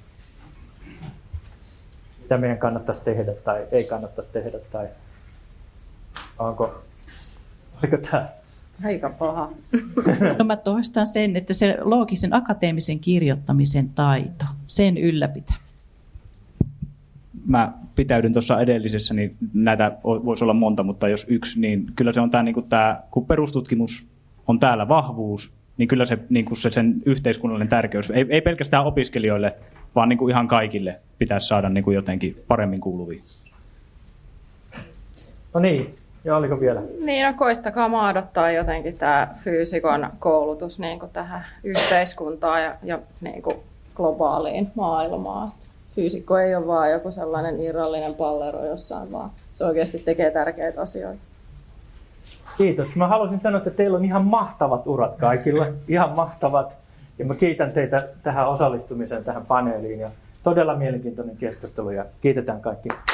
Mitä meidän kannattaisi tehdä tai ei kannattaisi tehdä? Tai onko, oliko tämä? Aika paha. No mä toistan sen, että se loogisen akateemisen kirjoittamisen taito, sen ylläpitä. Mä pitäydyn tuossa edellisessä, niin näitä voisi olla monta, mutta jos yksi, niin kyllä se on tämä, niin kuin tämä kun perustutkimus on täällä vahvuus, niin kyllä se, niin kuin se sen yhteiskunnallinen tärkeys, ei, ei pelkästään opiskelijoille, vaan niin kuin ihan kaikille pitäisi saada niin kuin jotenkin paremmin kuuluviin. No niin, ja oliko vielä? Niin, no koittakaa maadottaa jotenkin tämä fyysikon koulutus niin kuin tähän yhteiskuntaan ja, ja niin kuin globaaliin maailmaan. Fyysikko ei ole vaan joku sellainen irrallinen pallero jossain, vaan se oikeasti tekee tärkeitä asioita. Kiitos. Mä haluaisin sanoa, että teillä on ihan mahtavat urat kaikilla. Ihan mahtavat. Ja mä kiitän teitä tähän osallistumiseen, tähän paneeliin. Ja todella mielenkiintoinen keskustelu ja kiitetään kaikki.